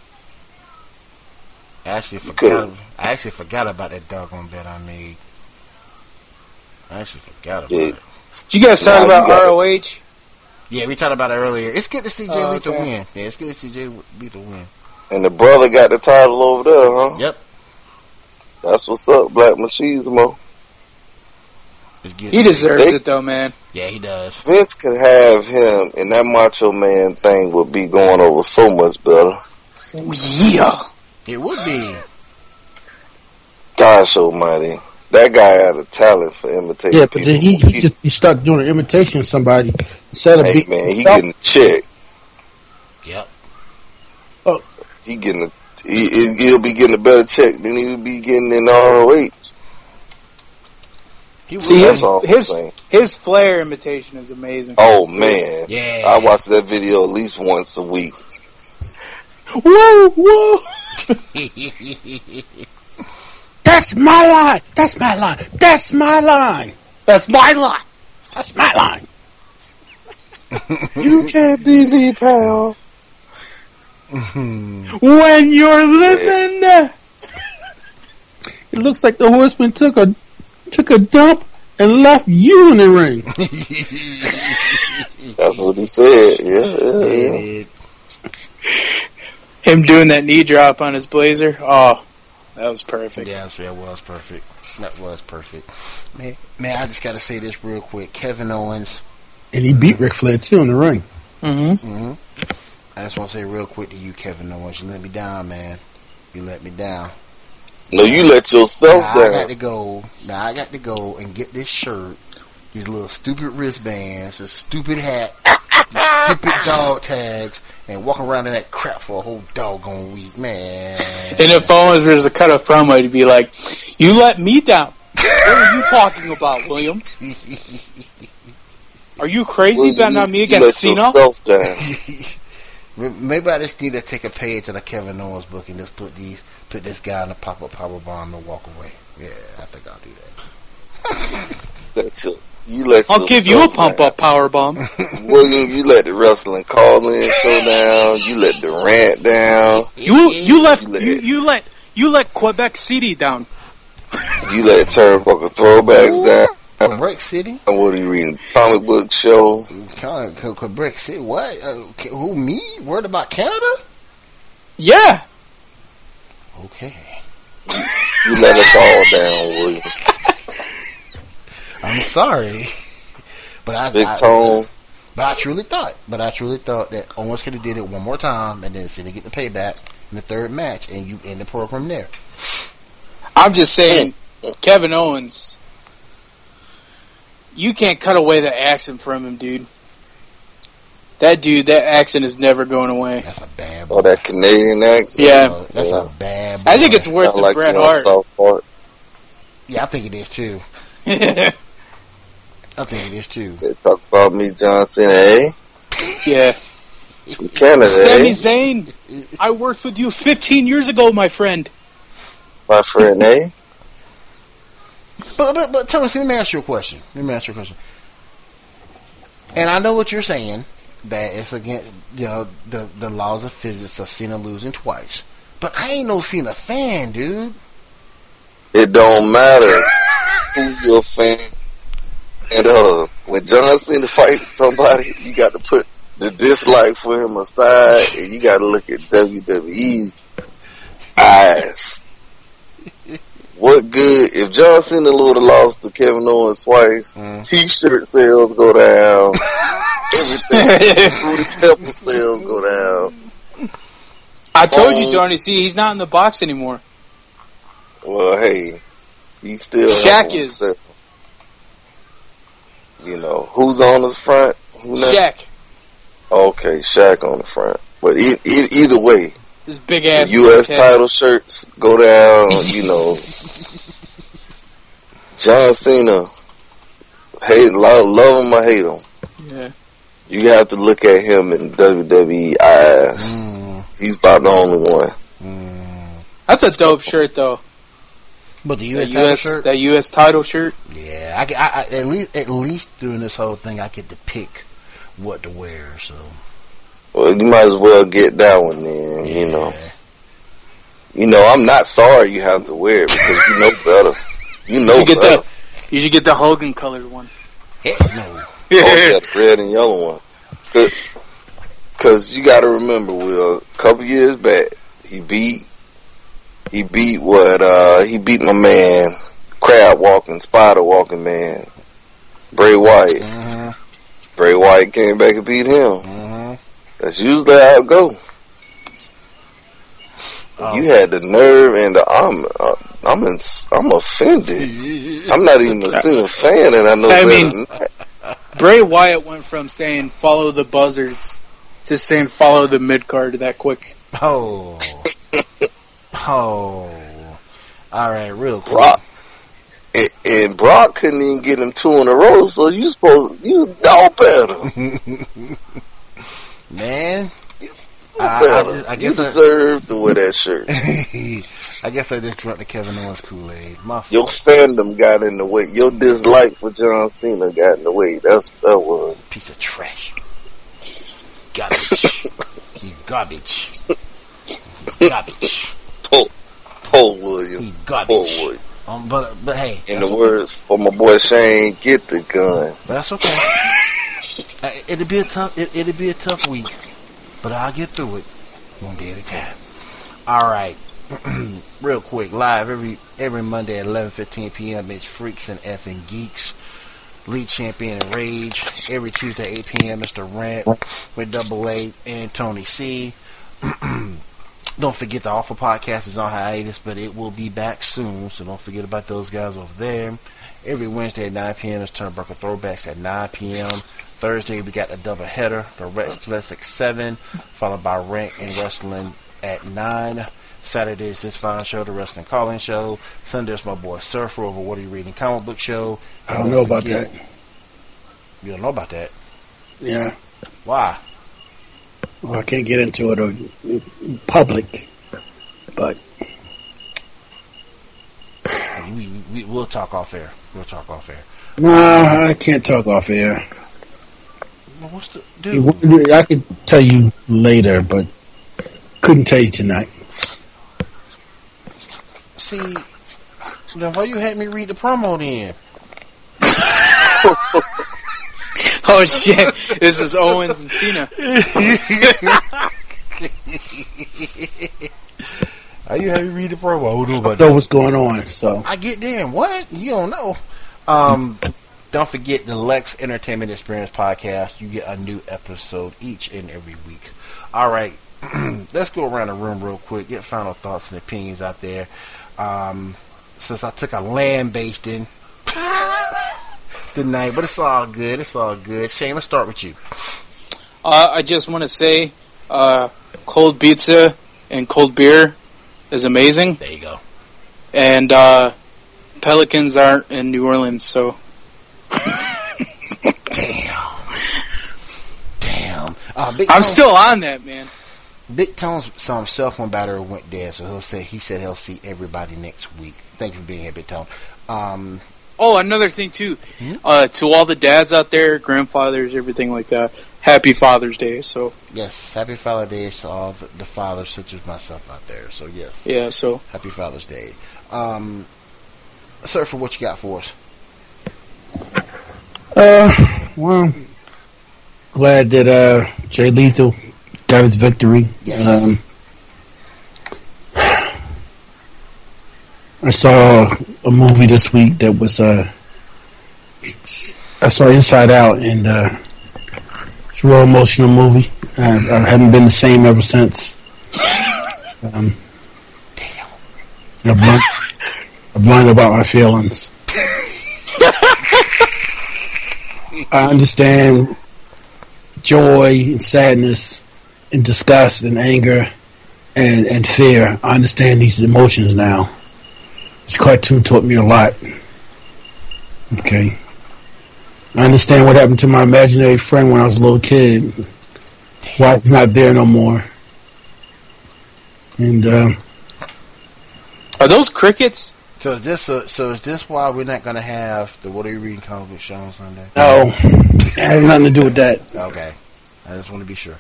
Speaker 2: I actually forgot.
Speaker 6: could've-
Speaker 2: I actually forgot about that doggone bet I made. I actually forgot about
Speaker 6: Yeah.
Speaker 2: it.
Speaker 5: Did you guys talk
Speaker 6: Nah, you
Speaker 5: about
Speaker 6: got it.
Speaker 5: R O H?
Speaker 2: Yeah, we talked about it earlier. It's good to see Jay
Speaker 5: Oh,
Speaker 2: Lethal
Speaker 5: okay.
Speaker 2: win. Yeah, it's good to see Jay Lethal win.
Speaker 6: And the brother got the title over there, huh?
Speaker 2: Yep.
Speaker 6: That's what's up, Black Machismo.
Speaker 2: It's good
Speaker 5: He
Speaker 2: to see.
Speaker 5: deserves
Speaker 6: They-
Speaker 5: it though, man.
Speaker 2: Yeah, he does.
Speaker 6: Vince could have him, and that Macho Man thing would be going over so much better.
Speaker 5: Yeah.
Speaker 2: It would be.
Speaker 6: Gosh almighty. That guy had a talent for imitating
Speaker 4: Yeah, but
Speaker 6: people.
Speaker 4: then he he just he stuck doing an imitation of somebody instead of
Speaker 6: hey,
Speaker 4: being
Speaker 6: man, he
Speaker 4: himself.
Speaker 6: getting a check.
Speaker 2: Yep.
Speaker 6: He getting a, he, he'll be getting a better check than he would be getting in R O H.
Speaker 2: He
Speaker 5: See,
Speaker 2: would.
Speaker 6: That's
Speaker 5: his,
Speaker 6: all I'm
Speaker 5: his,
Speaker 6: saying.
Speaker 5: his Flair imitation is amazing.
Speaker 6: Oh, man.
Speaker 2: Yeah.
Speaker 6: I watch that video at least once a week.
Speaker 5: Whoa, whoa.
Speaker 4: That's my line. That's my line. That's my line.
Speaker 5: That's my line.
Speaker 4: That's my line.
Speaker 6: You can't beat me, pal.
Speaker 5: When you're living there.
Speaker 4: It looks like the Horseman took a took a dump and left you in the ring.
Speaker 6: That's what he said. Yeah, yeah, yeah.
Speaker 5: Him doing that knee drop on his blazer. Oh, That was perfect.
Speaker 2: Yeah, that was perfect. That was perfect. Man, man, I just got to say this real quick. Kevin Owens.
Speaker 4: And he beat Ric Flair, too, in the ring.
Speaker 5: Mm-hmm.
Speaker 2: Mm-hmm. I just want to say real quick to you, Kevin Owens. You let me down, man. You let me down.
Speaker 6: No, you let yourself
Speaker 2: now
Speaker 6: down.
Speaker 2: I got to go. Now I got to go and get this shirt, these little stupid wristbands, this stupid hat, these stupid dog tags, and walk around in that crap for a whole doggone week, man.
Speaker 5: And if Owens was to cut a promo, he'd be like, "You let me down. What are you talking about, William? Are you crazy
Speaker 6: Well,
Speaker 5: betting
Speaker 6: you-
Speaker 5: on me
Speaker 6: you
Speaker 5: against
Speaker 6: let
Speaker 5: Cena?"
Speaker 6: yourself down.
Speaker 2: Maybe I just need to take a page in a Kevin Owens book and just put these, put this guy in a pop-up power bomb and walk away. Yeah, I think I'll do that.
Speaker 6: Let your, you let
Speaker 5: I'll give you a
Speaker 6: yourself
Speaker 5: pump
Speaker 6: down.
Speaker 5: up power bomb.
Speaker 6: William, you let the wrestling call-in show down. You let the rant down.
Speaker 5: You you left
Speaker 6: You let-
Speaker 5: you, you let you let Quebec City down.
Speaker 6: You let Turnbuckle throwbacks down.
Speaker 2: Quebec City?
Speaker 6: What are you reading? Comic book show?
Speaker 2: Quebec City? What? Uh, who, me? Word about Canada?
Speaker 5: Yeah.
Speaker 2: Okay.
Speaker 6: You let us all down, William.
Speaker 2: I'm sorry. But I,
Speaker 6: Big
Speaker 2: I,
Speaker 6: Tone.
Speaker 2: But I truly thought, but I truly thought that Owens could have did it one more time and then Cena get the payback in the third match and you end the program there.
Speaker 5: I'm just saying, Kevin Owens, you can't cut away the accent from him, dude. That dude, that accent is never going away.
Speaker 2: That's a bad
Speaker 6: Oh,
Speaker 2: boy.
Speaker 6: that Canadian accent?
Speaker 5: Yeah.
Speaker 2: Uh, that's
Speaker 6: Yeah.
Speaker 2: a bad boy.
Speaker 5: I think it's worse
Speaker 6: I
Speaker 5: than
Speaker 6: like
Speaker 5: Bret
Speaker 6: you on
Speaker 5: Hart.
Speaker 6: South Park.
Speaker 2: Yeah, I think it is too. I think it is too.
Speaker 6: They talk about me, John Cena, eh?
Speaker 5: Yeah.
Speaker 6: From Canada,
Speaker 5: Sami
Speaker 6: eh?
Speaker 5: Zayn, I worked with you fifteen years ago, my friend.
Speaker 6: My friend, eh?
Speaker 2: But but but Thomas, let me ask you a question. Let me ask you a question. And I know what you're saying, that it's against, you know, the the laws of physics of Cena losing twice. But I ain't no Cena fan, dude.
Speaker 6: It don't matter who you're a fan of. When John Cena fights somebody, you got to put the dislike for him aside, and you got to look at W W E's eyes. What good if John Cena would have lost to Kevin Owens twice?
Speaker 2: Mm.
Speaker 6: T-shirt sales go down. Everything. Rudy Pepper sales go down.
Speaker 5: I told you,
Speaker 6: Um,
Speaker 5: Tony. See, he's not in the box anymore.
Speaker 6: Well, hey, he still
Speaker 5: Shaq
Speaker 6: helping
Speaker 5: is.
Speaker 6: himself. You know who's on the front? Who not?
Speaker 5: Shaq,
Speaker 6: Okay, Shaq on the front. But e- e- either way,
Speaker 5: this big ass
Speaker 6: the U S
Speaker 5: head.
Speaker 6: title shirts go down. You know, John Cena, hate, love, love him or hate him,
Speaker 5: Yeah.
Speaker 6: you have to look at him in W W E eyes.
Speaker 2: Mm,
Speaker 6: He's about the only one.
Speaker 2: mm.
Speaker 5: That's a dope shirt, though.
Speaker 2: But the U
Speaker 5: That
Speaker 2: S title
Speaker 5: U S
Speaker 2: shirt,
Speaker 5: that U S title shirt.
Speaker 2: yeah, I, I, I, at least at least during this whole thing, I get to pick what to wear. So
Speaker 6: Well, you might as well get that one then. You know,
Speaker 2: yeah.
Speaker 6: you know, I'm not sorry you have to wear it because you know better. You know
Speaker 5: You should get
Speaker 6: better.
Speaker 5: the you should get the Hogan colored one.
Speaker 2: Heck no.
Speaker 6: Oh, yeah, the red and yellow one. Because you got to remember, Will, a couple years back, he beat, he beat what, uh, he beat my man, crab walking, spider walking man, Bray Wyatt.
Speaker 2: Mm-hmm.
Speaker 6: Bray Wyatt came back and beat him.
Speaker 2: Mm-hmm.
Speaker 6: That's usually how it go.
Speaker 2: Oh.
Speaker 6: You had the nerve and the, I'm, uh, I'm, in, I'm offended. I'm not even a single fan, and I know
Speaker 5: I
Speaker 6: better
Speaker 5: mean-
Speaker 6: than that.
Speaker 5: Bray Wyatt went from saying follow the buzzards to saying follow the mid card that quick.
Speaker 2: Oh. Oh. All right, real quick.
Speaker 6: Brock. And, and Brock couldn't even get him two in a row, so you supposed you know better.
Speaker 2: Man.
Speaker 6: You
Speaker 2: I- I
Speaker 6: better.
Speaker 2: just- I
Speaker 6: you
Speaker 2: guess I-
Speaker 6: deserve to wear that shirt.
Speaker 2: I guess I just drunk the Kevin Owens Kool-Aid. My fault.
Speaker 6: Your fandom got in the way. Your dislike for John Cena got in the way. That's what that was.
Speaker 2: Piece of trash. Garbage. You garbage. Garbage.
Speaker 6: Poor, poor William.
Speaker 2: You
Speaker 6: Poor
Speaker 2: garbage.
Speaker 6: William.
Speaker 2: Um, but but hey,
Speaker 6: In
Speaker 2: that's
Speaker 6: the
Speaker 2: okay.
Speaker 6: words for my boy Shane, get the gun.
Speaker 2: But that's okay. Uh, it'll be a tough. It, it'll be a tough week, but I'll get through it one day at a time. All right. real quick, live every every Monday at eleven fifteen p.m. It's Freaks and Effing Geeks. Lead Champion and Rage. Every Tuesday eight p.m. Mister Rant with Double A and Tony C. Don't forget the Awful Podcast is on hiatus, but it will be back soon, so don't forget about those guys over there. Every Wednesday at nine p.m. is Turnbuckle Throwbacks at nine p.m. Thursday we got the double header, the Rex Classic seven, followed by Rant and Wrestling at nine. Saturday is This Fine Show, the Wrestling Call-In Show. Sunday is my boy Surfer over What Are You Reading Comic Book Show.
Speaker 4: I don't know about that.
Speaker 2: You don't know about that?
Speaker 4: Yeah.
Speaker 2: Why?
Speaker 4: Well, I can't get into it in public, but
Speaker 2: we, we, we'll talk off air. We'll talk off air.
Speaker 4: No, I can't talk off air.
Speaker 2: Well, what's the dude?
Speaker 4: I could tell you later, but couldn't tell you tonight.
Speaker 2: See, then why you had me read the promo then?
Speaker 5: Oh shit! This is Owens and Cena.
Speaker 2: Are you having me read the promo? I don't know,
Speaker 4: about know what's going on. So
Speaker 2: I get damn what you don't know. Um, don't forget the Lex Entertainment Experience podcast. You get a new episode each and every week. All right, let's go around the room real quick. Get final thoughts and opinions out there. Um, since I took a land basting tonight, but it's all good. It's all good. Shane, let's start with you.
Speaker 5: Uh, I just want to say, uh, cold pizza and cold beer is amazing.
Speaker 2: There you go.
Speaker 5: And uh, Pelicans aren't in New Orleans, so.
Speaker 2: Damn. Damn. Uh,
Speaker 5: Big I'm Tone, still on that, man.
Speaker 2: Big Tone's some cell phone battery went dead, so he'll say he said he'll see everybody next week. Thank you for being here, Big Tone. Um,
Speaker 5: oh, another thing too.
Speaker 2: Hmm?
Speaker 5: Uh, to all the dads out there, grandfathers, everything like that. Happy Father's Day. So
Speaker 2: yes, happy Father's Day to all the, the fathers such as myself out there. So yes,
Speaker 5: yeah. So
Speaker 2: happy Father's Day. Um, sir, for what you got for us?
Speaker 4: Uh, well, glad that uh, Jay Lethal got his victory.
Speaker 2: Yes.
Speaker 4: Um, I saw a movie this week that was uh, I saw Inside Out, and uh, it's a real emotional movie. I, I haven't been the same ever since. Um,
Speaker 2: Damn.
Speaker 4: I've learned, I've learned about my feelings. I understand joy and sadness and disgust and anger and, and fear. I understand these emotions now. This cartoon taught me a lot. Okay. I understand what happened to my imaginary friend when I was a little kid. Why he's not there no more. And uh,
Speaker 5: are those crickets?
Speaker 2: So is this uh, so is this why we're not going to have the What Are You Reading comic book show on Sunday?
Speaker 4: No, it has nothing to do with that.
Speaker 2: Okay, I just want to be sure.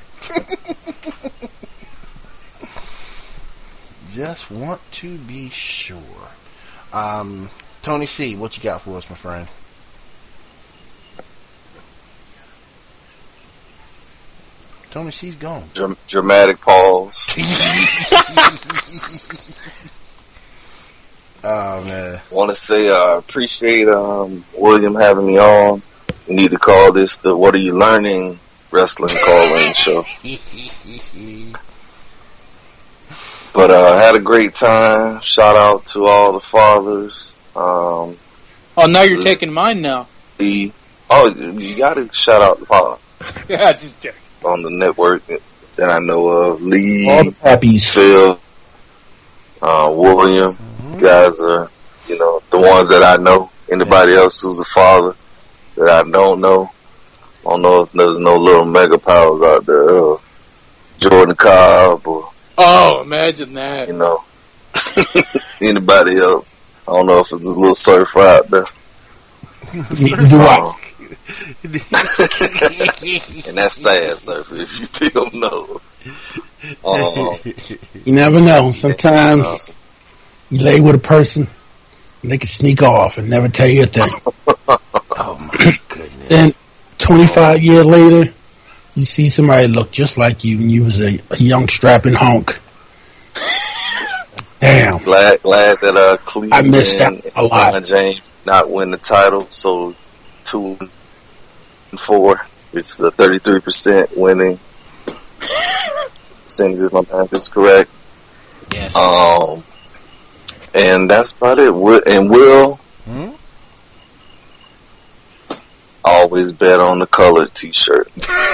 Speaker 2: Just want to be sure. Um, Tony C, what you got for us, my friend? Tony C's gone.
Speaker 6: Dram- dramatic pause.
Speaker 2: Oh man!
Speaker 6: Want to say I uh, appreciate um, William having me on. We need to call this the "What Are You Learning" Wrestling Call-In show. But I uh, had a great time. Shout out to all the fathers. Um,
Speaker 5: oh, now you're taking mine now.
Speaker 6: The oh, you got to shout out the fathers.
Speaker 5: Yeah, just
Speaker 6: on the network that I know of. Lee,
Speaker 4: all the puppies.
Speaker 6: Phil, uh, William. You guys are, you know, the ones that I know. Anybody else who's a father that I don't know, I don't know if there's no little mega powers out there. Uh, Jordan Cobb or
Speaker 5: oh, imagine that.
Speaker 6: You know, anybody else. I don't know if it's a little surfer out there.
Speaker 4: um,
Speaker 6: and that's sad, surfer, if you still know. Um,
Speaker 4: you never know. Sometimes uh, you lay with a person and they can sneak off and never tell you a thing.
Speaker 2: Oh my goodness.
Speaker 4: Then twenty-five years later, you see somebody look just like you and you was a, a young strapping honk. Damn.
Speaker 6: Glad, glad that uh, Cleveland
Speaker 4: I missed that a lot.
Speaker 6: and James not win the title. So two and four. It's the thirty-three percent winning percentage if my math is correct.
Speaker 2: Yes.
Speaker 6: Um, and that's about it. And Will
Speaker 2: Hmm?
Speaker 6: always bet on the colored T-shirt.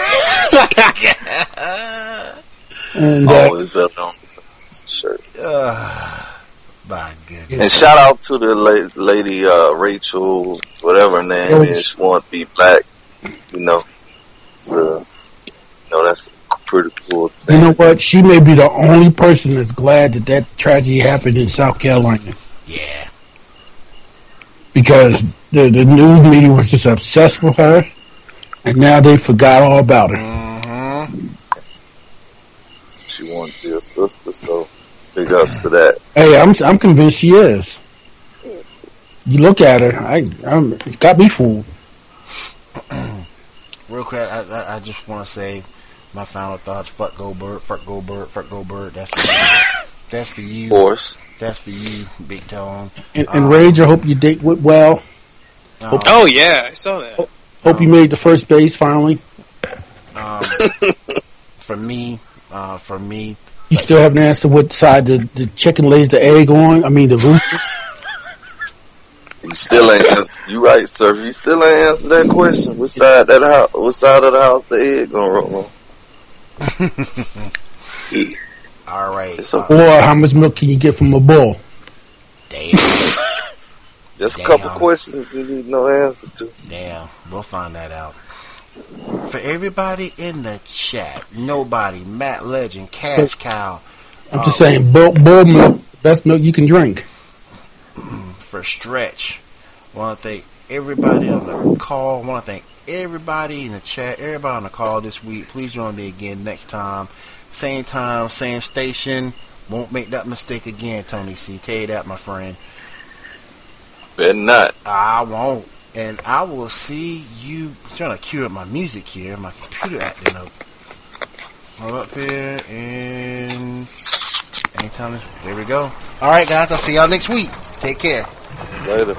Speaker 4: And uh,
Speaker 6: Always bet on the T-shirt.
Speaker 2: Uh, my goodness.
Speaker 6: And shout out to the la- lady uh, Rachel, whatever her name
Speaker 4: Oh,
Speaker 6: is. She want to be black. You know, so, you know that's a pretty cool thing.
Speaker 4: you know what? She may be the only person that's glad that that tragedy happened in South Carolina.
Speaker 2: Yeah.
Speaker 4: Because the, the news media was just obsessed with her, and now they forgot all about her.
Speaker 2: Mm-hmm.
Speaker 6: She wanted to be a sister, so big ups to that.
Speaker 4: Hey, I'm I'm convinced she is. You look at her, I I'm, it got me fooled.
Speaker 2: Real quick, I, I, I just want to say my final thoughts. Fuck Goldberg, fuck Goldberg, fuck Goldberg. That's for you. That's for you.
Speaker 6: Of course.
Speaker 2: That's for you, Big Tone.
Speaker 4: And, and
Speaker 2: Um,
Speaker 4: Rage, I hope your date went well.
Speaker 2: Um,
Speaker 5: Oh yeah, I saw that.
Speaker 4: Hope you made the first base finally.
Speaker 2: um, for me, uh, for me,
Speaker 4: You still haven't answered what side the, the chicken lays the egg on. I mean, the rooster.
Speaker 6: You still ain't answer. You right, sir. You still ain't answer that question. What side that house? What side of the house the egg gonna roll on?
Speaker 2: all right.
Speaker 6: It's
Speaker 2: uh,
Speaker 6: okay.
Speaker 4: Or how much milk can you get from a bull?
Speaker 2: damn,
Speaker 6: Just a
Speaker 2: Damn.
Speaker 6: couple questions you need no answer to.
Speaker 2: damn. We'll find that out. For everybody in the chat, nobody, Matt Legend, Cash Cow,
Speaker 4: I'm just
Speaker 2: um,
Speaker 4: saying, bull, bull milk, best milk you can drink.
Speaker 2: for Stretch. Want to thank everybody on the call. Want to thank everybody in the chat, everybody on the call this week. Please join me again next time. Same time, same station. Won't make that mistake again, Tony C. Tell you that, my friend.
Speaker 6: Better not.
Speaker 2: I won't. And I will see you. I'm trying to cue up my music here. My computer acting up. Hold up here and anytime. There we go. All right, guys. I'll see y'all next week. Take care.
Speaker 6: Later.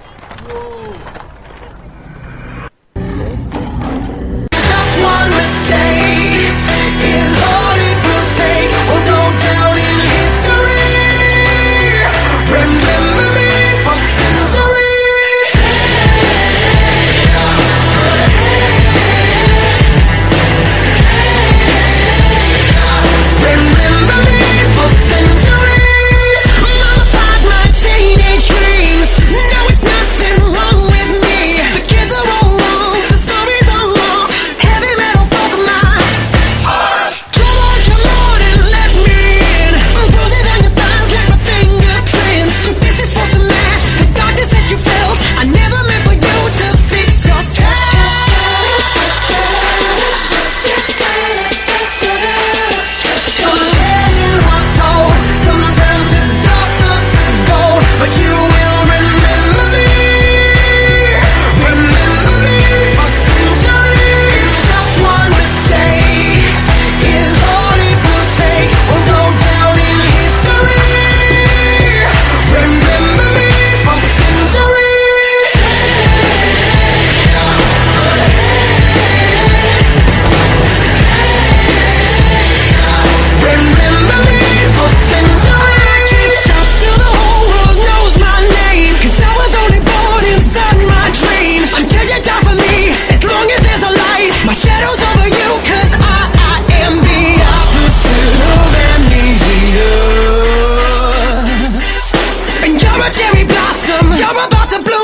Speaker 8: Just one mistake is all it will take. We'll go down in history. Remember me for centuries. Remember me for centuries. Mama taught my teenage dreams. No, it's nothing wrong with me. The kids are all wrong. The stories are wrong. Heavy metal broke my heart. Come on, come on and let me in. Bruises on your thighs like my fingerprints. This is for to match the darkness that you felt. I never meant for you to fix yourself. Some legends are told, some turn to dust or to gold, but you will remember me. Remember me for centuries. Just one mistake is all it will take. We'll go down in history. Remember me for centuries. Remember me for centuries. I can't stop till the whole world knows my name, 'cause I was only born inside my dreams. Until you die for me, as long as there's a light, my shadow's over you, 'cause I, I am the opposite of amnesia. And you're a cherry blossom, you're about to bloom.